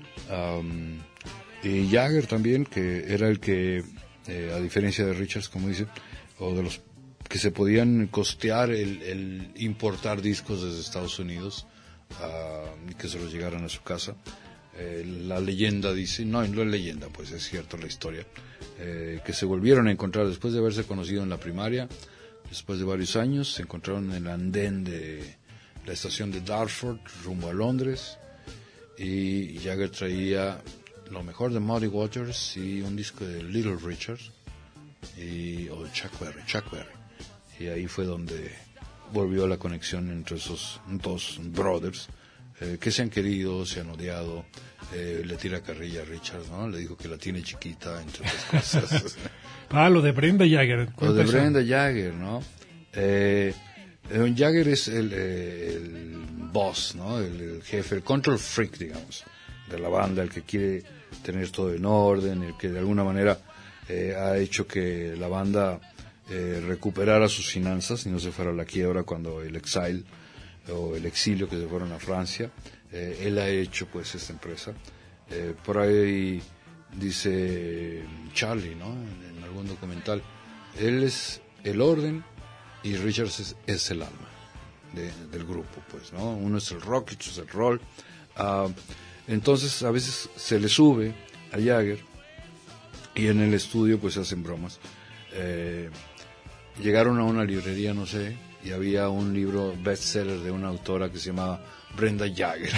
y Jagger también, que era el que, a diferencia de Richards, como dice, o de los que se podían costear el importar discos desde Estados Unidos y que se los llegaran a su casa. La leyenda dice, no es leyenda, pues es cierto la historia, que se volvieron a encontrar después de haberse conocido en la primaria, después de varios años, se encontraron en el andén de la estación de Dartford, rumbo a Londres, y Jagger traía lo mejor de Muddy Waters y un disco de Little Richard, o Chuck Berry, y ahí fue donde volvió la conexión entre esos dos brothers, que se han querido, se han odiado. Le tira carrilla a Richard, ¿no? Le dijo que la tiene chiquita, entre otras cosas. Lo de Brenda Jagger. Lo de Brenda Jagger, ¿no? Jagger es el boss, ¿no? El jefe, el control freak, digamos, de la banda, el que quiere tener todo en orden, el que de alguna manera ha hecho que la banda recuperara sus finanzas y no se fuera a la quiebra cuando el exile o el exilio, que se fueron a Francia. Él ha hecho pues esta empresa. Por ahí dice Charlie, ¿no? En algún documental, él es el orden y Richards es el alma del grupo, pues, ¿no? Uno es el rock, otro es el roll. Entonces a veces se le sube a Jagger y en el estudio pues hacen bromas. Llegaron a una librería, no sé, y había un libro bestseller de una autora que se llamaba Brenda Jagger.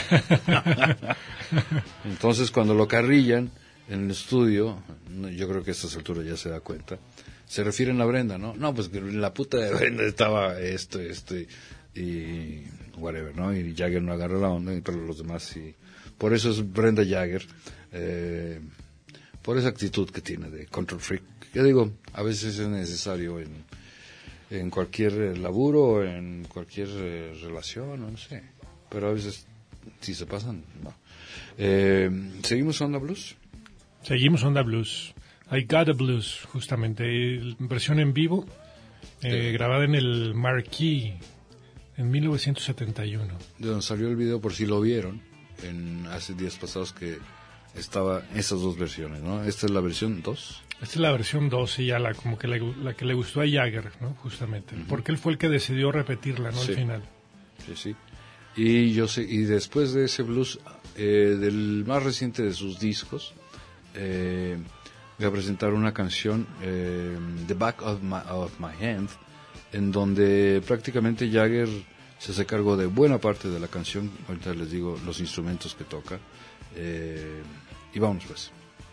Entonces cuando lo carrillan en el estudio, yo creo que a estas alturas ya se da cuenta, se refieren a Brenda, ¿no? No, pues que la puta de Brenda estaba esto, y whatever, ¿no? Y Jagger no agarra la onda, pero los demás sí. Por eso es Brenda Jagger, por esa actitud que tiene de control freak. Yo digo, a veces es necesario en cualquier laburo, en cualquier relación, no sé. Pero a veces, si se pasan, no. ¿Seguimos Onda Blues? Seguimos Onda Blues. I Got a Blues, justamente, versión en vivo, grabada en el Marquee en 1971. De donde salió el video, por si lo vieron, hace días pasados, que estaba esas dos versiones, ¿no? Esta es la versión 2. Esta es la versión 2, y ya la que le gustó a Jagger, ¿no? Justamente, porque él fue el que decidió repetirla, ¿no? Sí. Al final. Sí. Y después de ese blues, del más reciente de sus discos, voy a presentar una canción, The Back of My Hand, en donde prácticamente Jagger se hace cargo de buena parte de la canción. Ahorita les digo los instrumentos que toca, y vamos pues.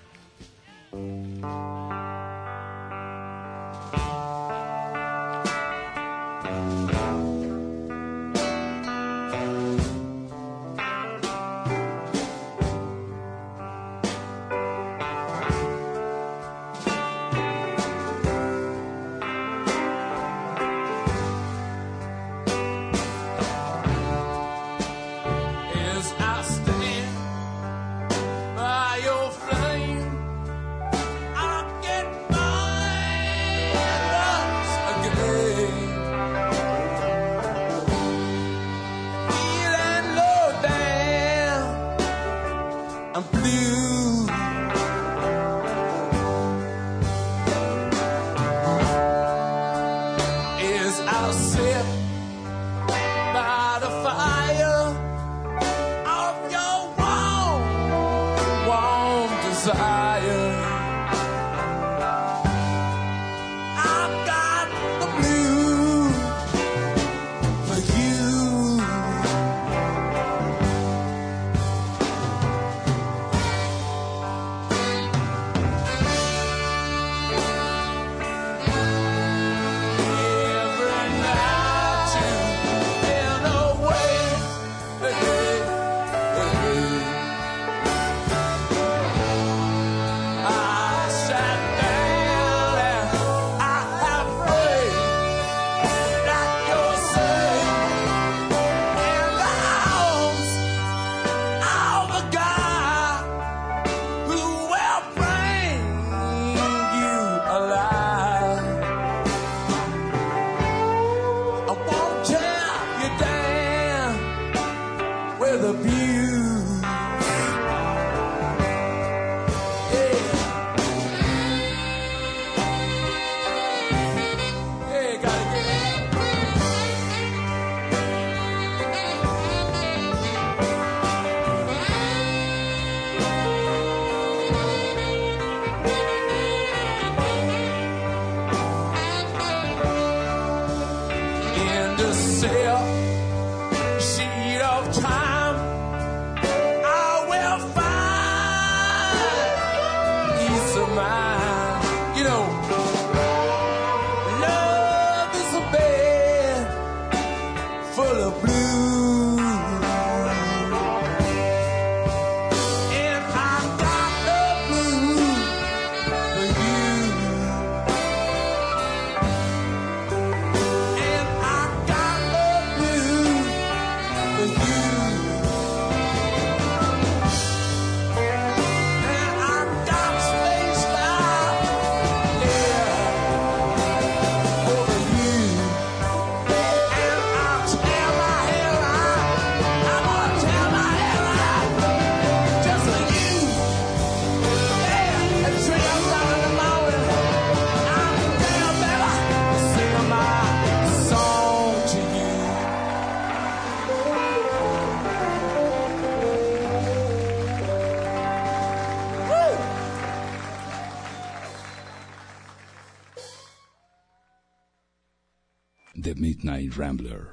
The Midnight Rambler.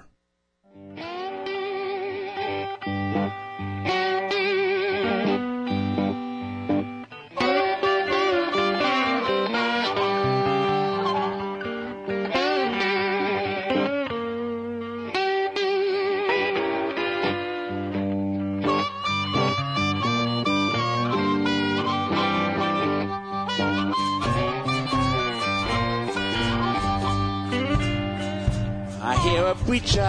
hear a preacher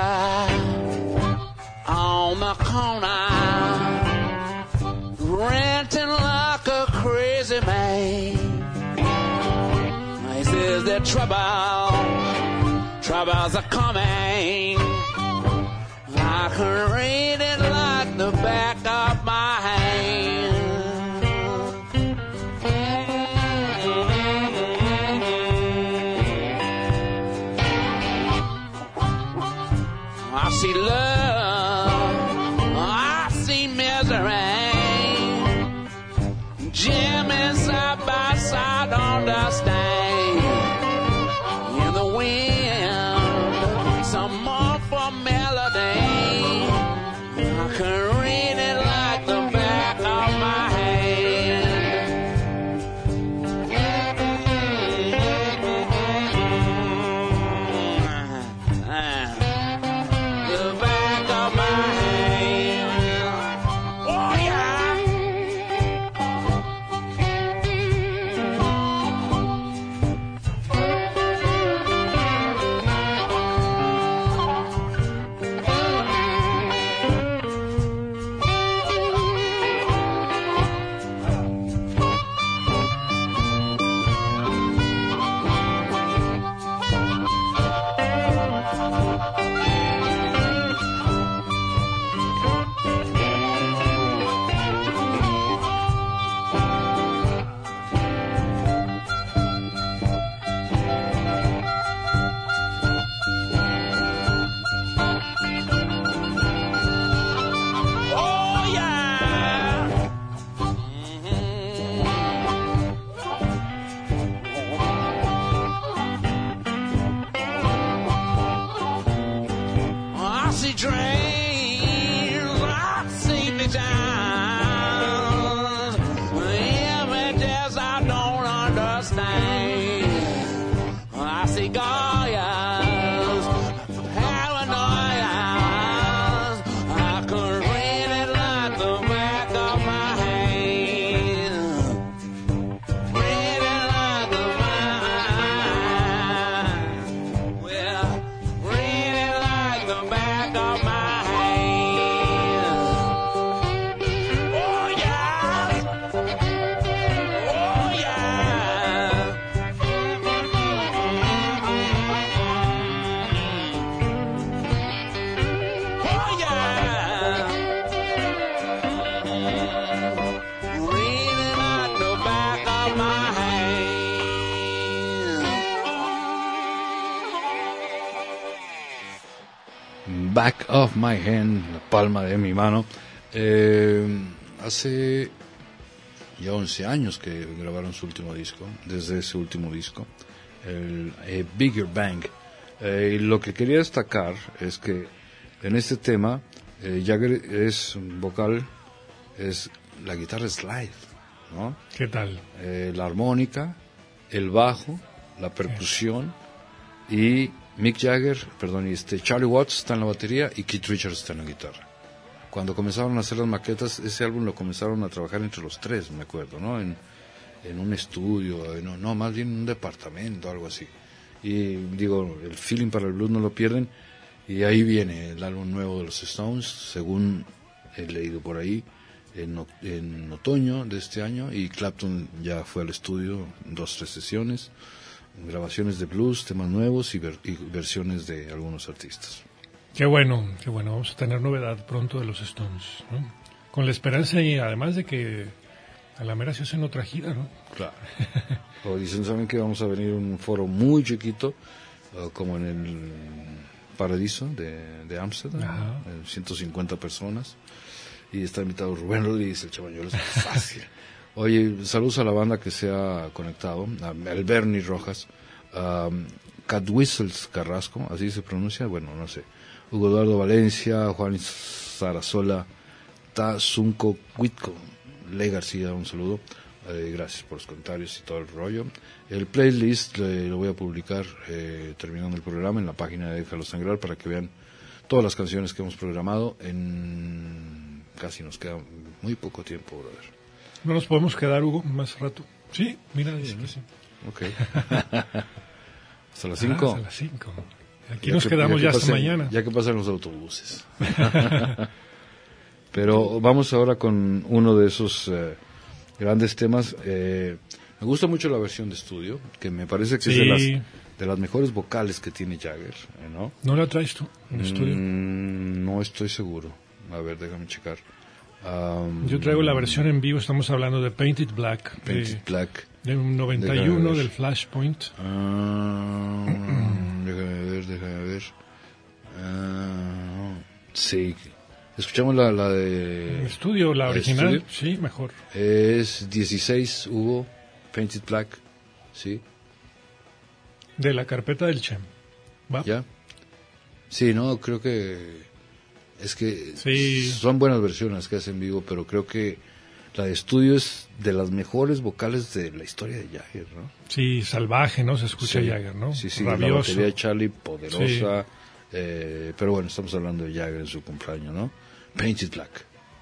on the corner ranting like a crazy man. He says that troubles are coming. I can read it like the back of my hand. I see love, I see misery, jamming side by side on the stand. In the wind, some mournful melody, I can read it like the back of my hand. The back of my hand. Oh yeah. Oh yeah. I see dreams, I see visions, images I don't understand. I see Goya's paranoias. I could read it like the back of my hand. Read it like the back. Well, read it like the back of my hand. Oh yeah. Oh yeah. Oh yeah. Read it like the back of my hand. Back of my hand, la palma de mi mano. Hace ya 11 años que grabaron su último disco, desde ese último disco, el Bigger Bang. Y lo que quería destacar es que en este tema Jagger es vocal, la guitarra slide, ¿no? ¿Qué tal? La armónica, el bajo, la percusión y Mick Jagger, perdón, Charlie Watts está en la batería y Keith Richards está en la guitarra. Cuando comenzaron a hacer las maquetas, ese álbum lo comenzaron a trabajar entre los tres, me acuerdo, ¿no? En un estudio, no, más bien en un departamento, algo así. Y digo, el feeling para el blues no lo pierden. Y ahí viene el álbum nuevo de los Stones, según he leído por ahí, en otoño de este año. Y Clapton ya fue al estudio, 2-3 sesiones, grabaciones de blues, temas nuevos y versiones de algunos artistas. Qué bueno, qué bueno. Vamos a tener novedad pronto de los Stones, ¿no? Con la esperanza y además de que a la mera se hacen otra gira, ¿no? Claro. O dicen, ¿saben que vamos a venir a un foro muy chiquito, como en el Paradiso de Ámsterdam, 150 personas, y está invitado Rubén Rodríguez, el Chabañuelos, es fácil. Oye, saludos a la banda que se ha conectado, el Bernie Rojas, Cat Whistles Carrasco, así se pronuncia, bueno, no sé, Hugo Eduardo Valencia, Juan Sarasola, Tazunco Huitco, Le García, un saludo, gracias por los comentarios y todo el rollo. El playlist lo voy a publicar terminando el programa en la página de Déjalo Sangrar para que vean todas las canciones que hemos programado. Casi nos queda muy poco tiempo, brother. ¿No nos podemos quedar, Hugo, más rato? Sí, mira, dice que sí. Ok. ¿Hasta las 5? Hasta las 5. Aquí nos quedamos ya hasta mañana. Ya que pasan los autobuses. Pero vamos ahora con uno de esos grandes temas. Me gusta mucho la versión de estudio, que me parece que es de las mejores vocales que tiene Jagger, ¿no? ¿No la traes tú en estudio? No estoy seguro. A ver, déjame checar. Yo traigo la versión en vivo, estamos hablando de Painted Black. Black. De un 91 del Flashpoint. Déjame ver. Sí. Escuchamos la de... En estudio, la original, estudio. Sí, mejor. Es 16 Hugo, Painted Black, sí. De la carpeta del Chem. ¿Va? ¿Ya? Sí, no, creo que... Es que sí. Son buenas versiones que hacen en vivo, pero creo que la de estudio es de las mejores vocales de la historia de Jagger, ¿no? Sí, salvaje, ¿no? Se escucha Jagger, ¿no? Sí, rabioso. La batería de Charlie, poderosa. Sí. Pero bueno, estamos hablando de Jagger en su cumpleaños, ¿no? Painted Black.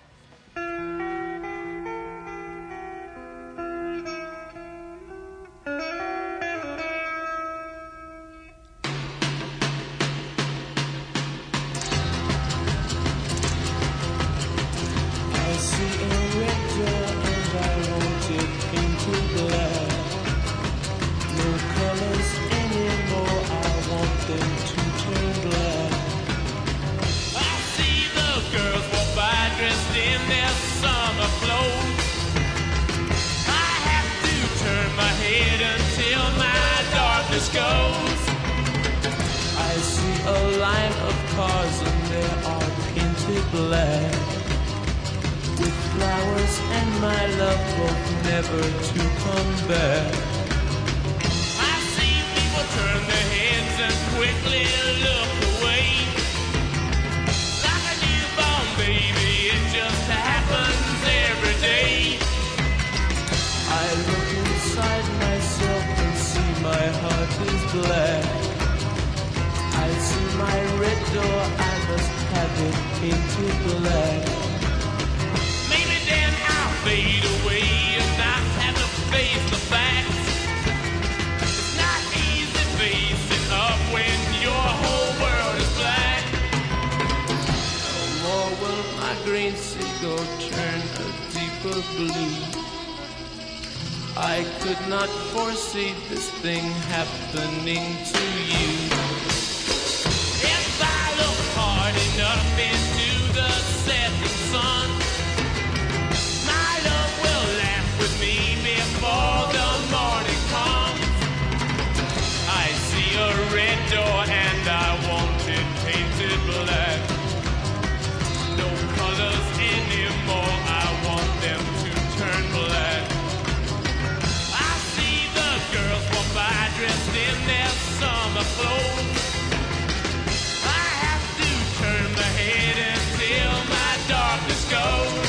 I could not foresee this thing happening to you. If I look hard enough into the setting sun, my love will laugh with me before the morning comes. I see a red door and I want it painted black. No colors anymore, I want them to turn black. Girls walk by dressed in their summer clothes. I have to turn my head until my darkness goes.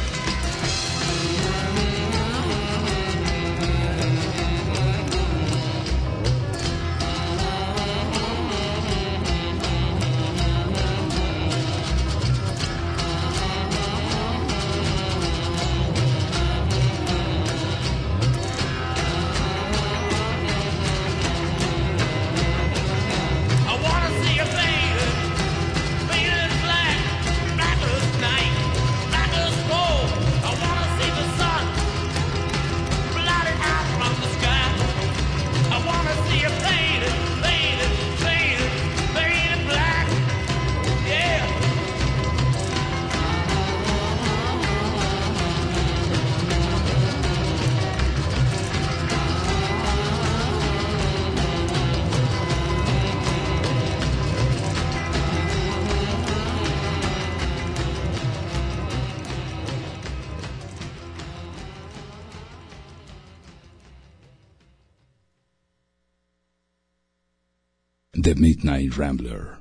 The Midnight Rambler.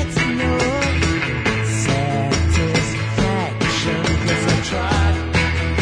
Satisfaction, 'cause I tried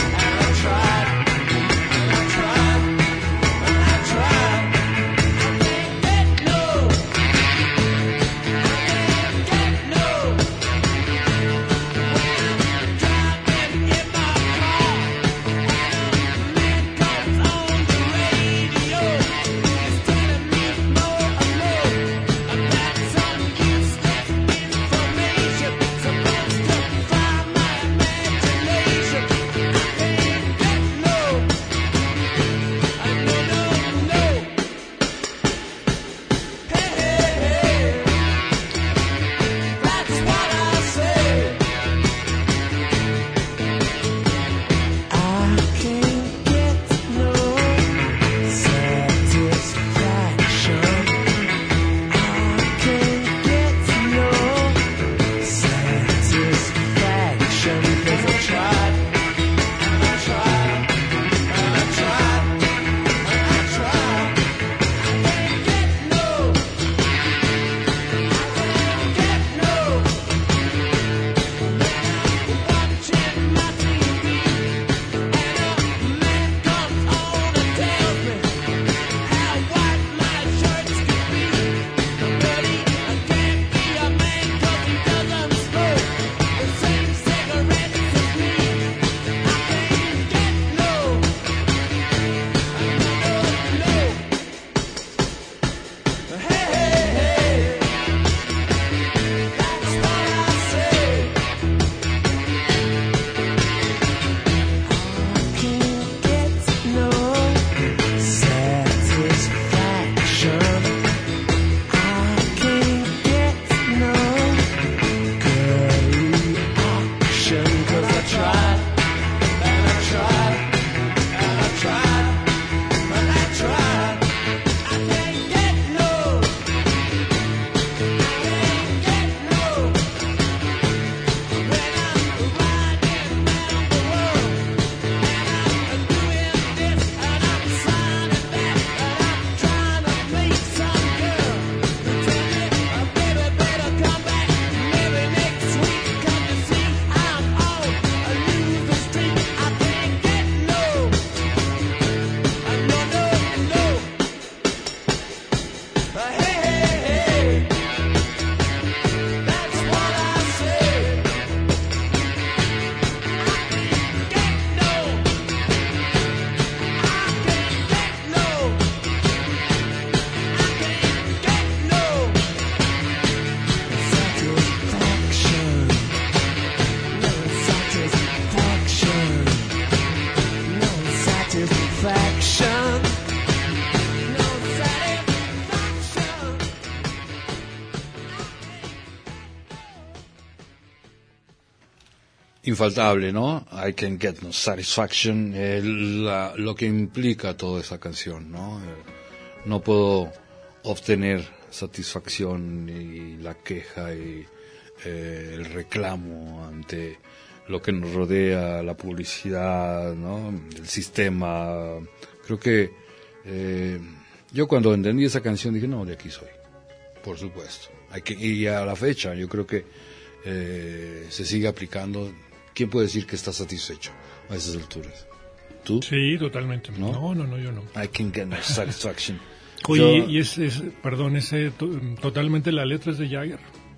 infaltable, ¿no? I Can Get No Satisfaction, lo que implica toda esa canción, ¿no? No puedo obtener satisfacción y la queja y el reclamo ante lo que nos rodea, la publicidad, ¿no? El sistema. Creo que yo cuando entendí esa canción dije, no, de aquí soy, por supuesto. Y a la fecha yo creo que se sigue aplicando. ¿Quién puede decir que está satisfecho a esas alturas? ¿Tú? Sí, totalmente. No, yo no. I Can Get No Satisfaction. Oye, y perdón, totalmente la letra es de Jagger.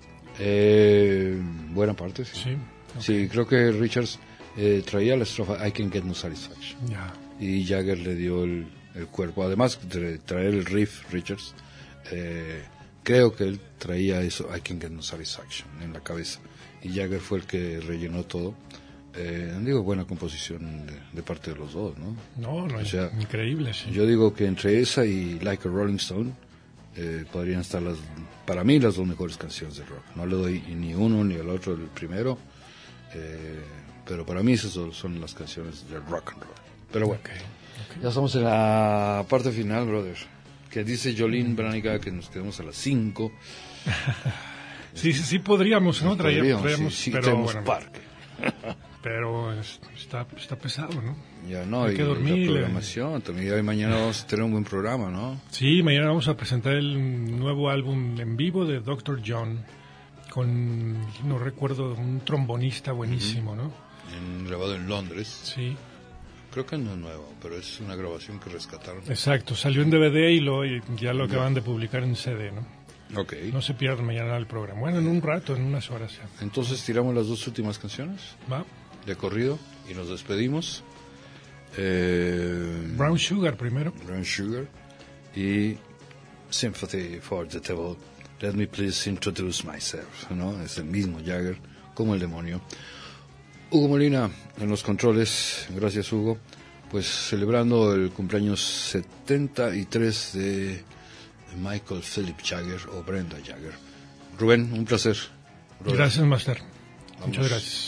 Buena parte, sí. Sí, okay. Sí, creo que Richards traía la estrofa I Can Get No Satisfaction. Ya. Y Jagger le dio el cuerpo. Además de traer el riff, Richards, creo que él traía eso, I Can Get No Satisfaction, en la cabeza. Y Jagger fue el que rellenó todo. Buena composición de parte de los dos, ¿no? No, o sea, increíble, sí. Yo digo que entre esa y Like a Rolling Stone podrían estar para mí las dos mejores canciones de rock. No le doy ni uno ni al otro el primero, pero para mí esas son las canciones de rock and roll. Pero bueno, okay. Ya estamos en la parte final, brother. Que dice Jolene Branica que nos quedemos a las 5. Sí, podríamos, ¿no? Traíamos, sí, pero tenemos bueno, parque. Pero está pesado, ¿no? Ya no, hay que dormir. La programación, también mañana vamos a tener un buen programa, ¿no? Sí, mañana vamos a presentar el nuevo álbum en vivo de Dr. John, con, no recuerdo, un trombonista buenísimo, ¿no? Grabado en Londres. Sí. Creo que no es nuevo, pero es una grabación que rescataron. Exacto, salió en DVD y ya lo acaban de publicar en CD, ¿no? Okay. No se pierdan mañana el programa. Bueno, en un rato, en unas horas ya. Entonces tiramos las dos últimas canciones. Va. De corrido y nos despedimos. Brown Sugar primero. Brown Sugar y Sympathy for the Devil. Let me please introduce myself, ¿no? Es el mismo Jagger como el demonio. Hugo Molina en los controles. Gracias, Hugo. Pues celebrando el cumpleaños 73 de Michael Philip Jagger o Brenda Jagger. Rubén, un placer. Brother. Gracias, Master. Vamos. Muchas gracias.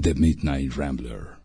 The Midnight Rambler.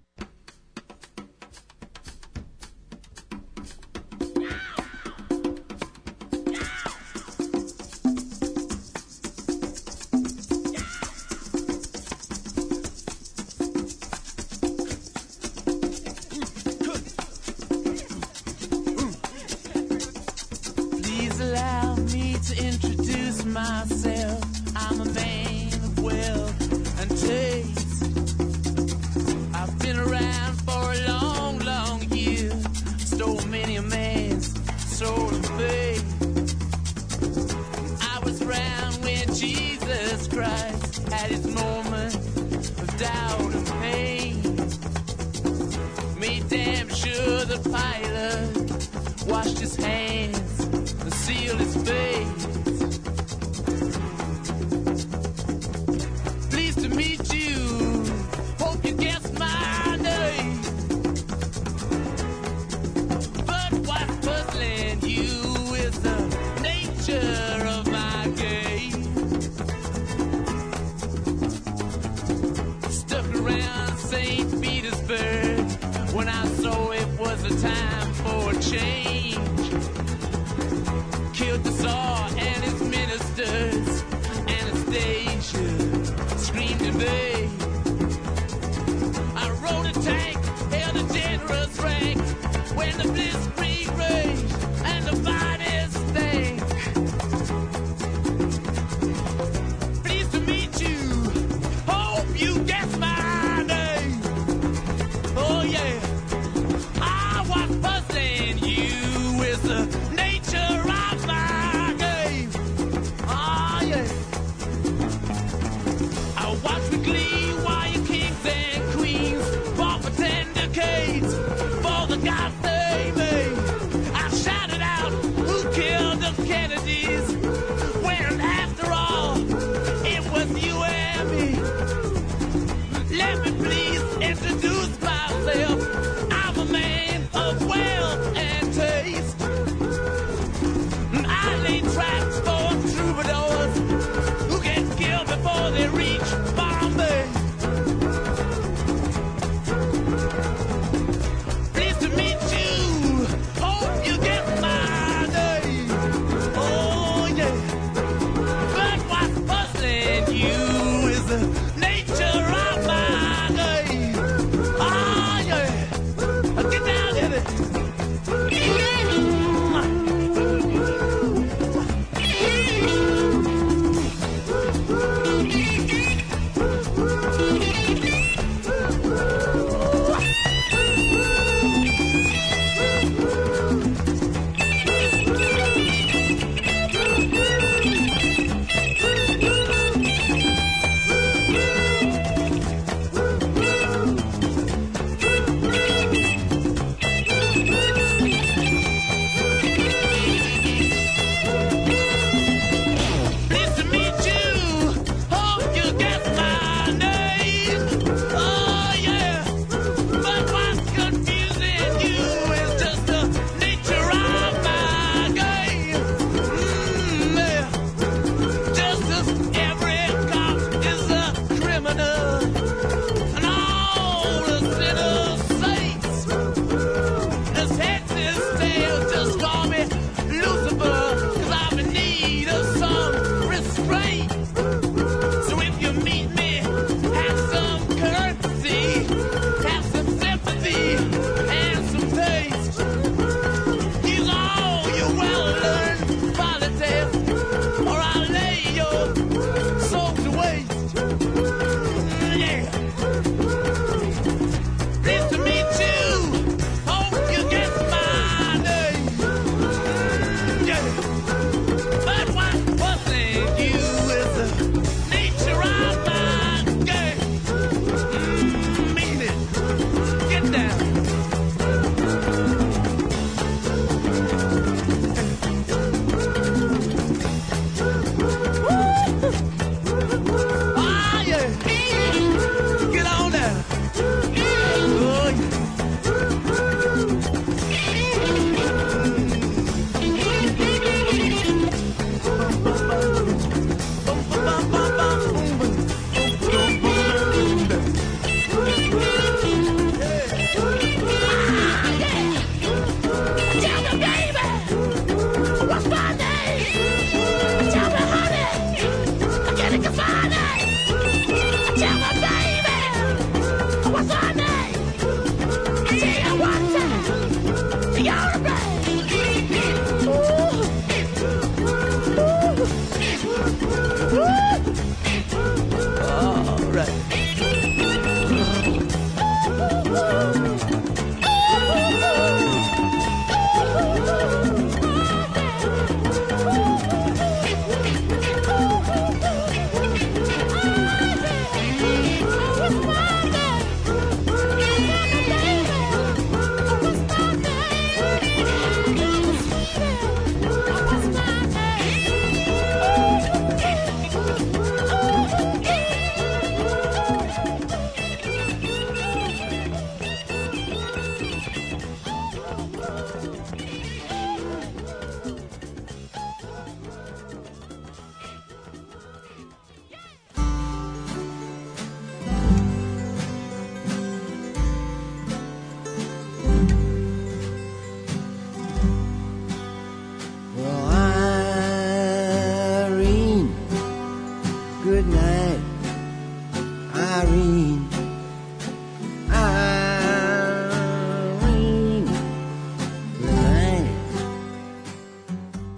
Pleased to meet you. Hope you get my name. Oh.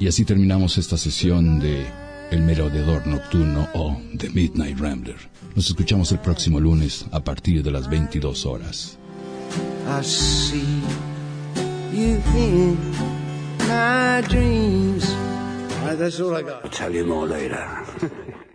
Y así terminamos esta sesión de El Merodeador Nocturno o The Midnight Rambler. Nos escuchamos el próximo lunes a partir de las 22 horas. I see you in my dreams. That's all I got. I'll tell you more later.